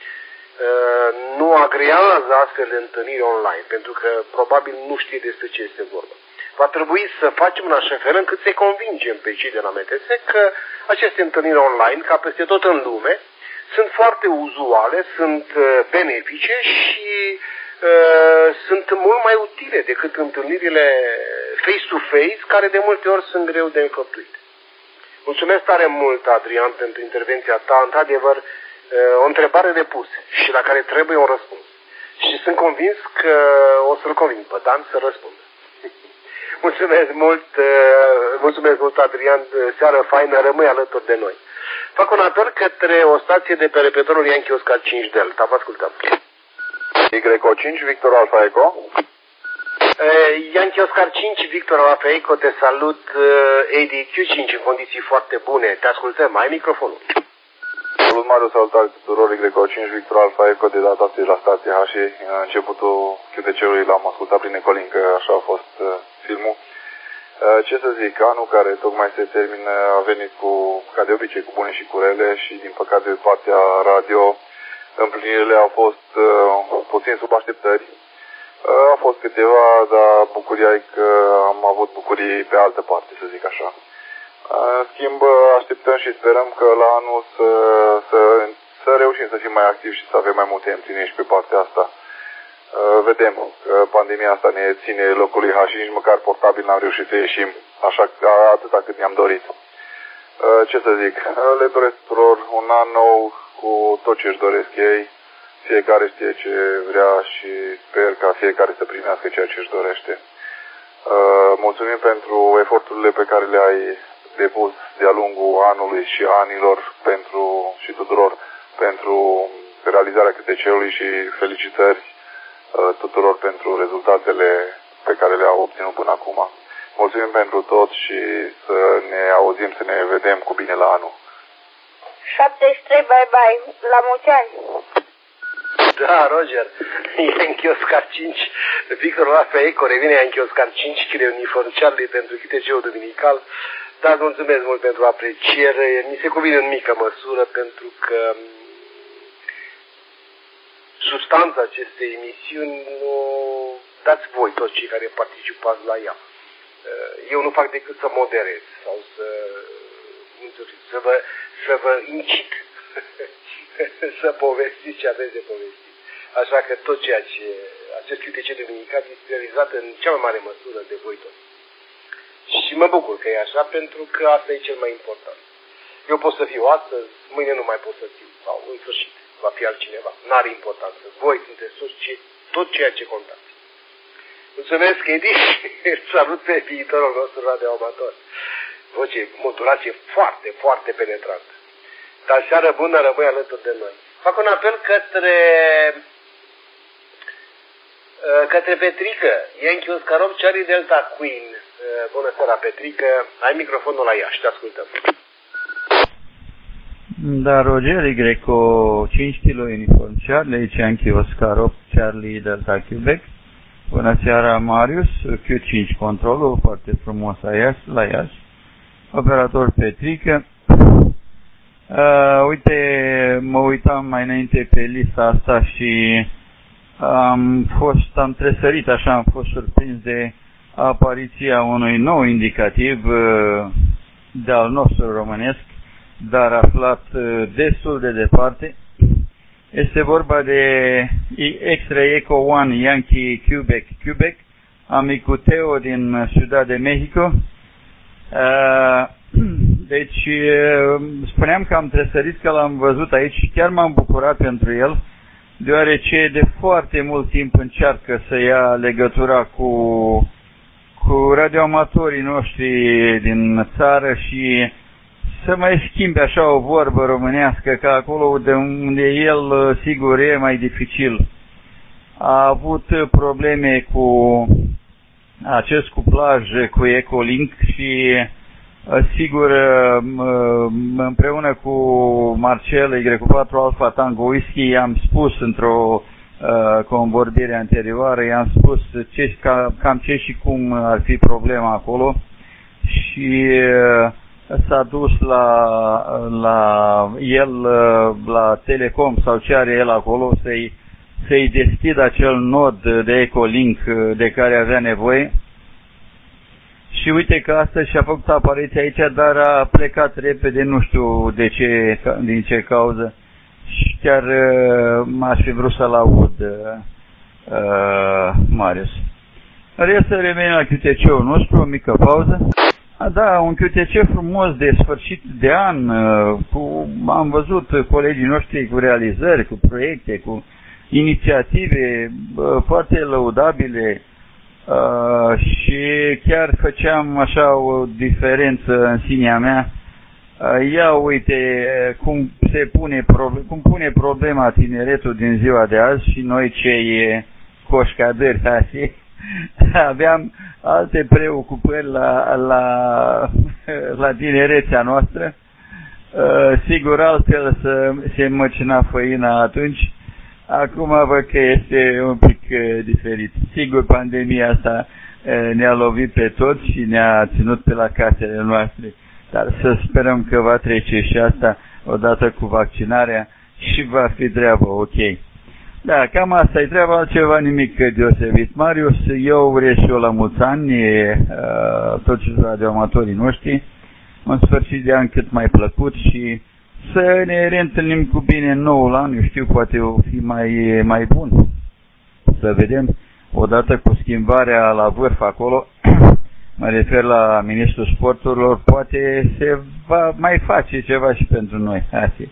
[SPEAKER 1] nu agrează astfel de întâlniri online, pentru că probabil nu știe despre ce este vorba. Va trebui să facem în așa fel încât să-i convingem pe cei de la M T S că aceste întâlniri online, ca peste tot în lume, sunt foarte uzuale, sunt benefice și uh, sunt mult mai utile decât întâlnirile face-to-face, care de multe ori sunt greu de înfăptuit. Mulțumesc tare mult, Adrian, pentru intervenția ta. Într-adevăr, o întrebare de pus și la care trebuie un răspuns. Și sunt convins că o să-l conving pe Dan să răspundă. Mulțumesc mult, mulțumesc mult, Adrian, seară faină, rămâi alături de noi. Fac un apel către o stație de pe repetorul Yankee Oscar cinci Delta. Vă ascultăm.
[SPEAKER 11] Y O cinci, Victor Alfa Eco.
[SPEAKER 1] Yankee Oscar cinci, Victor Alfa Eco, te salut. A D Q cinci în condiții foarte bune. Te ascultăm, ai microfonul.
[SPEAKER 11] Salut, Mariu, salutare tuturor. Y O cinci, Victor Alfa Eco, de data asta la stația H. Începutul Q T C-ului l-am ascultat prin Ecolin, că așa a fost uh, filmul. Uh, ce să zic, anul care tocmai se termină a venit cu, ca de obicei, cu bune și cu rele și, din păcate, de partea radio, împlinirile au fost uh, puțin sub așteptări. Uh, au fost câteva, dar bucuria e că am avut bucurii pe altă parte, să zic așa. În schimb, așteptăm și sperăm că la anul să, să, să reușim să fim mai activi și să avem mai multe împliniri și pe partea asta. Vedem că pandemia asta ne ține locului H și nici măcar portabil n-am reușit să ieșim așa atâta cât ne-am dorit. Ce să zic, le doresc tuturor un an nou cu tot ce își doresc ei. Fiecare știe ce vrea și sper ca fiecare să primească ceea ce își dorește. Mulțumim pentru eforturile pe care le-ai depus de-a lungul anului și anilor pentru, și tuturor pentru realizarea C T C-ului și felicitări uh, tuturor pentru rezultatele pe care le-au obținut până acum. Mulțumim pentru tot și să ne auzim, să ne vedem cu bine la anul.
[SPEAKER 2] șaptezeci și trei, bye bye, la mulți ani!
[SPEAKER 1] Da, Roger, Yankee Oscar cinci, Victor Alfa Eco, revine Yankee Oscar cinci, Chile Uniform Charlie pentru C T C-ul duminical. Da, mulțumesc mult pentru apreciere. Mi se cuvine în mică măsură pentru că substanța acestei emisiuni nu dați voi toți cei care participați la ea. Eu nu fac decât să moderez sau să, să, vă, să vă incit să povestiți ce aveți de povestit. Așa că tot ceea ce acest C T C duminical este realizat în cea mai mare măsură de voi toți. Și mă bucur că e așa, pentru că asta e cel mai important. Eu pot să fiu astăzi, mâine nu mai pot să fiu, sau în sfârșit va fi altcineva. N-are importanță. Voi sunteți toți ce, tot ceea ce contați. Mulțumesc, Edi, salut pe viitorul nostru radioamator. Voce, modulație foarte, foarte penetrantă. Dar seară bună, rămâi alături de noi. Fac un apel către către Petrică, Yankee Oscar opt Charlie Delta Queen. Bună seara, Petrică, ai microfonul la Iași, te ascultăm.
[SPEAKER 12] Da, Roger, Greco cinci kilo Uniform Charlie, aici Yankee Oscar opt Charlie Delta Quebec. Bună seara, Marius, Q cinci controlul, foarte frumos la Iași, la Iași. Operator Petrică. Uh, uite, mă uitam mai înainte pe lista asta și am fost, am tresărit așa, am fost surprins de apariția unui nou indicativ uh, de-al nostru românesc, dar aflat uh, destul de departe. Este vorba de X-Ray Echo unu Yankee Quebec Quebec, amicul Teo din Ciudad de Mexico. Uh, deci, uh, spuneam că am tresărit, că l-am văzut aici și chiar m-am bucurat pentru el, deoarece de foarte mult timp încearcă să ia legătura cu, cu radioamatorii noștri din țară și să mai schimbe așa o vorbă românească, că acolo de unde el sigur e mai dificil. A avut probleme cu acest cuplaj cu Ecolink și sigur împreună cu Marcel Y patru Alpha Tango Whisky i-am spus într-o uh, convorbire anterioară, i-am spus ce, ca, cam ce și cum ar fi problema acolo și uh, s-a dus la, la el, la Telecom sau ce are el acolo, să-i să-i deschidă acel nod de Ecolink de care avea nevoie. Și uite că astăzi și-a făcut apariția aici, dar a plecat repede, nu știu de ce, din ce cauză. Și chiar m-aș fi vrut să-l aud, uh, Marius. Rest să revenim la Q T C-ul nostru, o mică pauză. Da, un Q T C frumos de sfârșit de an, cu, am văzut colegii noștri cu realizări, cu proiecte, cu inițiative foarte lăudabile uh, și chiar făceam așa o diferență în sinea mea. Uh, ia uite cum se pune, cum pune problema tineretul din ziua de azi și noi cei coșcadări, așa, aveam alte preocupări la, la, la tinerețea noastră. Uh, sigur, altfel să se măcina făina atunci. Acum văd că este un pic uh, diferit. Sigur, pandemia asta uh, ne-a lovit pe toți și ne-a ținut pe la casele noastre. Dar să sperăm că va trece și asta odată cu vaccinarea și va fi treaba ok. Da, cam asta e treaba, altceva nimic deosebit. Marius, eu urez și eu la mulți ani, uh, toți radioamatorii noștri, un sfârșit de an cât mai plăcut și să ne reîntâlnim cu bine în noul an, eu știu, poate o fi mai, mai bun. Să vedem, odată cu schimbarea la vârf acolo, mă refer la Ministrul Sporturilor, poate se va mai face ceva și pentru noi. Asta.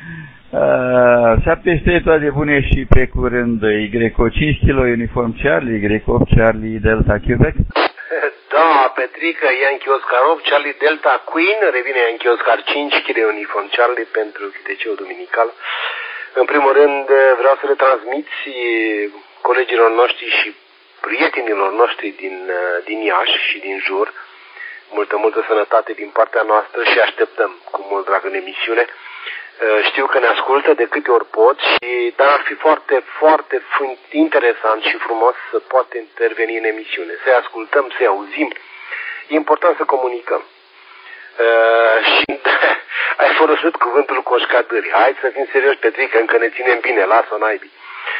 [SPEAKER 12] Uh, șaptezeci și trei toate bune și pe curând Y cinci kilo Uniform Charlie, Y opt Charlie Delta Quebec.
[SPEAKER 1] Da, Petrică, Yankee Oscar opt Charlie Delta Queen, revine Yankee Oscar cinci kilo Uniform Charlie pentru Q T C-ul duminical. În primul rând vreau să le transmiți colegilor noștri și prietenilor noștri din, din Iași și din jur multă, multă sănătate din partea noastră și așteptăm cu mult drag în emisiune. Știu că ne ascultă de câte ori pot, și, dar ar fi foarte, foarte interesant și frumos să poate interveni în emisiune. Să-i ascultăm, să-i auzim. E important să comunicăm. Uh, și ai folosit cuvântul coșcadări. Hai să fim serioși, Petrică, încă ne ținem bine, lasă-o naibii.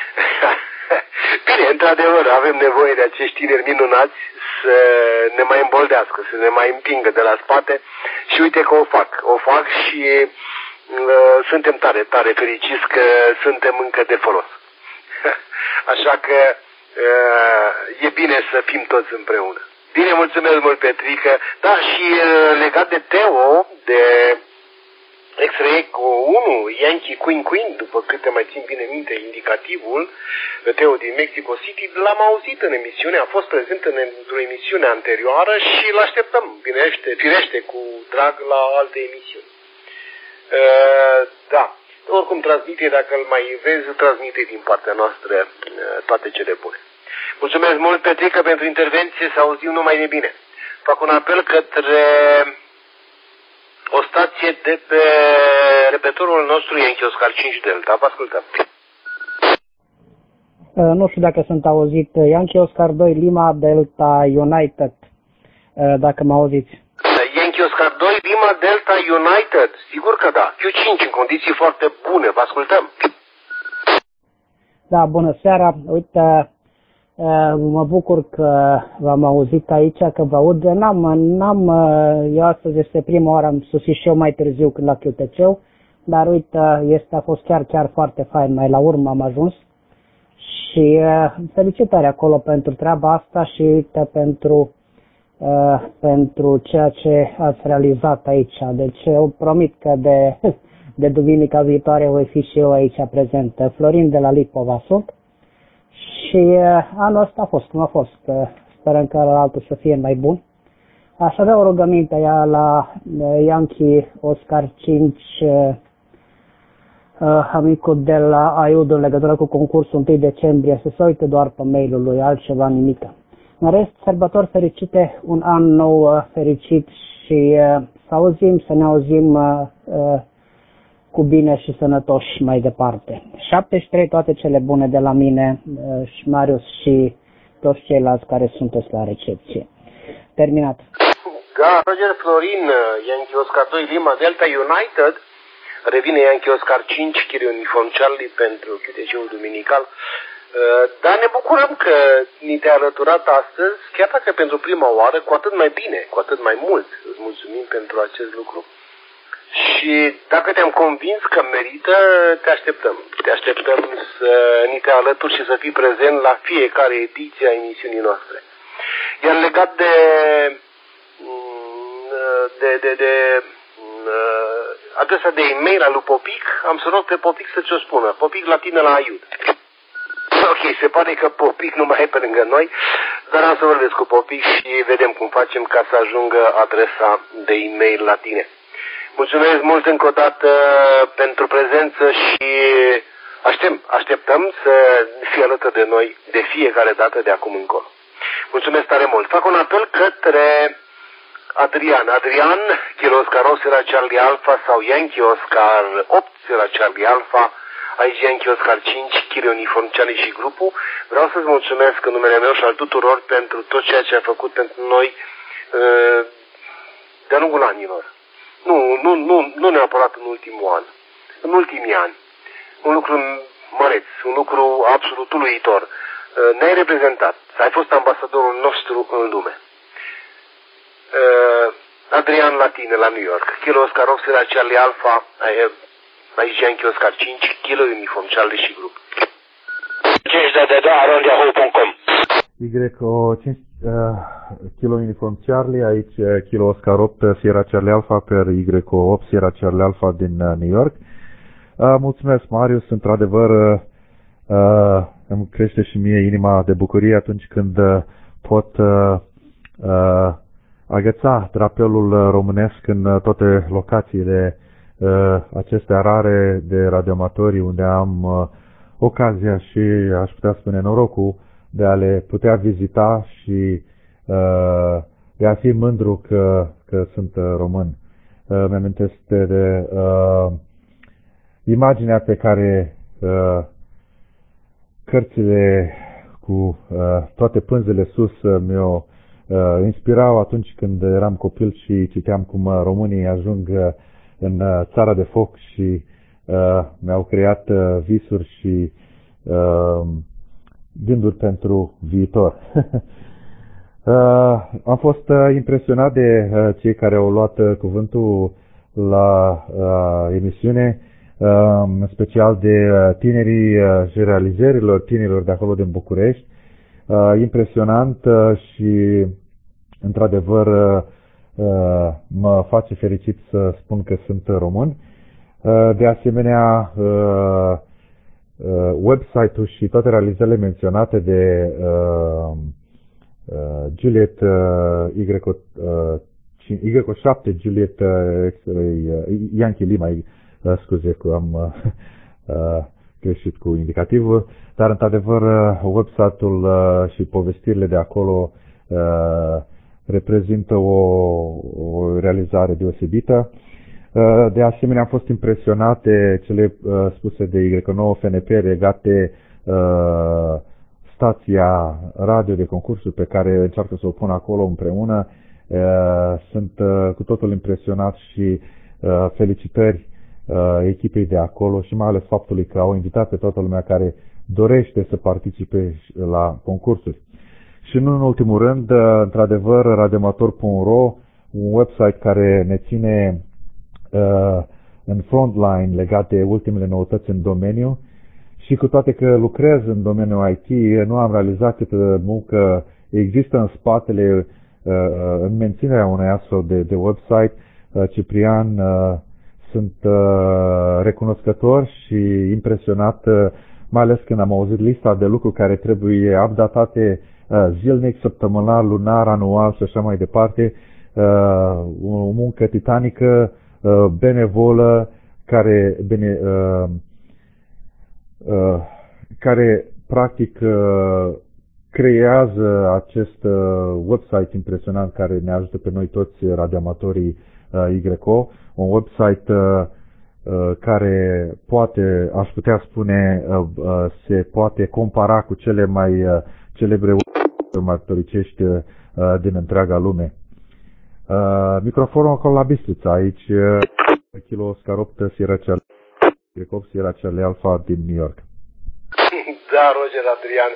[SPEAKER 1] Bine, într-adevăr, avem nevoie de acești tineri minunați să ne mai îmboldească, să ne mai împingă de la spate și uite că o fac. O fac și uh, suntem tare, tare fericiți că suntem încă de folos. Așa că uh, e bine să fim toți împreună. Bine, mulțumesc mult, Petrică. Da, și uh, legat de Teo, de X-Ray Echo unu, Yankee Queen Queen, după câte mai țin bine minte indicativul, Teo din Mexico City, l-am auzit în emisiune, a fost prezent în, într-o emisiune anterioară și îl așteptăm, binește, firește, cu drag la alte emisiuni. Uh, da, oricum transmite, dacă îl mai vezi, transmite din partea noastră uh, toate cele bune. Mulțumesc mult, Petrica, pentru intervenție, să auzim numai de bine. Fac un apel către o stație de pe repetorul nostru Yankee Oscar cinci Delta. Vă ascultăm.
[SPEAKER 13] Uh, nu știu dacă sunt auzit. Yankee Oscar doi Lima Delta United. Uh, dacă mă auziți.
[SPEAKER 1] Yankee Oscar doi Lima Delta United. Sigur că da. Q cinci în condiții foarte bune. Vă ascultăm.
[SPEAKER 13] Da, bună seara. Uite, mă bucur că v-am auzit aici, că vă aud. N-am, n-am, eu astăzi este prima oară, am sosit și eu mai târziu la Q T C-ul, dar uite, este, a fost chiar, chiar foarte fain, mai la urmă am ajuns. Și felicitări acolo pentru treaba asta și uite, pentru, uh, pentru ceea ce ați realizat aici. Deci eu promit că de, de duminica viitoare voi fi și eu aici prezent. Florin de la Lipova sunt. Și uh, anul ăsta a fost cum a fost. Uh, sperăm că altul să fie mai bun. Aș avea o rugăminte aia la uh, Yankee Oscar cinci, uh, uh, amicul de la Aiud, în legătură cu concursul întâi decembrie, să se uite doar pe mail-ul lui, altceva nimică. În rest, sărbători fericite, un an nou uh, fericit și uh, să auzim, să ne auzim uh, uh, cu bine și sănătoși mai departe. șaptezeci și trei toate cele bune de la mine și Marius și toți ceilalți care sunteți la recepție. Terminat.
[SPEAKER 1] Da, Roger Florin, Yankee Oscar doi Lima Delta United, revine Yankee Oscar cinci, Kilo Uniform Charlie pentru Q T C-ul duminical. Dar ne bucurăm că ni te-ai alăturat astăzi, chiar dacă pentru prima oară, cu atât mai bine, cu atât mai mult. Îți mulțumim pentru acest lucru. Și dacă te-am convins că merită, te așteptăm. Te așteptăm să ni te alături și să fii prezent la fiecare ediție a emisiunii noastre. Iar legat de de, de, de adresa de e-mail a lui Popic, am să rog pe Popic să ți-o spună. Popic la tine la Aiud. Ok, se pare că Popic nu mai e pe lângă noi, dar am să vorbesc cu Popic și vedem cum facem ca să ajungă adresa de e-mail la tine. Mulțumesc mult încă o dată pentru prezență și aștept, așteptăm să fie alături de noi de fiecare dată de acum încolo. Mulțumesc tare mult. Fac un apel către Adrian. Adrian, Kilo Oscar opt era Charlie Alpha sau Yankee Oscar opt era Charlie Alpha, aici Yankee Oscar cinci, Kilo Uniform Charlie și grupul. Vreau să-ți mulțumesc în numele meu și al tuturor pentru tot ceea ce a făcut pentru noi de-a lungul anilor. Nu, nu, nu, nu neapărat în ultimul an, în ultimii ani. Un lucru măreț, un lucru absolut uluitor. Ne-ai reprezentat, ai fost ambasadorul nostru în lume. Adrian la tine, la New York. Kilo Oscar opt era Charlie Alpha, aici Yankee Oscar cinci, Kilo Uniform Charlie și grup. cinci de de da, arond yahoo punct com.
[SPEAKER 4] Y O cinci uh, Kilo Uniform Charlie, aici uh, Kilo Oscar opt Sierra Charlie Alpha per Y O opt Sierra Charlie Alpha din uh, New York. Uh, mulțumesc, Marius, într-adevăr uh, uh, îmi crește și mie inima de bucurie atunci când uh, pot uh, uh, agăța drapelul românesc în uh, toate locațiile uh, acestea rare de radioamatori unde am uh, ocazia și, aș putea spune, norocul de a le putea vizita și uh, de a fi mândru că, că sunt uh, român. Uh, mi-amintesc de uh, imaginea pe care uh, cărțile cu uh, toate pânzele sus uh, mi-o uh, inspirau atunci când eram copil și citeam cum uh, românii ajung uh, în uh, țara de foc și uh, mi-au creat uh, visuri și uh, gânduri pentru viitor. uh, am fost uh, impresionat de uh, cei care au luat uh, cuvântul la uh, emisiune, uh, în special de uh, tinerii uh, și realizărilor tinerilor de acolo din București. Uh, impresionant uh, și într-adevăr uh, uh, mă face fericit să spun că sunt român De asemenea, website-ul și toate realizările menționate de Juliet Y șapte, Juliet Yankee Lima, scuze că am greșit cu indicativul, dar într-adevăr website-ul și povestirile de acolo reprezintă o, o realizare deosebită. De asemenea, am fost impresionat de cele spuse de Y nouă F N P legate stația radio de concursuri pe care încearcă să o pun acolo împreună. Sunt cu totul impresionat și felicitări echipei de acolo și mai ales faptului că au invitat pe toată lumea care dorește să participe la concursuri. Și nu în ultimul rând, într-adevăr, radioamator punct ro, un website care ne ține uh, în frontline legat de ultimele noutăți în domeniu și cu toate că lucrez în domeniul I T, nu am realizat câtă muncă există în spatele, uh, în menținerea unui astfel de, de website. Uh, Ciprian, uh, sunt uh, recunoscător și impresionat, uh, mai ales când am auzit lista de lucruri care trebuie updatate zilnic, săptămânal, lunar, anual și așa mai departe. O muncă titanică, benevolă, care, bene, care practic creează acest website impresionant care ne ajută pe noi toți radioamatorii Y O, un website care poate, aș putea spune, se poate compara cu cele mai celebre martoricești din întreaga lume. Microfonul acolo la Bistrița, aici Kilo Oscar opt Sierra Charlie, Grecop Sierra Charlie Alpha din New York.
[SPEAKER 1] Da, Roger Adrian.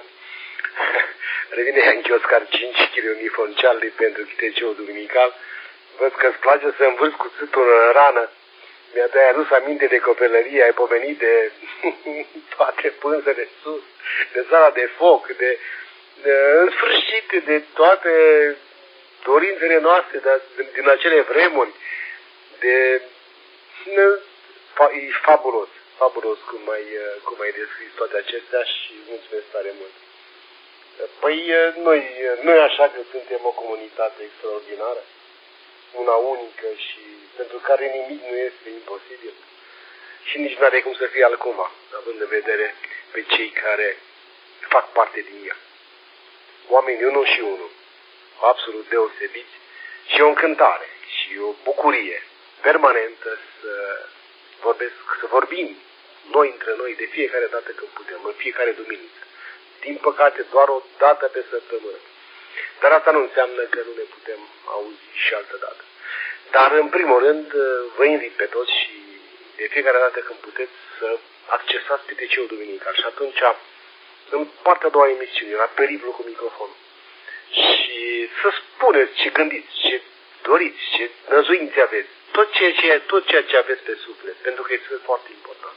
[SPEAKER 1] Revine Yankee Oscar cinci, Kilo Uniform Charlie pentru Q T C-ul duminical. Văd că îți place să învârți cuțitul în rană. Mi-a adus aminte de copilărie, ai pomenit de toate pânzele sus, de sala de foc, de, de în sfârșit, de toate dorințele noastre de, de, din acele vremuri. De, de, e fabulos, fabulos cum ai, cum ai descris toate acestea și mulțumesc tare mult. Păi noi, noi așa că suntem o comunitate extraordinară, una unică și pentru care nimic nu este imposibil și nici nu are cum să fie altcumva, având în vedere pe cei care fac parte din ea. Oamenii unul și unul, absolut deosebiți și o încântare și o bucurie permanentă să vorbesc, să vorbim noi între noi de fiecare dată când putem, în fiecare duminică. Din păcate doar o dată pe săptămână. Dar asta nu înseamnă că nu ne putem auzi și altă dată. Dar, în primul rând, vă invit pe toți și de fiecare dată când puteți să accesați Q T C-ul duminical. Și atunci, în partea a doua emisiune, la periplu cu microfonul. Și să spuneți ce gândiți, ce doriți, ce năzuințe aveți. Tot ceea ce, tot ceea ce aveți pe suflet, pentru că este foarte important.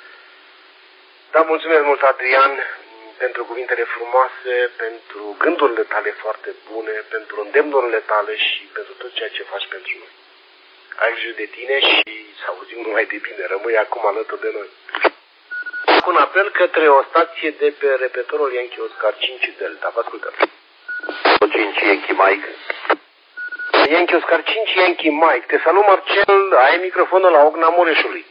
[SPEAKER 1] Da, mulțumesc mult, Adrian, pentru cuvintele frumoase, pentru gândurile tale foarte bune, pentru îndemnurile tale și pentru tot ceea ce faci pentru noi. Ai grijă de tine și să auzim numai de bine, rămâi acum alături de noi. Fac un apel către o stație de pe repetorul Yankee Oscar cinci Delta. Vă ascultăm.
[SPEAKER 10] cinci Yankee Mike.
[SPEAKER 1] Yankee Oscar cinci Yankee Mike. Te salut, Marcel, ai microfonul la Ogna Mureșului.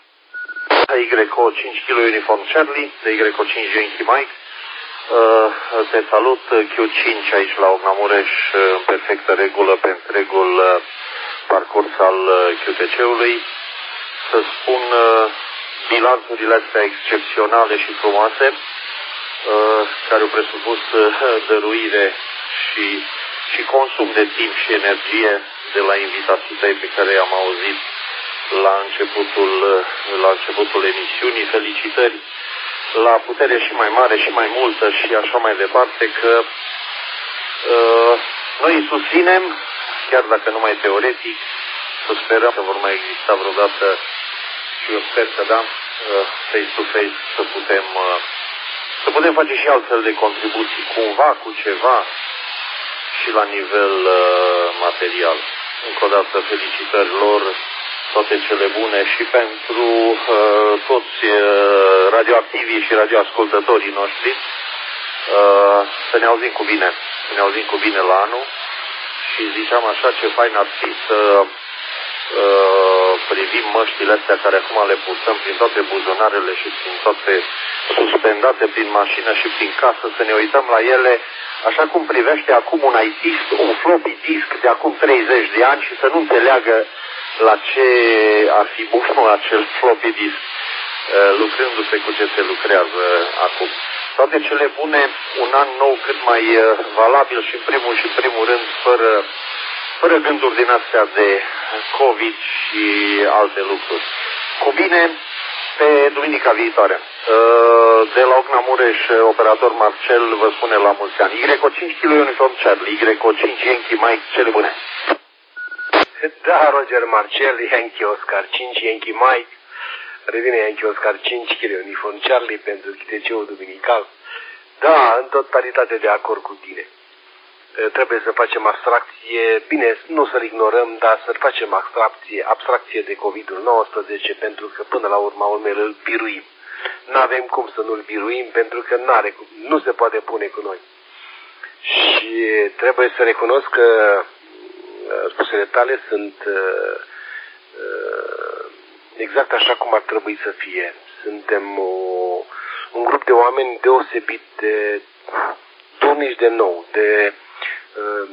[SPEAKER 10] Y O cinci Kilo Uniform Charlie, de Y O cinci Yankee Mike. Uh, te salut, Q cinci aici la Ogna Mureș, în perfectă regulă pe întregul uh, parcurs al uh, Q T C-ului. Să spun uh, bilanțurile astea excepționale și frumoase, uh, care au presupus uh, dăruire și, și consum de timp și energie de la invitații tăi pe care i-am auzit la începutul, la începutul emisiunii. Felicitări la putere și mai mare și mai multă și așa mai departe, că uh, noi îi susținem, chiar dacă numai teoretic, să sperăm că vor mai exista vreodată și eu sper că da, uh, face-to-face să putem, uh, să putem face și altfel de contribuții, cumva cu ceva și la nivel uh, material. Încă o dată felicitări lor
[SPEAKER 14] toate cele bune și pentru uh, toți uh, radioactivii și radioascultătorii noștri. Uh, să ne auzim cu bine, să ne auzim cu bine la anul și ziceam așa, ce fain ar fi să uh, privim măștile astea care acum le purtăm prin toate buzunarele și prin toate suspendate prin mașină și prin casă, să ne uităm la ele așa cum privește acum un artist, un floppy disk de acum treizeci de ani și să nu înțeleagă la ce ar fi bun acel floppy disk, uh, lucrându-se cu ce se lucrează acum. Toate cele bune, un an nou cât mai uh, valabil și în primul și primul rând fără, fără gânduri din astea de COVID și alte lucruri. Cu bine pe duminica viitoare. Uh, de la Ocna Mureș, operator Marcel vă spune la mulți ani. Y O cinci kilo Uniform Charlie, Y O cinci Yankee Mike, cele bune.
[SPEAKER 1] Da, Roger Marcel, Yankee Oscar cinci, Yankee Mike. Revine Yankee Oscar cinci kilo Uniform Charlie pentru chiteceul duminical. Da, în totalitate de acord cu tine. Trebuie să facem abstracție, bine, nu să-l ignorăm, dar să facem abstracție, abstracție de COVID nouăsprezece pentru că până la urma urmei îl biruim. N-avem cum să nu-l biruim pentru că n-are, nu se poate pune cu noi. Și trebuie să recunosc că spusele tale sunt uh, uh, exact așa cum ar trebui să fie. Suntem o, un grup de oameni deosebit de dornici de nou, de uh,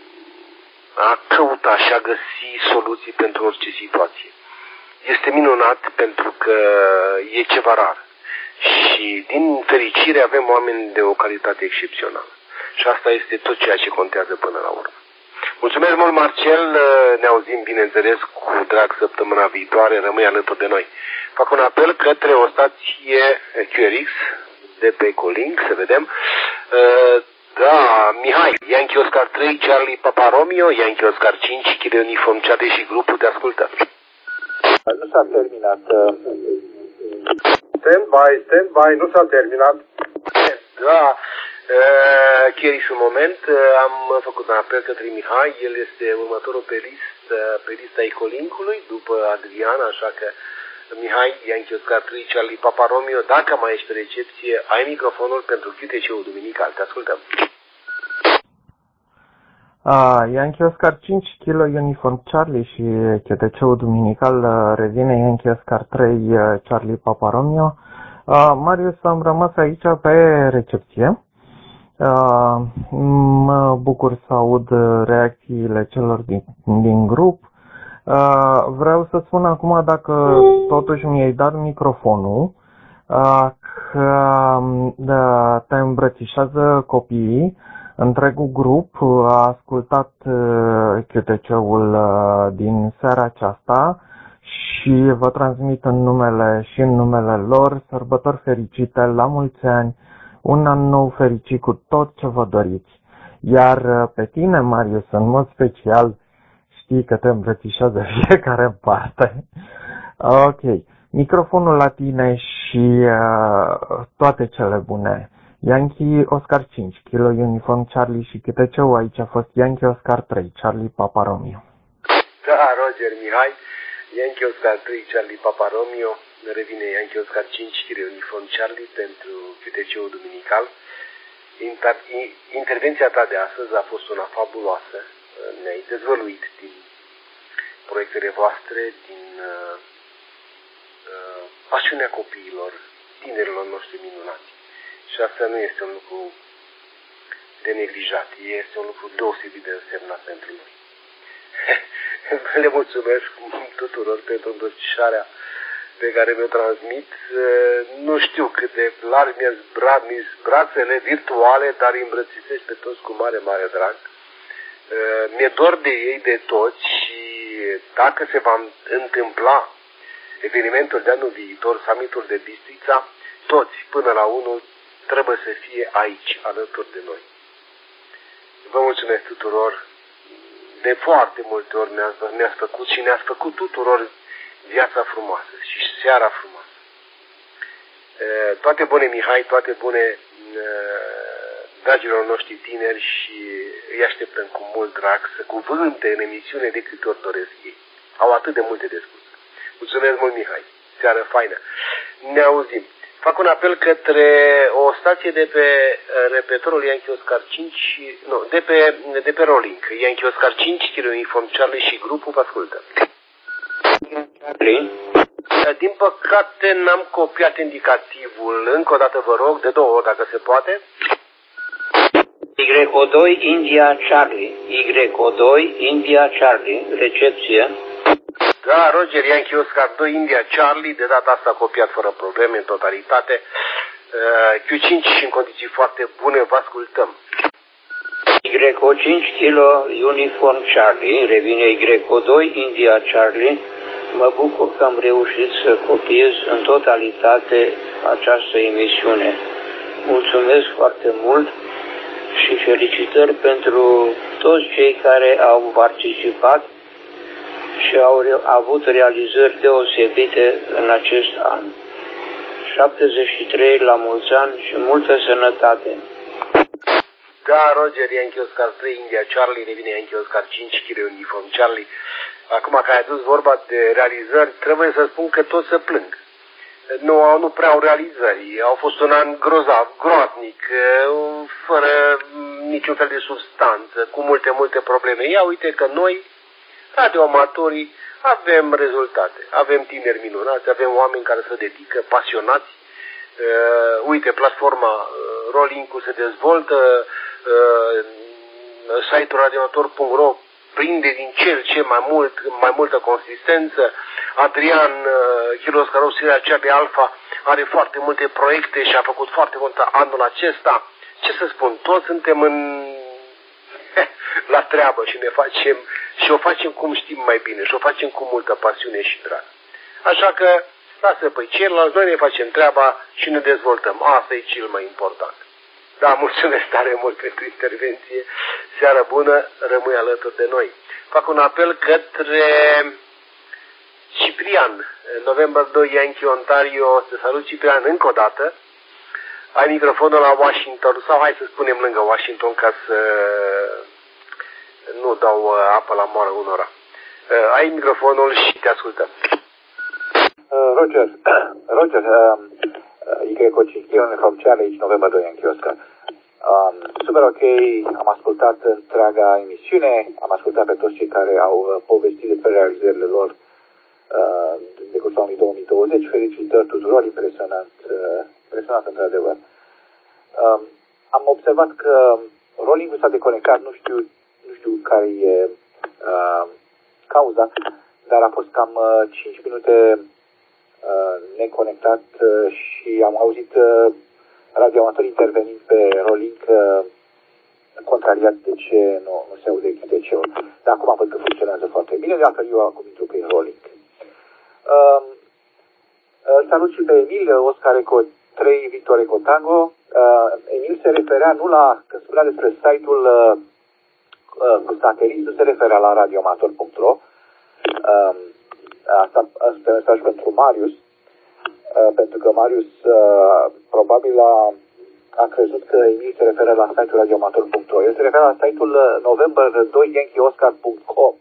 [SPEAKER 1] a căuta și a găsi soluții pentru orice situație. Este minunat pentru că e ceva rar. Și din fericire avem oameni de o calitate excepțională. Și asta este tot ceea ce contează până la urmă. Mulțumesc mult, Marcel, ne auzim, bineînțeles, cu drag săptămâna viitoare, rămâi alături de noi. Fac un apel către o stație Q R X de pe Colink, să vedem. Da, Mihai, Yankee Oscar trei, Charlie Papa Romeo, Yankee Oscar cinci, Kilo Uniform Charlie și grupul te ascultă.
[SPEAKER 3] Nu s-a terminat. Stand by, stand by, nu s-a terminat.
[SPEAKER 1] Da. Chiar un moment, am făcut un apel către Mihai, el este următorul pe listă, pe lista Ecolincului, după Adrian, așa că Mihai, Yankee Oscar trei, Charlie Papa Romeo, dacă mai ești pe recepție, ai microfonul pentru Q T C-ul duminical, te ascultăm.
[SPEAKER 5] Uh, Yankee Oscar cinci, Kilo Uniform Charlie și Q T C-ul duminical revine Yankee Oscar trei, Charlie Papa Romeo. Uh, Marius, am rămas aici pe recepție. Uh, mă bucur să aud reacțiile celor din, din grup. Uh, vreau să spun acum, dacă totuși mi-ai dat microfonul, uh, că uh, te îmbrățișează copiii, întregul grup a ascultat uh, Q T C-ul uh, din seara aceasta și vă transmit în numele și în numele lor sărbători fericite, la mulți ani, un an nou fericit cu tot ce vă doriți. Iar pe tine, Marius, în mod special, știi că te îmbrățișează fiecare în parte. Ok, microfonul la tine și uh, toate cele bune. Yankee Oscar cinci, Kilo Uniform Charlie și Q T C-ul aici a fost Yankee Oscar trei, Charlie Papa Romeo.
[SPEAKER 1] Da, Roger Mihai, Yankee Oscar trei, Charlie Papa Romeo. Revine Yankee Oscar cinci, Kilo Uniform Charlie pentru Q T C-ul duminical. Intervenția ta de astăzi a fost una fabuloasă. Ne-ai dezvăluit din proiectele voastre, din uh, uh, pasiunea copiilor, tinerilor noștri minunați. Și asta nu este un lucru de neglijat, este un lucru deosebit de însemnat pentru noi. Le mulțumesc tuturor pentru îmbrățișarea pe care mi-o transmit. Nu știu cât de larg mi-e brațele virtuale, dar îi îmbrățișez pe toți cu mare, mare drag. Mi-e dor de ei, de toți, și dacă se va întâmpla evenimentul de anul viitor, summitul de Bistrița, toți, până la unul, trebuie să fie aici, alături de noi. Vă mulțumesc tuturor. De foarte multe ori mi-ați, mi-ați făcut și ne-ați făcut tuturor viața frumoasă și seara frumoasă. Toate bune, Mihai, toate bune dragilor noștri tineri și îi așteptăm cu mult drag să cuvânte în emisiune de câte ori doresc ei. Au atât de multe de spus. Mulțumesc mult, Mihai. Seară faină. Ne auzim. Fac un apel către o stație de pe repetorul Yankee Oscar cinci, nu, de pe, de pe Rolling. Yankee Oscar cinci, Kilo Uniform Charlie și grupul vă ascultă.
[SPEAKER 7] Charlie?
[SPEAKER 1] Din păcate n-am copiat indicativul. Încă o dată vă rog, de două ori dacă se poate.
[SPEAKER 7] Y O doi India Charlie. Y O doi India Charlie. Recepție.
[SPEAKER 1] Da, Roger, Yankee Oscar doi India Charlie, de data asta copiat fără probleme în totalitate. Q cinci și în condiții foarte bune, vă ascultăm.
[SPEAKER 7] Y O cinci Kilo Uniform Charlie, revine Y O doi India Charlie. Mă bucur că am reușit să copiez în totalitate această emisiune. Mulțumesc foarte mult și felicitări pentru toți cei care au participat și au avut realizări deosebite în acest an. șaptezeci și trei la mulți ani și multă sănătate.
[SPEAKER 1] Da, Roger, Yankee Oscar trei India Charlie, revine Yankee Oscar cinci, Kilo Uniform Charlie. Acum că ai adus vorba de realizări, trebuie să spun că toți se plâng. Nu, nu prea au realizări. Au fost un an grozav, groaznic, fără niciun fel de substanță, cu multe, multe probleme. Ia uite că noi, radioamatorii, avem rezultate. Avem tineri minunați, avem oameni care se dedică, pasionați. Uh, uite, platforma uh, Rolling-ul se dezvoltă, uh, site-ul radioamator punct ro prinde din cel ce mai mult, mai multă consistență. Adrian uh, Kilo Oscar Obsirea Charlie Alpha are foarte multe proiecte și a făcut foarte mult anul acesta. Ce să spun, toți suntem în la treabă și ne facem și o facem cum știm mai bine și o facem cu multă pasiune și drag. Așa că lasă pe ceilalți, noi ne facem treaba și ne dezvoltăm. Asta e cel mai important. Da, mulțumesc tare mult pentru intervenție. Seară bună, rămâi alături de noi. Fac un apel către Ciprian, November doi Yankee Ontario. Te salut, Ciprian, încă o dată. Ai microfonul la Washington, sau hai să spunem lângă Washington ca să nu dau apă la moară unora. Ai microfonul și te ascultăm.
[SPEAKER 3] Uh, Roger, Roger, uh, Y O cinci Uniform Charlie, aici November doi Yankee Oscar. Um, super ok, am ascultat întreaga emisiune, am ascultat pe toți cei care au uh, povestit despre realizările lor uh, de cursul anului două mii douăzeci. Felicitări tuturor, impresionant, uh, impresionant într-adevăr. Um, am observat că Rolling s-a deconectat, nu știu, nu știu care e uh, cauza, dar a fost cam uh, cinci minute uh, neconectat uh, și am auzit uh, radioamatori intervenind pe Rolling uh, contrariat de ce nu, nu se aude Q T C-ul. Dar acum văd că funcționează foarte bine, de altfel eu acum intru prin Rolling. Uh, uh, salut și pe Emil, Oscar Eco trei, Victor Eco Tango. Uh, Emil se referea nu la, când spunea despre site-ul uh, uh, cu satelit, nu se referea la radioamator punct ro. Uh, asta este mesaj pentru Marius, uh, pentru că Marius uh, probabil a, a crezut că Emil se referă la site-ul radioamator punct ro. El se referă la site-ul November doi Yankee Oscar punct com.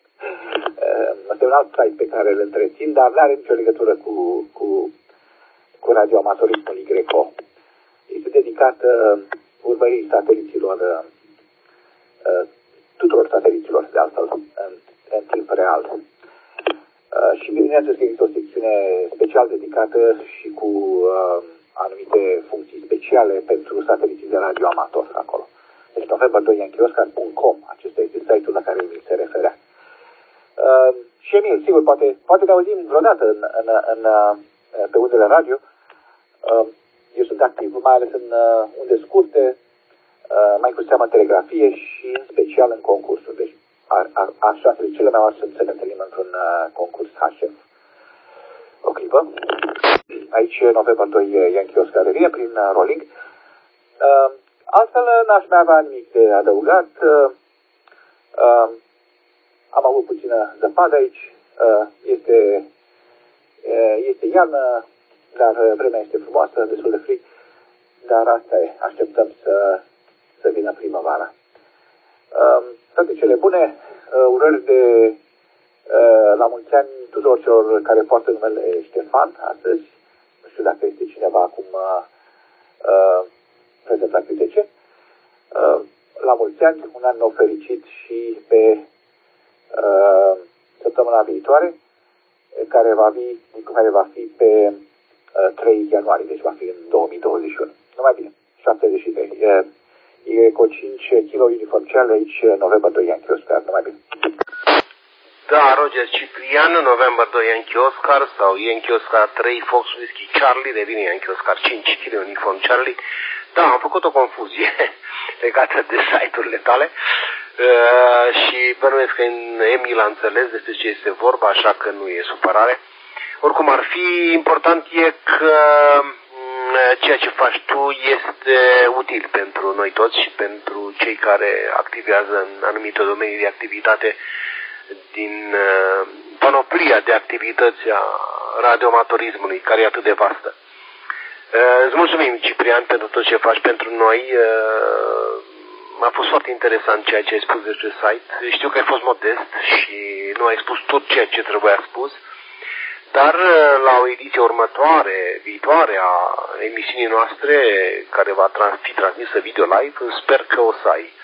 [SPEAKER 3] Este un alt site pe care îl întrețin, dar nu are nicio legătură cu, cu, cu radioamatorismul Y O. Este dedicat uh, urmăririi sateliților, uh, uh, tuturor sateliților de altfel, în, în timp real. Uh, și bineînțeles că există o secțiune special dedicată și cu uh, anumite funcții speciale pentru sateliții de radioamator acolo. Deci November doi Yankee Oscar punct com, acesta este site-ul la care Emil se referea. Uh, și Emil, sigur, poate, poate ne auzim vreodată în, în, în, în, pe undele radio. Uh, eu sunt activ, mai ales în uh, unde scurte, uh, mai cu seamă în telegrafie și în special în concursuri. Deci a, a, așa, cele mai mari sunt să ne întâlnim într-un uh, concurs H F. O clipă. Aici November doi Yankee Oscar revine prin uh, Rolling. Uh, altfel n-aș mai avea nimic de adăugat. Uh, uh, am avut puțină zăpadă aici. Uh, este, uh, este iarnă, dar vremea este frumoasă, destul de frig. Dar asta e. Așteptăm să, să vină primăvara. Uh, toate cele bune, uh, urări de uh, la la mulți ani tuturor celor care poartă numele Ștefan astăzi. Nu știu dacă este cineva acum uh, prezent la Q T C. Uh, la mulți ani, un an nou fericit și pe uh, săptămâna viitoare, care va fi, care va fi pe uh, trei ianuarie, deci va fi în două mii douăzeci și unu. Numai bine, șaptezeci și trei. E, e cu cinci kilograme uniform Charlie aici, November doi Yankee Oscar, numai bine.
[SPEAKER 1] Da, Roger Ciprian, November doi Yankee Oscar sau Yankee Oscar trei Fox Whiskey Charlie, devine Yankee Oscar cinci kilograme uniform Charlie. Da, am făcut o confuzie legată de site-urile tale uh, și bănuiesc că Emil a înțeles despre ce este vorba, așa că nu e supărare. Oricum ar fi, important e că ceea ce faci tu este util pentru noi toți și pentru cei care activează în anumite domenii de activitate din uh, panoplia de activități a radioamatorismului, care e atât de vastă. Uh, îți mulțumim, Ciprian, pentru tot ce faci pentru noi. Uh, m-a fost foarte interesant ceea ce ai spus despre site. Știu că ai fost modest și nu ai spus tot ceea ce trebuia spus, dar uh, la o ediție următoare, viitoare a emisiunii noastre, care va trans- fi transmisă video live, sper că o să ai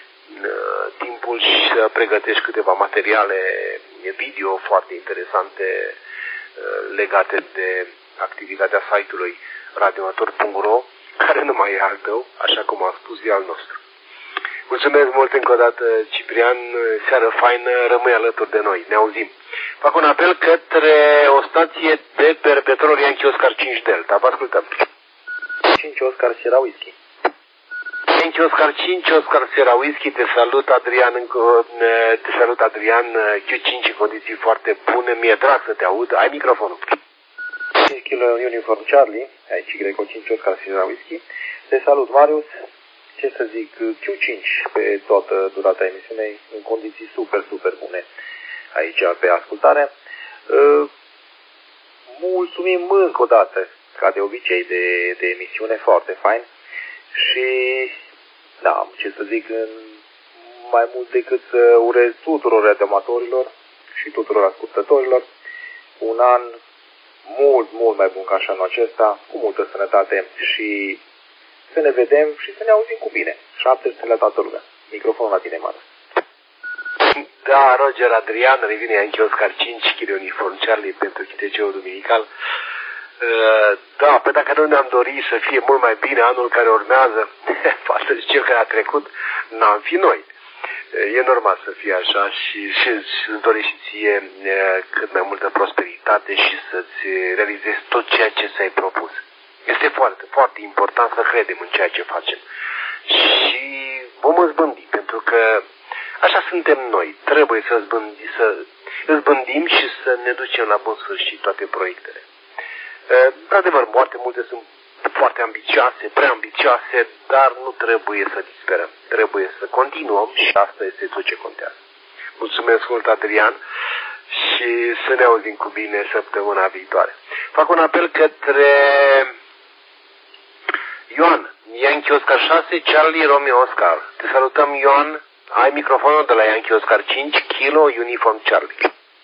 [SPEAKER 1] timpul și să pregătești câteva materiale video foarte interesante legate de activitatea site-ului radioamator punct ro, care nu mai e al tău, așa cum a spus, e al nostru. Mulțumesc mult încă o dată, Ciprian, seară faină, rămâi alături de noi, ne auzim. Fac un apel către o stație de perpetual Yankee Oscar cinci Delta, vă ascultăm.
[SPEAKER 3] cinci Oscar Sierra Whisky.
[SPEAKER 1] Yankee Oscar cinci, Oscar Sierra Whisky, te salut Adrian, te salut Adrian, Q cinci în condiții foarte bune, mi-e drag să te aud, ai microfonul.
[SPEAKER 3] cinci kilograme Uniform Charlie, aici Greco cinci Oscar Sierra Whisky, te salut Marius, ce să zic, Q cinci pe toată durata emisiunii, în condiții super, super bune, aici pe ascultare. Mulțumim încă o dată, ca de obicei, de, de emisiune, foarte fain. Și, da, ce să zic, mai mult decât să urez tuturor radioamatorilor și tuturor ascultătorilor un an mult, mult mai bun ca și anul acesta, cu multă sănătate și să ne vedem și să ne auzim cu bine. șapte sute la toată lumea. Microfonul la tine, Marius.
[SPEAKER 1] Da, Roger Adrian, revine Yankee Oscar cinci, kilograme uniform Charlie pentru Q T C-ul duminical. Da, pe dacă nu ne-am dorit să fie mult mai bine anul care urmează față de cel care a trecut, n-am fi noi. E normal să fie așa și, și îți dorești și ție cât mai multă prosperitate și să-ți realizezi tot ceea ce ți-ai propus. Este foarte, foarte important să credem în ceea ce facem. Și vom îzbândi, pentru că așa suntem noi. Trebuie să îzbândi, să îzbândim și să ne ducem la bun sfârșit toate proiectele. Într-adevăr, foarte multe sunt foarte ambicioase, prea ambicioase, dar nu trebuie să disperăm. Trebuie să continuăm și asta este tot ce contează. Mulțumesc mult, Adrian, și să ne auzim cu bine săptămâna viitoare. Fac un apel către Ioan, Yankee Oscar șase, Charlie Romeo Oscar. Te salutăm, Ioan. Ai microfonul de la Yankee Oscar cinci, Kilo Uniform Charlie.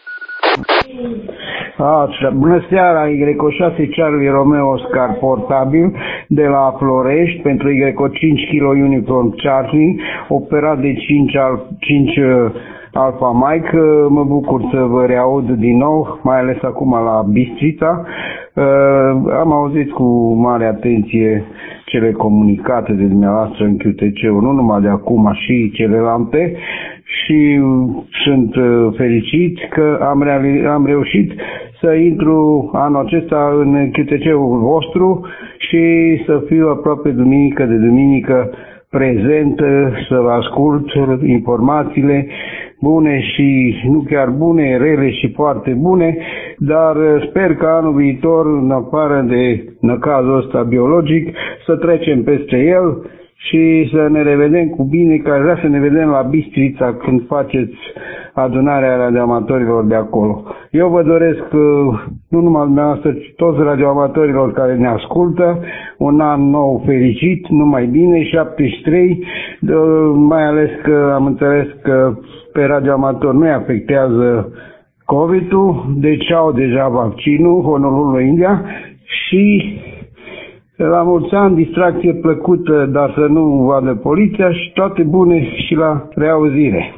[SPEAKER 15] Așa, bună seara, Y șase Charlie Romeo Oscar portabil de la Florești pentru Y cinci Kilo Uniform Charlie, operat de cinci Alpha Mike. Mă bucur să vă reaud din nou, mai ales acum la Bistrița. Am auzit cu mare atenție cele comunicate de dumneavoastră în Q T C-ul, nu numai de acum, și celelalte, și sunt fericit că am, am reușit să intru anul acesta în Q T C-ul vostru și să fiu aproape duminică de duminică prezent, să vă ascult informațiile bune și nu chiar bune, rele și foarte bune, dar sper că anul viitor, în afară de năcazul ăsta biologic, să trecem peste el și să ne revedem cu bine, că aș vrea să ne vedem la Bistrița când faceți adunarea radioamatorilor de acolo. Eu vă doresc, nu numai dumneavoastră, ci toți radioamatorilor care ne ascultă, un an nou fericit, numai bine, șaptezeci și trei, mai ales că am înțeles că pe radioamator nu-i afectează COVID-ul, deci au deja vaccinul, Honolulu, India, și la mulți ani, distracție plăcută, dar să nu vadă poliția, și toate bune și la reauzire.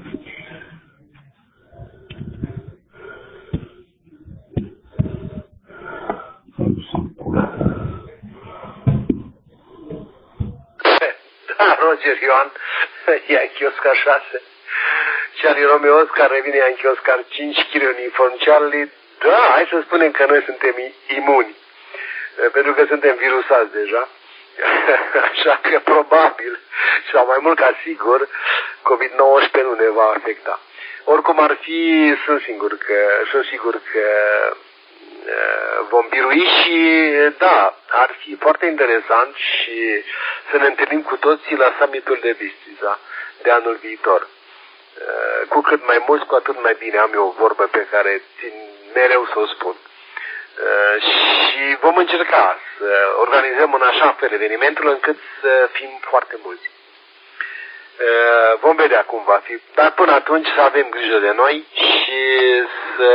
[SPEAKER 1] Da, Roger Ioan, Yankee Oscar șase, Charlie Romeo Oscar revine Yankee Oscar cinci, Kilo Uniform Charlie. Da, hai să spunem că noi suntem imuni, pentru că suntem virusați deja. Așa că probabil, sau mai mult ca sigur, COVID nouăsprezece nu ne va afecta. Oricum ar fi, sunt sigur că, sunt sigur că vom birui și da, ar fi foarte interesant și să ne întâlnim cu toții la summitul de Bistrița de anul viitor. Cu cât mai mulți, cu atât mai bine. Am eu o vorbă pe care țin mereu să o spun. Și vom încerca să organizăm în așa fel evenimentul încât să fim foarte mulți. Vom vedea cum va fi, dar până atunci să avem grijă de noi și să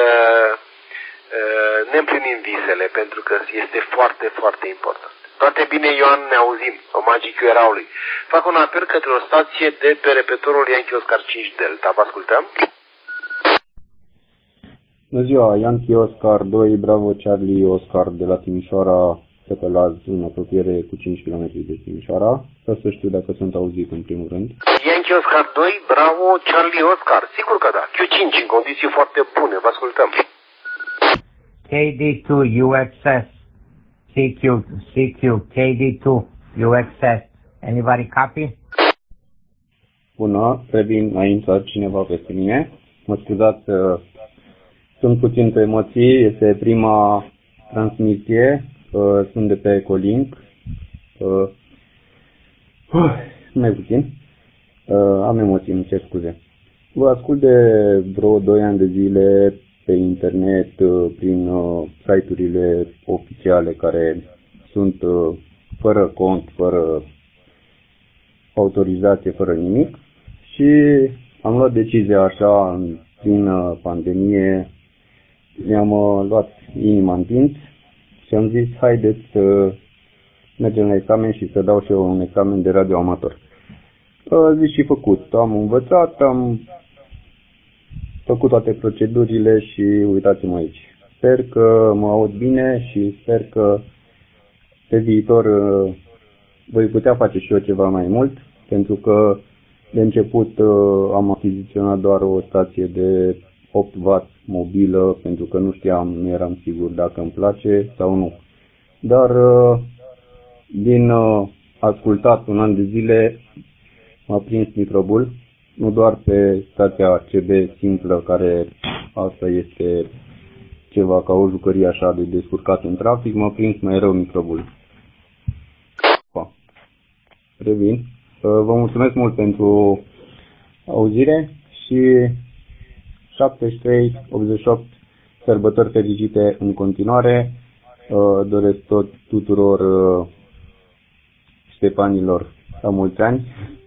[SPEAKER 1] ne împlinim visele, pentru că este foarte, foarte important. Toate bine, Ioan, ne auzim. Omagii Q R-ului. Fac un apel către o stație de pe repetorul Yankee Oscar cinci Delta. Vă ascultăm?
[SPEAKER 16] Bună ziua, Yankee Oscar doi, Bravo Charlie Oscar de la Timișoara, pe pe la în apropiere cu cinci kilometri de Timișoara. Vreau să știu dacă sunt auzit în primul rând.
[SPEAKER 1] Yankee Oscar doi, Bravo Charlie Oscar. Sigur că da. Q cinci în condiții foarte bune. Vă ascultăm.
[SPEAKER 17] K D two U X S. C Q, C Q, K D two U X S. Anybody copy?
[SPEAKER 16] Bună, revin, a intrat cineva peste mine. Mă scuzați, uh, sunt puțin pe emoții, este prima transmisie, uh, sunt de pe Ecolink. Uh, uh, mai puțin. Uh, am emoții, îmi cer scuze. Vă ascult de vreo doi ani de zile pe internet, uh, prin uh, site-urile oficiale care sunt uh, fără cont, fără autorizație, fără nimic, și am luat decizia așa, în plină pandemie, mi-am uh, luat inima în dinți și am zis, haideți să mergem la examen și să dau și eu un examen de radioamator. Uh, zis și făcut, am învățat, am făcut toate procedurile și uitați-mă aici. Sper că mă aud bine și sper că pe viitor uh, voi putea face și eu ceva mai mult, pentru că de început uh, am achiziționat doar o stație de opt watt mobilă, pentru că nu știam, nu eram sigur dacă îmi place sau nu. Dar uh, din uh, ascultat un an de zile m-a prins microbul, nu doar pe stația C B simplă, care asta este ceva ca o jucărie așa de descurcat în trafic, m-a prins mai rău microbul. Pa. Revin. Vă mulțumesc mult pentru auzire și șaptezeci și trei optzeci și opt sărbători fericite în continuare. Doresc tot tuturor Ștefanilor la mulți ani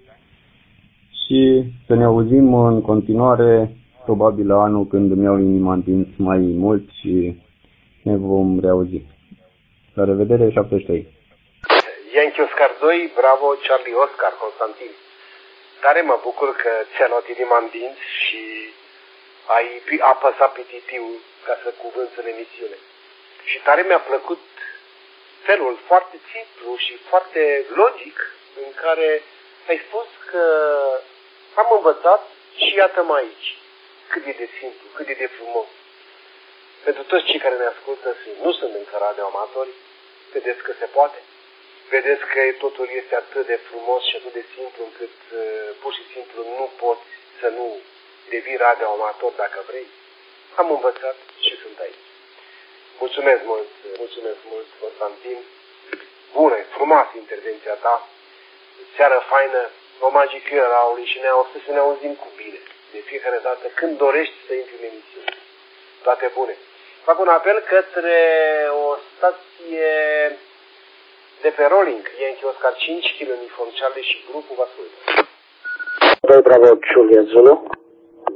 [SPEAKER 16] și să ne auzim în continuare, probabil la anul, când îmi iau inima în dinți mai mult și ne vom reauzi. La revedere, șaptezeci și trei.
[SPEAKER 1] Yankee Oscar doi, Bravo Charlie Oscar, Constantin. Tare mă bucur că ți-a luat inima în dinți și ai apăsat pe titiul ca să cuvânți în emisiune. Și tare mi-a plăcut felul foarte simplu și foarte logic în care ai spus că am învățat și iată-mă aici. Cât e de simplu, cât e de frumos. Pentru toți cei care ne ascultă și nu sunt încă radioamatori, vedeți că se poate. Vedeți că totul este atât de frumos și atât de simplu încât uh, pur și simplu nu poți să nu devii radioamator dacă vrei. Am învățat și sunt aici. Mulțumesc mult, mulțumesc mult, Constantin. Bună, frumoasă intervenția ta. Seară faină, omagii Q R-ului și ne să, să ne auzim cu bine. De fiecare dată când dorești să intri în emisiune. Toate bune. Fac un apel către o stație de pe Rolling, Yankee Oscar cinci, Kilo Uniform Charlie și grupul vă ascultă.
[SPEAKER 18] doi Bravo Juliet Zulu.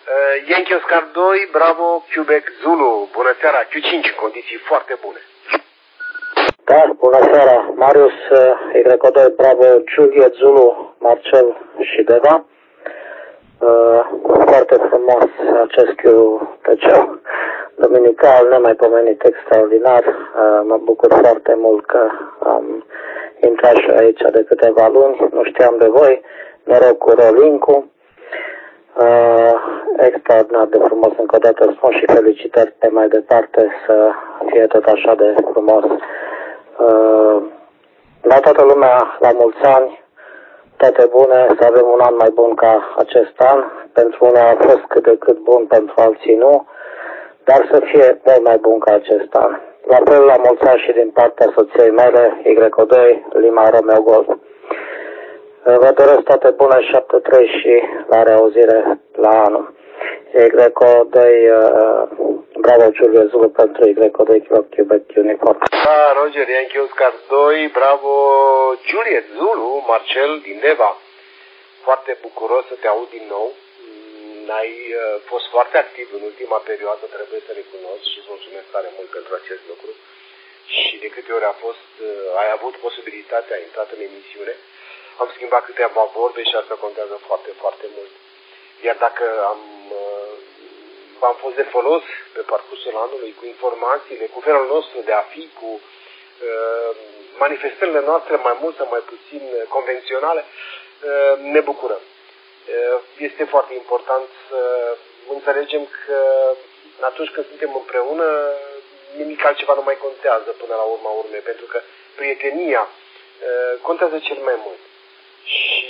[SPEAKER 1] Uh, Yankee Oscar doi, Bravo, Quebec Zulu. Bună seara, Q cinci, condiții foarte bune.
[SPEAKER 18] Da, bună seara, Marius, Y doi, Bravo, Juliet Zulu, Marcel și Deva. Uh, foarte frumos acest Q T C dominical, nemaipomenit, extraordinar. Uh, mă bucur foarte mult că am intrat și aici de câteva luni, nu știam de voi. Noroc cu Rolinku. Uh, extraordinar de frumos, încă o dată spun, și felicitări pe mai departe, să fie tot așa de frumos. Uh, la toată lumea, la mulți ani, toate bune, să avem un an mai bun ca acest an. Pentru unii a fost cât de cât bun, pentru alții nu, dar să fie mult mai bun ca acest an. La fel, la mulți ani și din partea soției mele, Y doi, Lima Romeo Golf. Vă doresc toate bune, șapte trei și la reauzire la anul. Y doi, uh, Bravo Giulio Zulu pentru Y doi, Quebec Uniform.
[SPEAKER 1] Da, Roger, Yankee Oscar doi, Bravo Juliet Zulu, Marcel din Deva. Foarte bucuros să te aud din nou. Ai uh, fost foarte activ în ultima perioadă, trebuie să recunosc, și îți mulțumesc tare mult pentru acest lucru. Și de câte ori a fost, uh, ai avut posibilitatea, ai intrat în emisiune, am schimbat câteva vorbe și asta contează foarte, foarte mult. Iar dacă am, uh, am fost de folos pe parcursul anului cu informațiile, cu felul nostru de a fi, cu uh, manifestările noastre mai mult sau mai puțin convenționale, uh, ne bucurăm. Este foarte important să înțelegem că atunci când suntem împreună, nimic altceva nu mai contează până la urma urmei, pentru că prietenia contează cel mai mult. Și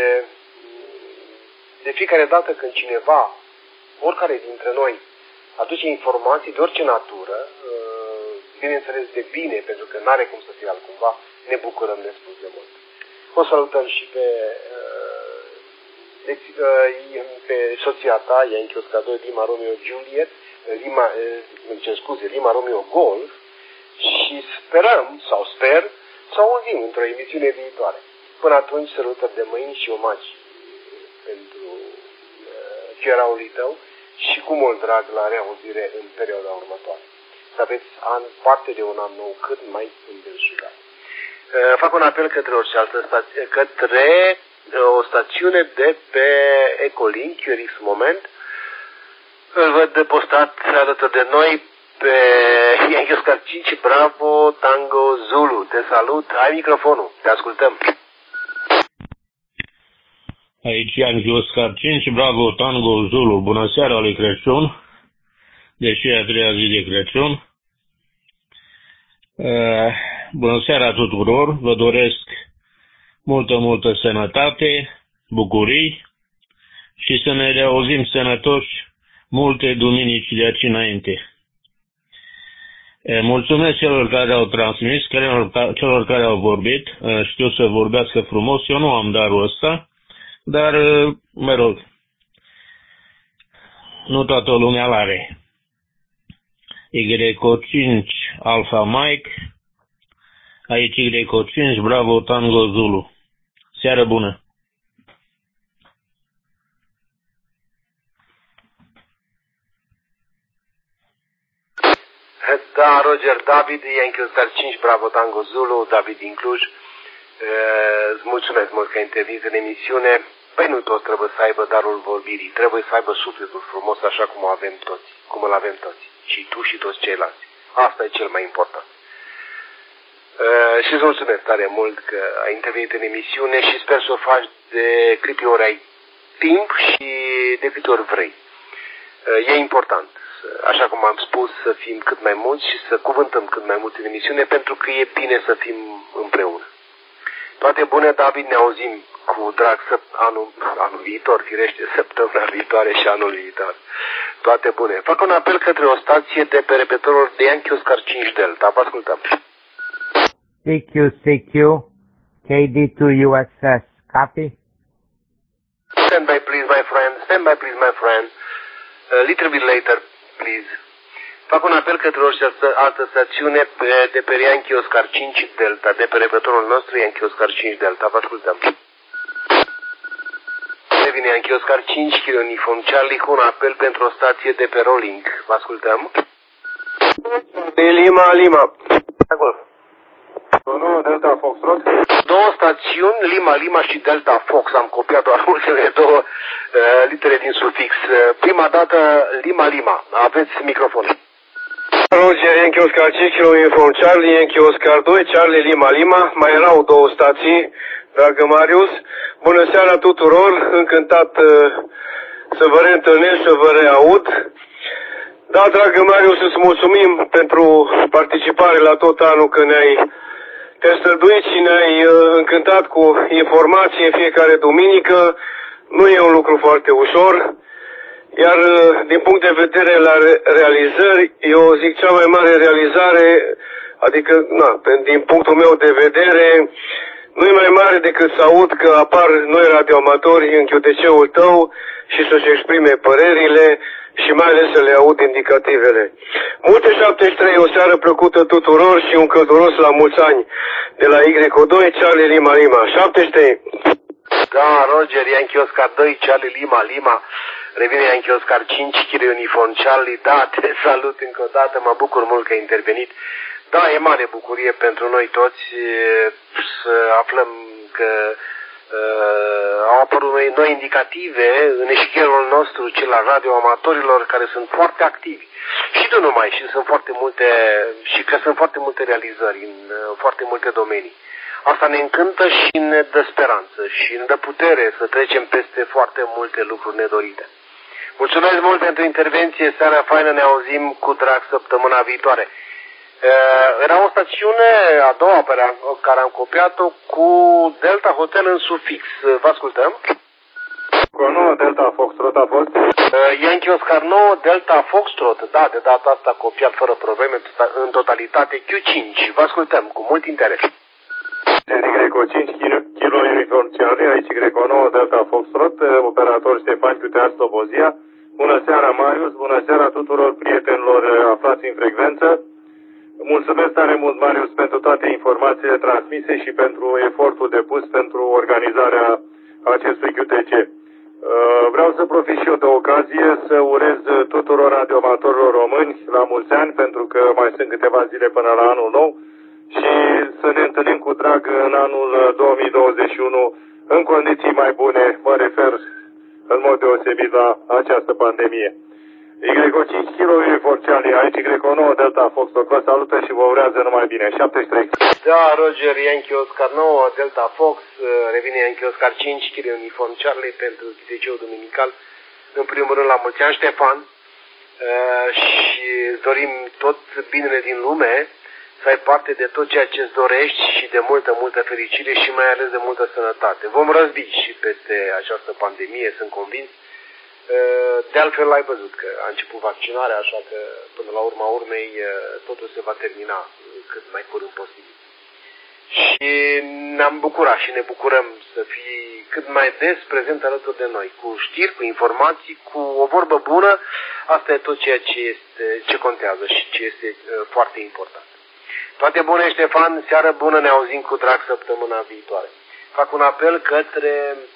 [SPEAKER 1] de fiecare dată când cineva, oricare dintre noi, aduce informații de orice natură, bineînțeles de bine, pentru că nu are cum să fie altcumva, ne bucurăm nespus de mult. O salutăm și pe Deci, pe soția ta, Yankee Oscar doi, Lima Romeo Juliet, Lima, îmi cer scuze, Lima Romeo Golf, și sperăm, sau sper, să auzim într-o emisiune viitoare. Până atunci, sărutări de mâini și omagi pentru fieraului tău și cu mult drag la reauzire în perioada următoare. Să aveți an, parte de un an nou cât mai îndelșugat. Fac un apel către orice altă stație, către o stațiune de pe Ecolink, X Moment. Îl văd postat alături de noi pe Yankee Oscar cinci, Bravo Tango Zulu. Te salut, ai microfonul, te ascultăm.
[SPEAKER 19] Aici Yankee Oscar cinci, Bravo Tango Zulu. Bună seara lui Crăciun, deși e a treia zi de Crăciun. Uh, bună seara tuturor, vă doresc multă, multă sănătate, bucurii și să ne reauzim sănătoși multe duminici de aici înainte. Mulțumesc celor care au transmis, celor care au vorbit, știu să vorbească frumos, eu nu am darul ăsta, dar, mă rog, nu toată lumea l-are. Y cinci Alpha Mike, aici Y cinci Bravo Tango Zulu. Seară bună!
[SPEAKER 1] Da, Roger, David, Yankee Oscar cinci, Bravo Tango Zulu, David din Cluj. Îți mulțumesc mult că ai intervenit în emisiune. Păi nu toți trebuie să aibă darul vorbirii, trebuie să aibă sufletul frumos așa cum o avem toți, cum îl avem toți. Și tu și toți ceilalți. Asta e cel mai important. Uh, și îți mulțumesc tare mult că ai intervenit în emisiune și sper să o faci de câte ori ai timp și de câte ori vrei. Uh, e important, așa cum am spus, să fim cât mai mulți și să cuvântăm cât mai mult în emisiune, pentru că e bine să fim împreună. Toate bune, David, ne auzim cu drag să, anul, anul viitor, firește, săptămâna viitoare și anul viitor. Toate bune. Fac un apel către o stație de pe repetorul de Yankee Oscar cinci Delta. Vă ascultăm.
[SPEAKER 17] C Q, C Q, K D two U X S. Copy?
[SPEAKER 1] Stand by, please, my friend. Stand by, please, my friend. A little bit later, please. Fac un apel către orice altă stațiune de pe Yankee Oscar cinci Delta, de pe repetorul nostru Yankee Oscar cinci Delta. Vă ascultăm. Revine Revine Yankee Oscar cinci kilo Uniform Charlie cu un apel pentru o stație de pe rolling. Vă ascultăm.
[SPEAKER 20] Lima, Lima. Nu, Delta Foxtrot.
[SPEAKER 1] Două stațiuni, Lima, Lima și Delta Fox. Am copiat doar ultimele două uh, litere din sufix. Uh, prima dată, Lima, Lima. Aveți microfon.
[SPEAKER 20] Roger, Yankee Oscar cinci kilo Uniform Charlie, Yankee Oscar doi, Charlie, Lima, Lima. Mai erau două stații, dragă Marius. Bună seara tuturor, încântat uh, să vă reîntâlnesc, să vă reaud. Da, dragă Marius, îți mulțumim pentru participare la tot anul, că ne-ai te străduit și ne-ai uh, încântat cu informații în fiecare duminică. Nu e un lucru foarte ușor. Iar uh, din punct de vedere la re- realizări, eu zic cea mai mare realizare, adică, na, din punctul meu de vedere, nu e mai mare decât să aud că apar noi radioamatori în Q T C-ul tău și să-și exprime părerile și mai ales să le aud indicativele. Multe șaptezeci și trei, o seară plăcută tuturor și un călduros la mulți ani de la Y O doi, Charlie Lima Lima. șaptezeci și trei.
[SPEAKER 1] Da, Roger, Yankee Oscar doi, Charlie Lima Lima. Revine Yankee Oscar cinci kilo Uniform Charlie. Da, te salut încă o dată, mă bucur mult că ai intervenit. Da, e mare bucurie pentru noi toți să aflăm că Uh, au apărut noi, noi indicative în eșchierul nostru, cel al radioamatorilor, care sunt foarte activi. Și nu numai, și sunt foarte multe, și că sunt foarte multe realizări în uh, foarte multe domenii. Asta ne încântă și ne dă speranță și ne dă putere să trecem peste foarte multe lucruri nedorite. Mulțumesc mult pentru intervenție, seara faină, ne auzim cu drag săptămâna viitoare. Uh, era o stațiune, a doua pe care am copiat-o, cu Delta Hotel în sufix. Vă ascultăm?
[SPEAKER 20] nouă, Delta Foxtrot a fost?
[SPEAKER 1] Uh, Yankee Oscar nouă, Delta Foxtrot. Da, de data asta copiat fără probleme, în totalitate Q cinci. Vă ascultăm cu mult interes.
[SPEAKER 20] Y O cinci kilo Uniform Charlie, aici Y O nouă, Delta Foxtrot, operator Ștefan Chiutean Slobozia. Bună seara, Marius, bună seara tuturor prietenilor aflați în frecvență. Mulțumesc tare mult, Marius, pentru toate informațiile transmise și pentru efortul depus pentru organizarea acestui Q T C. Vreau să profit și eu de ocazie să urez tuturor radioamatorilor români la mulți ani, pentru că mai sunt câteva zile până la anul nou, și să ne întâlnim cu drag în anul două mii douăzeci și unu în condiții mai bune, mă refer în mod deosebit la această pandemie. Y O cinci kilo Uniform Charlie, aici Y O nouă, Delta Fox, vă salută și vă urează numai bine. șaptezeci și trei.
[SPEAKER 1] Da, Roger, Yankee Oscar nouă, Delta Fox, revine Yankee Oscar cinci kilo Uniform Charlie pentru Q T C-ul duminical. În primul rând, la mulți ani, Ștefan, și îți dorim tot binele din lume, să ai parte de tot ceea ce îți dorești și de multă, multă fericire și mai ales de multă sănătate. Vom răzbi și peste această pandemie, sunt convins. De altfel l-ai văzut că a început vaccinarea, așa că până la urma urmei totul se va termina cât mai curând posibil. Și ne-am bucurat și ne bucurăm să fii cât mai des prezent alături de noi, cu știri, cu informații, cu o vorbă bună. Asta e tot ceea ce, este, ce contează și ce este foarte important. Toate bune, Ștefan, seară bună, ne auzim cu drag săptămâna viitoare. Fac un apel către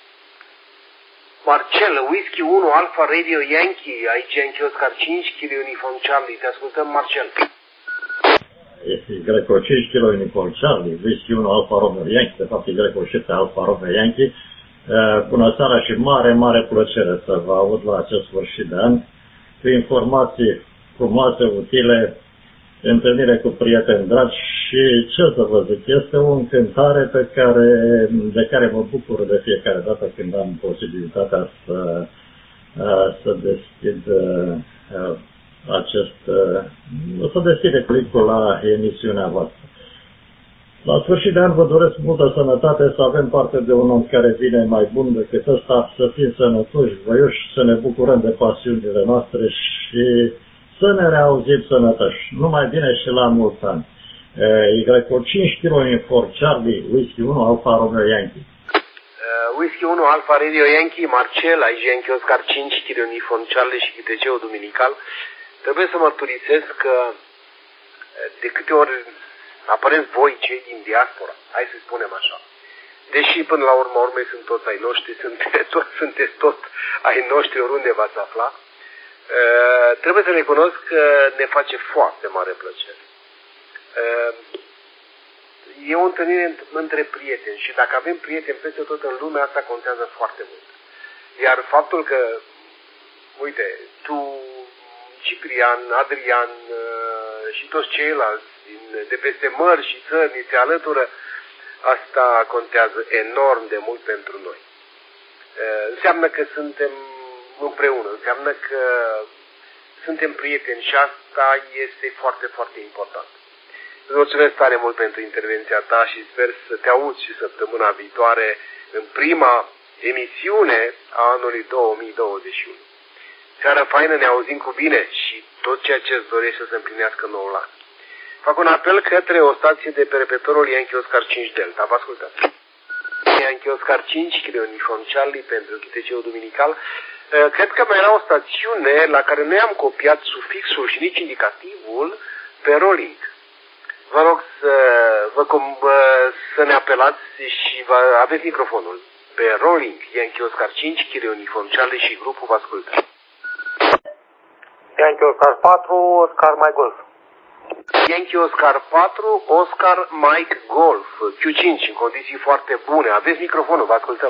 [SPEAKER 1] Marcel, Whisky unu, Alpha Radio Yankee, aici Yankee Oscar cinci kilo Uniform Charlie. Te ascultăm, Marcel.
[SPEAKER 21] Este Y O cinci kilo Uniform Charlie, Whisky unu, Alpha Romeo Yankee, de fapt Y O șapte Alpha Romeo Yankee. Bună seara și mare, mare plăcere să vă aud la acest sfârșit de an, cu informații frumoase, utile, întâlnire cu prieteni dragi și, ce să vă zic, este o încântare pe care, de care mă bucur de fiecare dată când am posibilitatea să, să deschid acest, să deschid clicul la emisiunea voastră. La sfârșit de an vă doresc multă sănătate, să avem parte de un om care vine mai bun decât ăsta, să fim sănătoși, voioși, să ne bucurăm de pasiunile noastre și să ne reauzim sănătoși. Numai bine și la mulți ani. Y O cinci kilo Uniform Charlie, Whisky unu, Alpha Romeo Yankee.
[SPEAKER 1] Uh, Whisky unu, Alpha Radio Yankee, Marcel, aici Yankee Oscar cinci kilo Uniform Charlie și Q T C-ul duminical. Trebuie să mărturisesc că de câte ori apăreți voi, cei din diaspora, hai să spunem așa, deși până la urma urmei sunt toți ai noștri, sunteți tot, sunteți tot ai noștri oriunde v-ați afla, uh, trebuie să recunosc că ne face foarte mare plăcere. Uh, e o întâlnire între prieteni și dacă avem prieteni peste tot în lume, asta contează foarte mult. Iar faptul că, uite, tu, Ciprian, Adrian uh, și toți ceilalți din, de peste mări și țări ni se alătură, asta contează enorm de mult pentru noi. Uh, înseamnă că suntem împreună, înseamnă că suntem prieteni și asta este foarte, foarte important. Îți mulțumesc tare mult pentru intervenția ta și sper să te auzi și săptămâna viitoare în prima emisiune a anului două mii douăzeci și unu. Seara faină, ne auzim cu bine și tot ceea ce îți dorești să se împlinească noul an. Fac un apel către o stație de pe repetorul Yankee Oscar cinci Delta. Vă ascultați. Yankee Oscar cinci, Kilo Uniform Charlie pentru Q T C-ul duminical. Cred că mai era o stațiune la care noi am copiat sufixul și nici indicativul pe rolling. Vă rog să, vă, să ne apelați și vă, aveți microfonul. Pe rolling, Yankee Oscar cinci, Kilo Uniform Charlie și grupul vă ascultă.
[SPEAKER 6] Yankee Oscar patru, Oscar Mike Golf.
[SPEAKER 1] Yankee Oscar patru, Oscar Mike Golf. Q cinci, în condiții foarte bune. Aveți microfonul, vă ascultăm.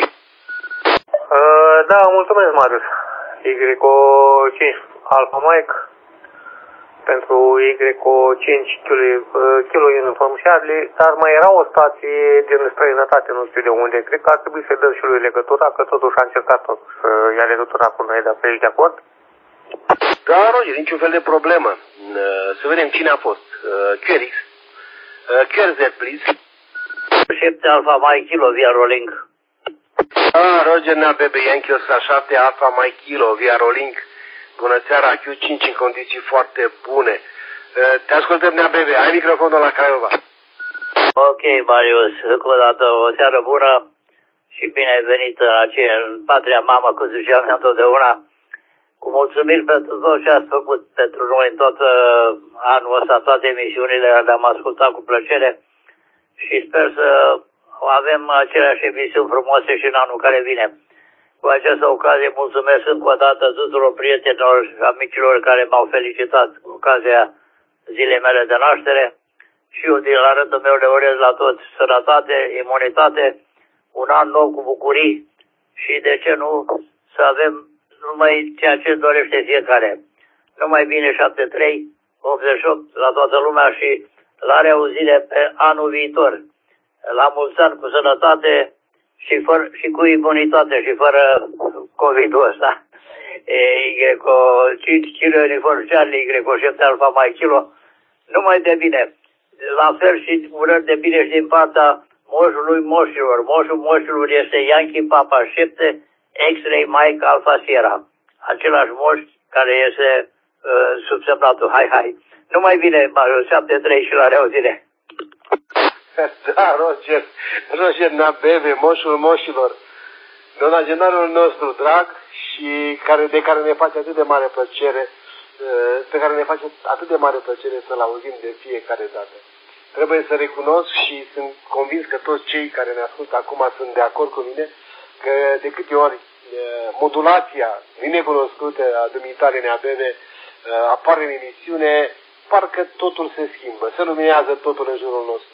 [SPEAKER 6] Uh, da, mulțumesc, Marius. Y cinci Alpha Mike pentru Y cinci Kilo Uniform Charlie, dar mai era o stație din străinătate, nu știu de unde. Cred că ar trebui să dăm și lui legătura, că totuși a încercat tot să ia legătura cu noi, dacă ești de acord.
[SPEAKER 1] Da, Roger, niciun fel de problemă. Să vedem cine a fost. Q R X. Q R Z, please.
[SPEAKER 7] șapte Alpha Mike Kilo via rolling.
[SPEAKER 1] Ah, Roger, Nea Bebe, Yankee Oscar șapte Alpha Mike Kilo via rolling. Bună seara, Q cinci în condiții foarte bune. Te ascultăm, Nea Bebe, ai microfonul la Craiova.
[SPEAKER 7] Ok, Marius, încă o dată o seară bună și bine ai venit în patria mamă, cum ziceam întotdeauna. Cu mulțumiri pentru tot ce ați făcut pentru noi în tot uh, anul ăsta, toate emisiunile le-am ascultat cu plăcere și sper să avem aceleași emisiuni frumoase și în anul care vine. Cu această ocazie mulțumesc încă o dată tuturor prietenilor și amicilor care m-au felicitat cu ocazia zilei mele de naștere și eu din la rândul meu le urez la toți sănătate, imunitate, un an nou cu bucurii și de ce nu să avem numai ceea ce dorește fiecare. Numai bine șaptezeci și trei optzeci și opt la toată lumea și la reauzire pe anul viitor. La mulți ani cu sănătate și, fără, și cu imunitate și fără COVID-ul ăsta. Y cinci Kilo Uniform Charlie, Y șapte Alpha Mike Kilo. Numai de bine. La fel și urări de bine și din partea moșului moșilor. Moșul moșilor este Yankee Papa șapte X-Ray Mike Alpha Sierra. Același moș care este uh, subsemnatul. Hai, hai. Numai bine, Marius, șapte trei și la reauzire.
[SPEAKER 1] Da, Roger, Roger Nabebe, moșul moșilor, donagenarul nostru drag și care, de care ne face atât de mare plăcere, pe care ne face atât de mare plăcere să-l auzim de fiecare dată. Trebuie să recunosc și sunt convins că toți cei care ne ascultă acum sunt de acord cu mine că de câte ori modulația binecunoscută a dumitare Neabebe apare în emisiune, parcă totul se schimbă, se luminează totul în jurul nostru.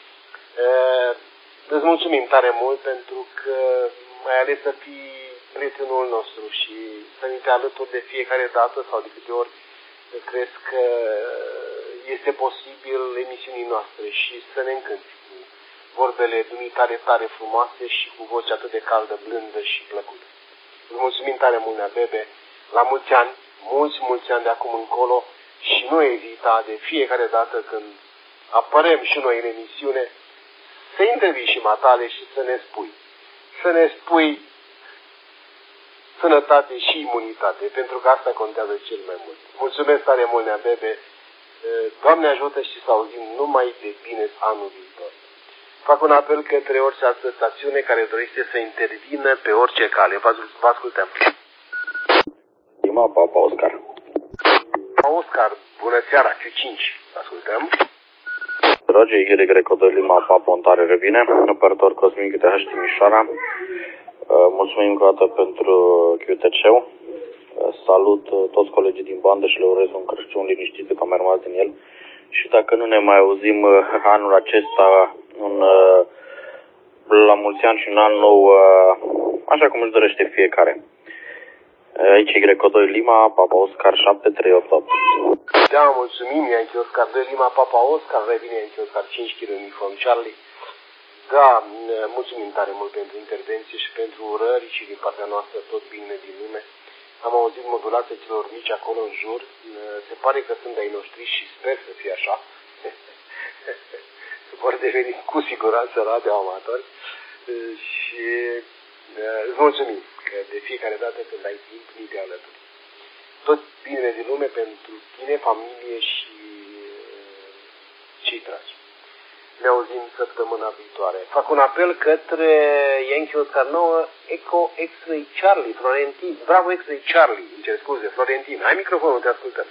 [SPEAKER 1] Îți mulțumim tare mult pentru că ai ales să fii prietenul nostru și să ne te alături de fiecare dată sau de câte ori crezi că este posibil emisiunii noastre și să ne încânti cu vorbele dumitare tare frumoase și cu voce atât de caldă, blândă și plăcută. Îți mulțumim tare mult, Neabebe, la mulți ani, mulți, mulți ani de acum încolo și nu ezita de fiecare dată când apărem și noi în emisiune să intervii și matale și să ne spui. Să ne spui sănătate și imunitate, pentru că asta contează cel mai mult. Mulțumesc tare mult, Neabebe. Doamne ajută și să auzim numai de bine anul viitor. Fac un apel către orice altă stațiune care dorește să intervină pe orice cale. Vă ascultăm.
[SPEAKER 3] Prima, Papa Oscar.
[SPEAKER 1] Oscar, bună seara, Q cinci. Ascultăm.
[SPEAKER 3] Roger, Y Greco doi Lima Papa Ontare revine, operator Cosmin T H Timișoara. Mulțumim încă o dată pentru Q T C-ul. Salut toți colegii din bandă și le urez un Crăciun liniștit că am mai rămas din el. Și dacă nu ne mai auzim anul acesta, un, la mulți ani și un an nou, așa cum își dorește fiecare. Aici Y Greco doi Lima, Papa Oscar șapte trei opt opt.
[SPEAKER 1] Da, mulțumim, Yankee Oscar doi Lima, Papa Oscar, revine Yankee Oscar cinci kilo Uniform Charlie. Da, mulțumim tare mult pentru intervenție și pentru urări și din partea noastră tot bine din lume. Am auzit modulația celor mici acolo în jur, se pare că sunt ai noștri și sper să fie așa. Se vor deveni cu siguranță radioamatori și îți mulțumim că de fiecare dată când ai timp, ni te alături. Tot bine din lume pentru tine, familie și cei dragi. Ne auzim săptămâna viitoare. Fac un apel către Yankee Oscar nouă, Echo X-Ray Charlie, Florentin. Bravo X-Ray Charlie, îmi cer scuze, Florentin. Ai microfonul, te ascultăm.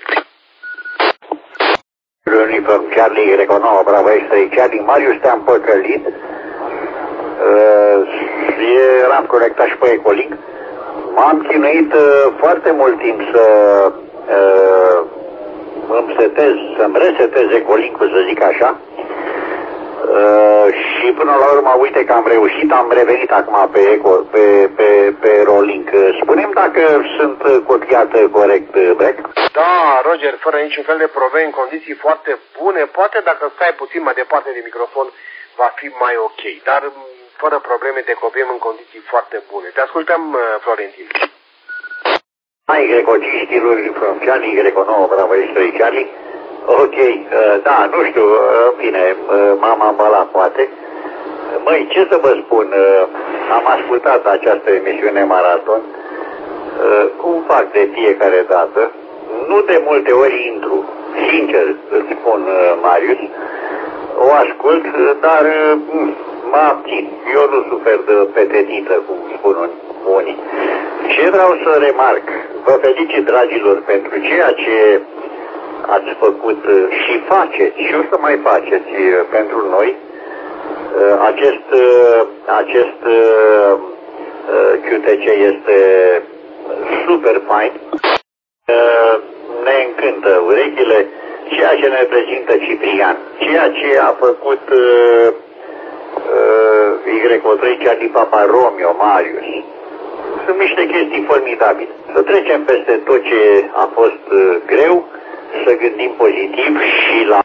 [SPEAKER 10] Uniform Charlie, Greco nouă, Bravo X-Ray Charlie. Marius, te-am păcălit. Uh, eram conectat și pe Ecolink. M-am chinuit uh, foarte mult timp să uh, îmi setez, să-mi resetez Ecolink-ul, să zic așa. Uh, și până la urmă, uite că am reușit, am revenit acum pe Eco, pe, pe, pe Rolink. Spune-mi dacă sunt copiat corect, Breck?
[SPEAKER 1] Da, Roger, fără niciun fel de probleme, în condiții foarte bune. Poate dacă stai puțin mai departe de microfon, va fi mai ok. Dar fără probleme te copiem în condiții foarte bune. Te ascultăm, Florentin.
[SPEAKER 10] Hai, Greco cinci kiluri from Charlie, Greco nouă, Bravo X-Ray Charlie. Ok, uh, da, nu știu, uh, bine, uh, m-am ambalat poate. Măi, ce să vă spun, uh, am ascultat această emisiune maraton, uh, cum fac de fiecare dată, nu de multe ori intru, sincer îți spun, uh, Marius, o ascult, uh, dar uh, mă abțin, eu nu sufer de petetită, cum spun unii. Ce vreau să remarc, vă felicit, dragilor, pentru ceea ce ați făcut și faceți și o să mai faceți pentru noi. Acest, acest Q T C este super fain. Ne încântă urechile ceea ce ne prezintă Ciprian, ceea ce a făcut Y trei Charlie Papa Romeo, Marius. Sunt niște chestii formidabile. Să trecem peste tot ce a fost greu, să gândim pozitiv și la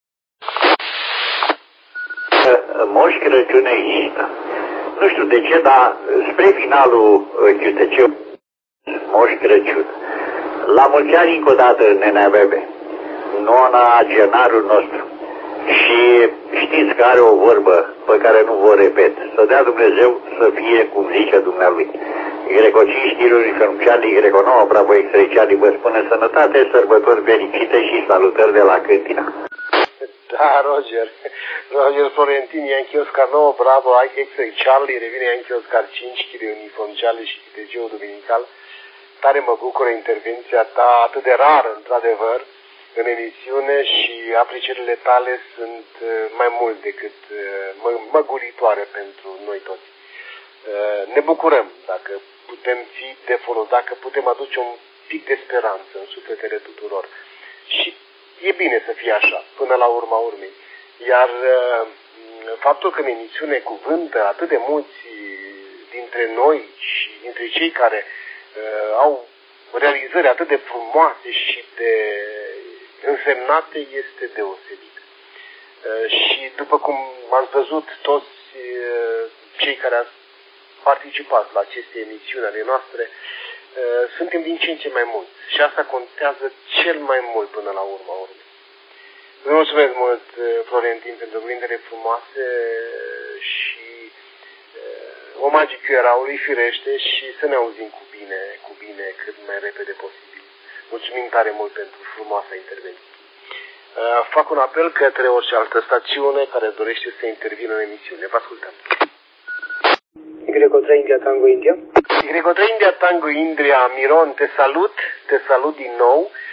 [SPEAKER 10] Moș Crăciun există. Nu știu de ce, dar spre finalul Q T C Moș Crăciun. La mulți ani încă o dată, nenea Bebe, nona genarul nostru. Și știți că are o vorbă pe care nu vă repet. Să dea Dumnezeu să fie cum zice dumnealui. Greco cinci tiruri, Ferm Charlie, Greco nouă, Bravo X-Ray Charlie, vă spune sănătate, sărbători fericite și salutări de la Câmpina.
[SPEAKER 1] Da, Roger. Roger Florentin, Yankee Oscar nouă, Bravo X-Ray Charlie, revine Yankee Oscar cinci, Chile Uniform Charlie și T G-ul Duminical. Tare mă bucură intervenția ta, atât de rară, într-adevăr, în emisiune și aprecierile tale sunt mai mult decât mă, măguritoare pentru noi toți. Ne bucurăm dacă putem fi de folos, dacă putem aduce un pic de speranță în sufletele tuturor. Și e bine să fie așa, până la urma urmei. Iar faptul că în emisiune cuvântă atât de mulți dintre noi și dintre cei care uh, au realizări atât de frumoase și de însemnate este deosebit. Uh, și după cum ați văzut toți uh, cei care ați participat la aceste emisiuni ale noastre, uh, suntem din ce în ce mai mulți. Și asta contează cel mai mult până la urma urmei. Vă mulțumesc mult, Florentin, pentru cuvintele frumoase și uh, omagii Chieraului, firește, și să ne auzim cu bine, cu bine, cât mai repede posibil. Mulțumim tare mult pentru frumoasa intervenție. Uh, fac un apel către orice altă stațiune care dorește să intervină în emisiune. Vă ascultăm.
[SPEAKER 6] Y trei India Tango India.
[SPEAKER 1] Y trei India Tango India, Miron, te salut, te salut din nou.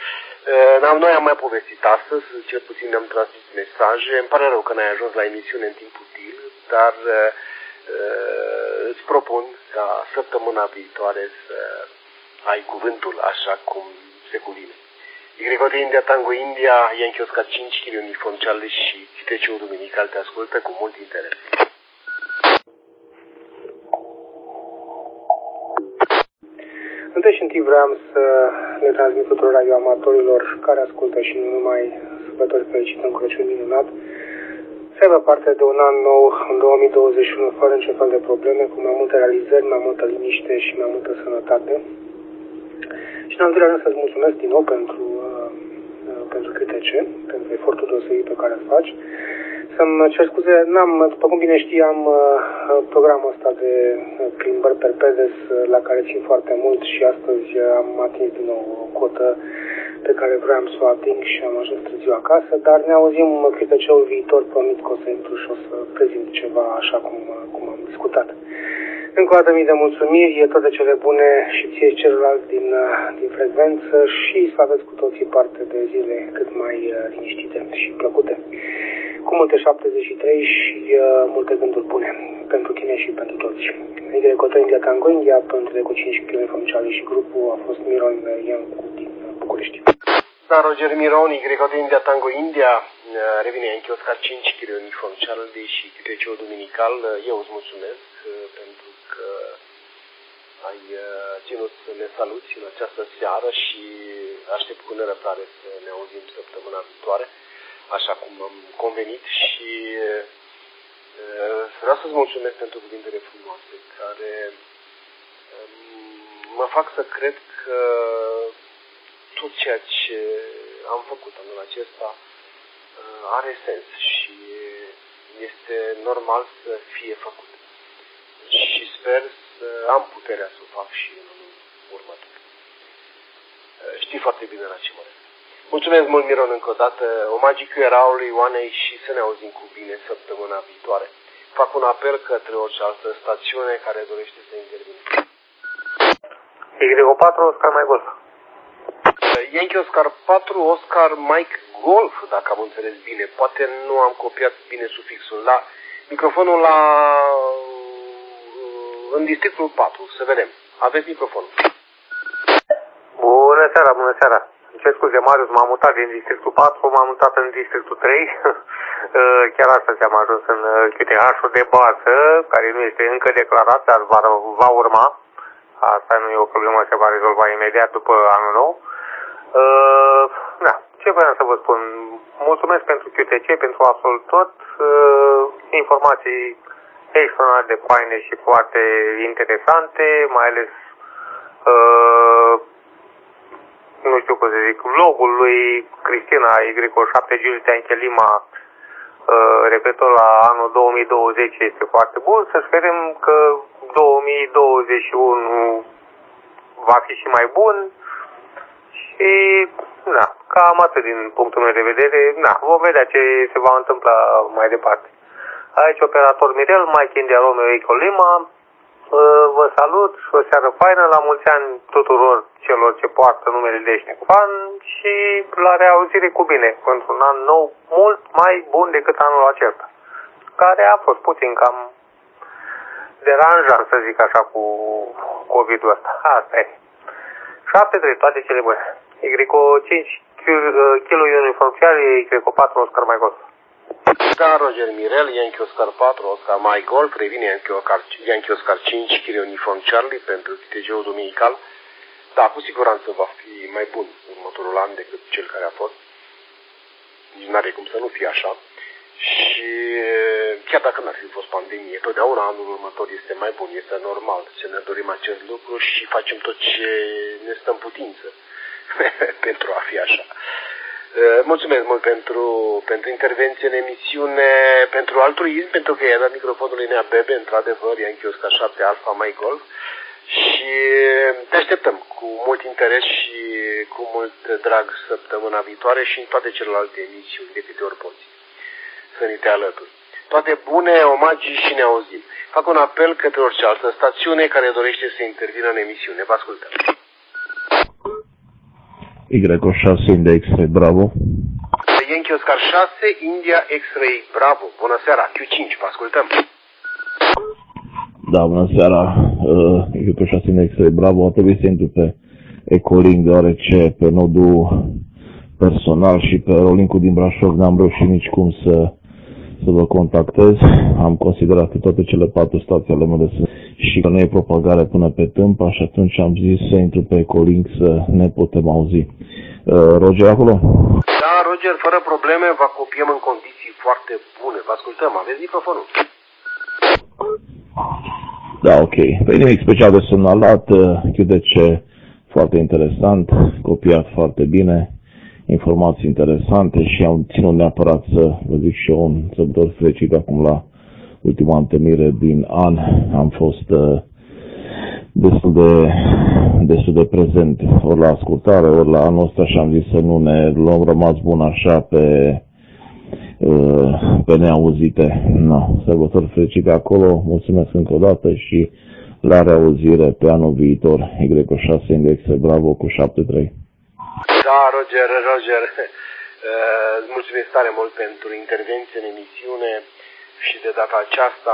[SPEAKER 1] Noi am mai povestit astăzi, cel puțin ne-am transmis mesaje. Îmi pare rău că n-ai ajuns la emisiune în timp util, dar îți propun ca săptămâna viitoare să ai cuvântul așa cum se cuvine. Y Hotel India Tango India, Yankee Oscar cinci, Kilo Uniform Charlie și C T C-ul Duminical te ascultă cu mult interes.
[SPEAKER 8] Întâi și întâi vreau să le transmit tuturor radioamatorilor care ascultă și nu numai sărbători fericite, un Crăciun minunat, să aibă parte de un an nou în două mii douăzeci și unu fără niciun fel de probleme, cu mai multe realizări, mai multă liniște și mai multă sănătate. Și în al doilea rând să-ți mulțumesc din nou pentru, uh, pentru Q T C, pentru efortul deosebit pe care îl faci. Să-mi cer scuze, n-am, după cum bine știi, am uh, programul ăsta de plimbări perpedes uh, la care țin foarte mult și astăzi uh, am atins din nou o cotă pe care vreau să o ating și am ajuns târziu acasă, dar ne auzim Q T C-ul viitor, promit că o să intru și o să prezint ceva așa cum, uh, cum am discutat. Încă o dată mii de mulțumiri, toate cele bune și ție celălalt din, din frecvență și să aveți cu toții parte de zile cât mai uh, liniștite și plăcute. Cu multe șaptezeci și trei și uh, multe gânduri bune pentru tine și pentru toți. Y Hotel India Tango India, pentru cu cinci Uniform Charlie și grupul a fost Miron Iancu din București.
[SPEAKER 1] Da, Roger Miron, Y Hotel India Tango India, revine Yankee Oscar cinci, Uniform Charlie și Q T C-ul Duminical. Eu îți mulțumesc pentru că ai ținut să ne saluți în această seară și aștept cu nerăbdare să ne auzim săptămâna viitoare, așa cum am convenit, și vreau să-ți mulțumesc pentru cuvintele frumoase care mă fac să cred că tot ceea ce am făcut anul acesta are sens și este normal să fie făcut. Și sper să am puterea să o fac și în anul următor. Știi foarte bine la ce mă refer. Mulțumesc mult, Miron, încă o dată. Omagii Cueraului, Oanei și să ne auzim cu bine săptămâna viitoare. Fac un apel către orice altă stațiune care dorește să intervină.
[SPEAKER 6] Y patru, Oscar Mike Golf.
[SPEAKER 1] Yankee Oscar patru, Oscar Mike Golf, dacă am înțeles bine. Poate nu am copiat bine sufixul. La microfonul la... în districtul patru, să vedem. Aveți microfonul.
[SPEAKER 6] Bună seara, bună seara. Ce scuze, Marius, m-am mutat din districtul patru, m-am mutat în districtul trei. Chiar astăzi am ajuns în Q T H-ul de bază, care nu este încă declarat, dar va, va urma. Asta nu e o problemă, se va rezolva imediat după anul nou. Uh, da, ce vreau să vă spun? Mulțumesc pentru Q T C, pentru absolut tot. Uh, informații extraordinar de faine și foarte interesante, mai ales uh, nu știu cum să zic, vlogul lui Cristina Y șapte Giulia Anchelima uh, referitor la anul două mii douăzeci este foarte bun. Să sperăm că două mii douăzeci și unu va fi și mai bun și na, cam atât din punctul meu de vedere. Na, vom vedea ce se va întâmpla mai departe. Aici operator Mirel, Mike India Romeo Eco Lima. Vă salut și o seară faină, la mulți ani tuturor celor ce poartă numele de Ștefan și la reauzire cu bine pentru un an nou mult mai bun decât anul acesta, care a fost puțin cam deranjant, să zic așa, cu COVID-ul ăsta. Asta e. șapte trei, toate cele bune. Y cinci, Kilo Uniform Charlie, Y patru, Oscar Mike Golf.
[SPEAKER 1] Da, Roger Mirel, Yankee Oscar patru, Oscar Mike Golf, revine Yankee Oscar, Yankee Oscar cinci, Kilo Uniform Charlie pentru T G ul Duminical. Da, cu siguranță va fi mai bun următorul an decât cel care a fost. Nici n-are cum să nu fie așa. Și chiar dacă n-ar fi fost pandemie, totdeauna anul următor este mai bun, este normal să ne dorim acest lucru și facem tot ce ne stă în putință pentru a fi așa. Mulțumesc mult pentru, pentru intervenție în emisiune, pentru altruism, pentru că i-a dat microfonul Inea Bebe, într-adevăr, Yankee Oscar șapte Alpha Mike Golf, și te așteptăm cu mult interes și cu mult drag săptămâna viitoare și în toate celelalte emisiuni de câte ori poți să ni te alături. Toate bune, omagii și ne auzim. Fac un apel către orice altă stațiune care dorește să intervină în emisiune. Vă ascultăm.
[SPEAKER 4] Y șase India X-Ray Bravo.
[SPEAKER 1] Yankee Oscar șase, India X-Ray Bravo. Bună seara, Q cinci, vă ascultăm.
[SPEAKER 4] Da, bună seara, uh, Y șase India X-Ray Bravo. A trebuit să intru pe Ecolink, deoarece pe nodul personal și pe rolling-ul din Brașov n-am reușit nici cum să, să vă contactez. Am considerat că toate cele patru stații ale mele sunt și că nu e propagare până pe Tâmpa și atunci am zis să intru pe Ecolink să ne putem auzi. Uh, Roger acolo?
[SPEAKER 1] Da, Roger, fără probleme, vă copiem în condiții foarte bune. Vă ascultăm, aveți microfonul.
[SPEAKER 4] Da, ok. Păi nimic special de semnalat, Q D C foarte interesant, copiat foarte bine, informații interesante și am ținut neapărat să vă zic și eu un sărbători fericit acum la ultima întâlnire din an. Am fost uh, destul de, destul de prezent ori la ascultare, ori la anul ăsta și am zis să nu ne luăm rămas bun așa pe, uh, pe neauzite. No, sărbători fericite acolo, mulțumesc încă o dată și la reauzire pe anul viitor, Y șase Index Bravo cu șapte trei.
[SPEAKER 1] Da, Roger, Roger, îți mulțumesc tare mult pentru intervenție în emisiune și de data aceasta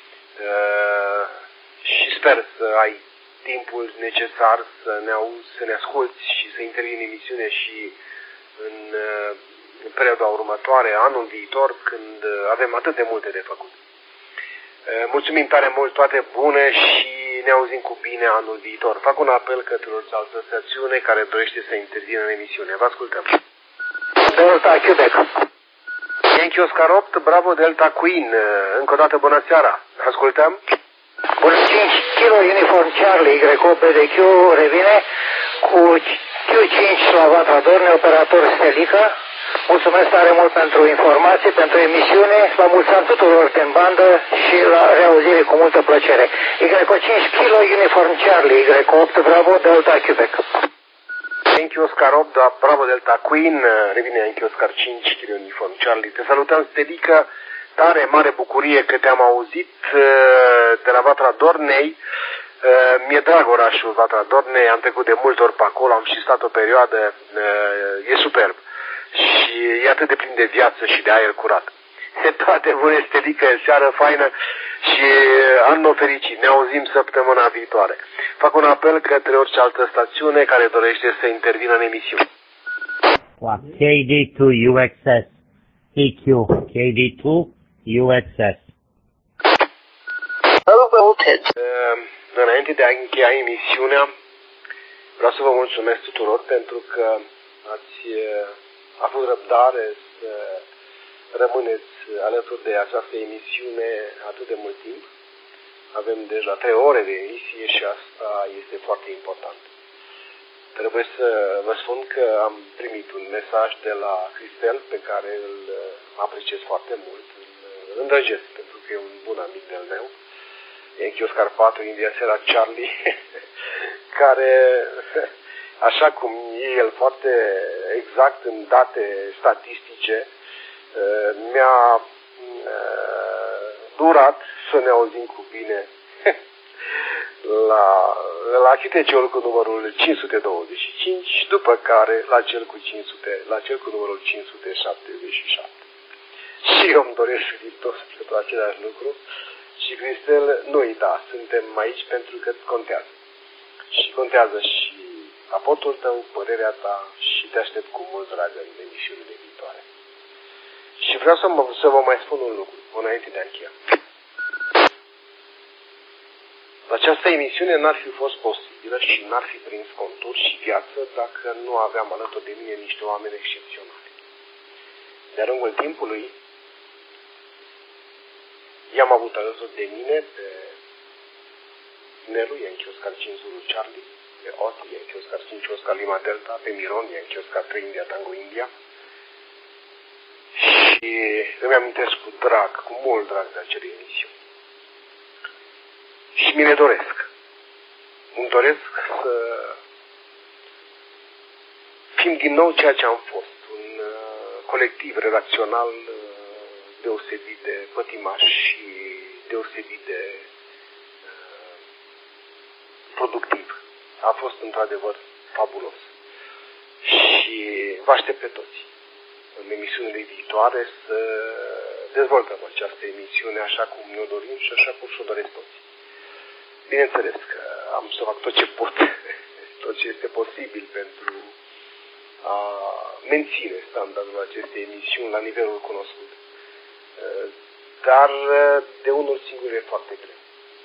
[SPEAKER 1] și sper să ai timpul necesar să ne auzi, să ne asculți și să intervii în emisiune și în, în perioada următoare, anul viitor, când avem atât de multe de făcut. Mulțumim tare mult, toate bune și ne auzim cu bine anul viitor. Fac un apel către altă stațiune care dorește să intervină în emisiune. Vă ascultăm.
[SPEAKER 18] Delta Quebec.
[SPEAKER 1] Yankee Oscar opt, Bravo Delta Queen. Încă o dată bună seara. Ascultăm.
[SPEAKER 18] Bună, cinci kilo Uniform Charlie, Y opt B D Q revine cu Q cinci la Vatra Dorne, operator Stelica. Mulțumesc tare mult pentru informații, pentru emisiune, la mulți ani tuturor din bandă și la reauzire cu multă plăcere. Y cinci kilo Uniform Charlie, Y opt Bravo Delta Quebec.
[SPEAKER 1] Yankee Oscar opt, Bravo Delta Queen, revine Yankee Oscar cinci kilo Uniform Charlie. Te salutăm, Stelica, tare mare bucurie că te-am auzit de la Vatra Dornei. Mi-e drag orașul Vatra Dornei, am trecut de multe ori pe acolo, am și stat o perioadă, e superb. Și e atât de plin de viață și de aer curat. Toate bune, Stelică, seară faină și anul fericit. Ne auzim săptămâna viitoare. Fac un apel către orice altă stațiune care dorește să intervină în emisiune.
[SPEAKER 17] K D two U X S. E Q. K D two U X S.
[SPEAKER 1] Înainte de a încheia emisiunea, vreau să vă mulțumesc tuturor pentru că ați a avut răbdare să rămâneți alături de această emisiune atât de mult timp. Avem deja trei ore de emisie și asta este foarte important. Trebuie să vă spun că am primit un mesaj de la Cristel pe care îl apreciez foarte mult, îl îndrăgesc pentru că e un bun amic de-al meu, Yankee Oscar patru, India Sierra Charlie, care... Așa cum e el foarte exact în date statistice, mi-a durat să ne auzim cu bine la, la Q T C-ul cu numărul cinci sute douăzeci și cinci, după care la cel cu cinci sute, la cel cu numărul cinci sute șaptezeci și șapte. Și eu îmi doresc Hristos pentru același lucru și Cristel, nu uita, suntem aici pentru că contează. Și contează și aportul tău, părerea ta și te aștept cu mult drag în emisiunile viitoare. Și vreau să, mă, să vă mai spun un lucru, înainte de a încheia. Această emisiune n-ar fi fost posibilă și n-ar fi prins contur și viață dacă nu aveam alături de mine niște oameni excepționali. De-a lungul timpului, i-am avut alături de mine pe Nelu, Yankee Oscar cinci Zulu Charlie, pe Oti, Yankee Oscar cinci Oscar Lima Delta, pe Miron, Yankee Oscar trei India Tango India. Și îmi amintesc cu drag, cu mult drag de acele emisiuni. Și mi le doresc. Îmi doresc să fim din nou ceea ce am fost. Un uh, colectiv redacțional uh, deosebit de pătimaș și deosebit de productiv. A fost într-adevăr fabulos. și vă aștept pe toți în emisiunile viitoare să dezvoltăm această emisiune așa cum ne-o dorim și așa cum și-o doresc toți. Bineînțeles că am să fac tot ce pot, tot ce este posibil pentru a menține standardul acestei emisiuni la nivelul cunoscut. Dar de unul singur e foarte greu.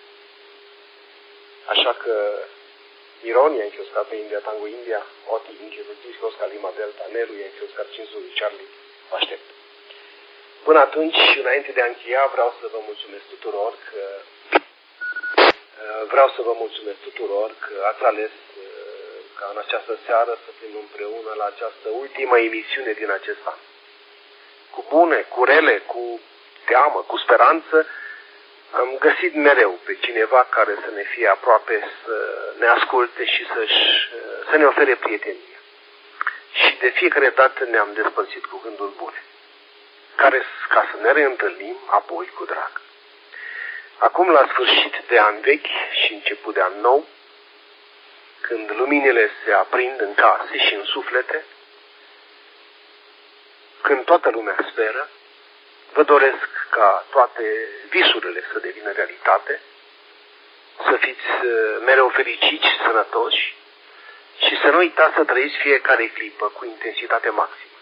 [SPEAKER 1] Așa că Miron, Yankee Oscar pe India, Tango India, Oti, Inky, Rodriguez, Oscar Lima Delta, Neru, Yankee Oscar cinci sute, Charlie, vă aștept. Până atunci, înainte de a încheia, vreau să vă mulțumesc tuturor că vreau să vă mulțumesc tuturor că ați ales ca în această seară să fim împreună la această ultimă emisiune din acest an. Cu bune, cu rele, cu teamă, cu speranță, am găsit mereu pe cineva care să ne fie aproape, să ne asculte și să-și, să ne ofere prietenie. Și de fiecare dată ne-am despărțit cu gânduri bune, care, ca să ne reîntâlnim apoi cu drag. Acum, la sfârșit de an vechi și început de an nou, când luminile se aprind în case și în suflete, când toată lumea speră, vă doresc ca toate visurile să devină realitate, să fiți mereu fericiți, sănătoși și să nu uitați să trăiți fiecare clipă cu intensitate maximă.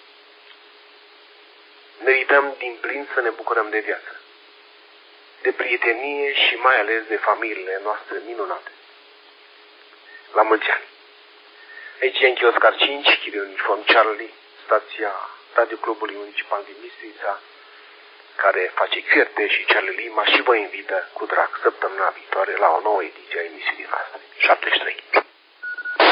[SPEAKER 1] Merităm din plin să ne bucurăm de viață, de prietenie și mai ales de familiile noastre minunate. La mulți ani! Aici Yankee Oscar cinci, Chile Uniform Charlie, stația Radio Clubului Municipal din Bistrița, care face Chierte și Charlie Lima și vă invită cu drag săptămâna viitoare la o nouă ediție a emisiunii noastre. șaptezeci și trei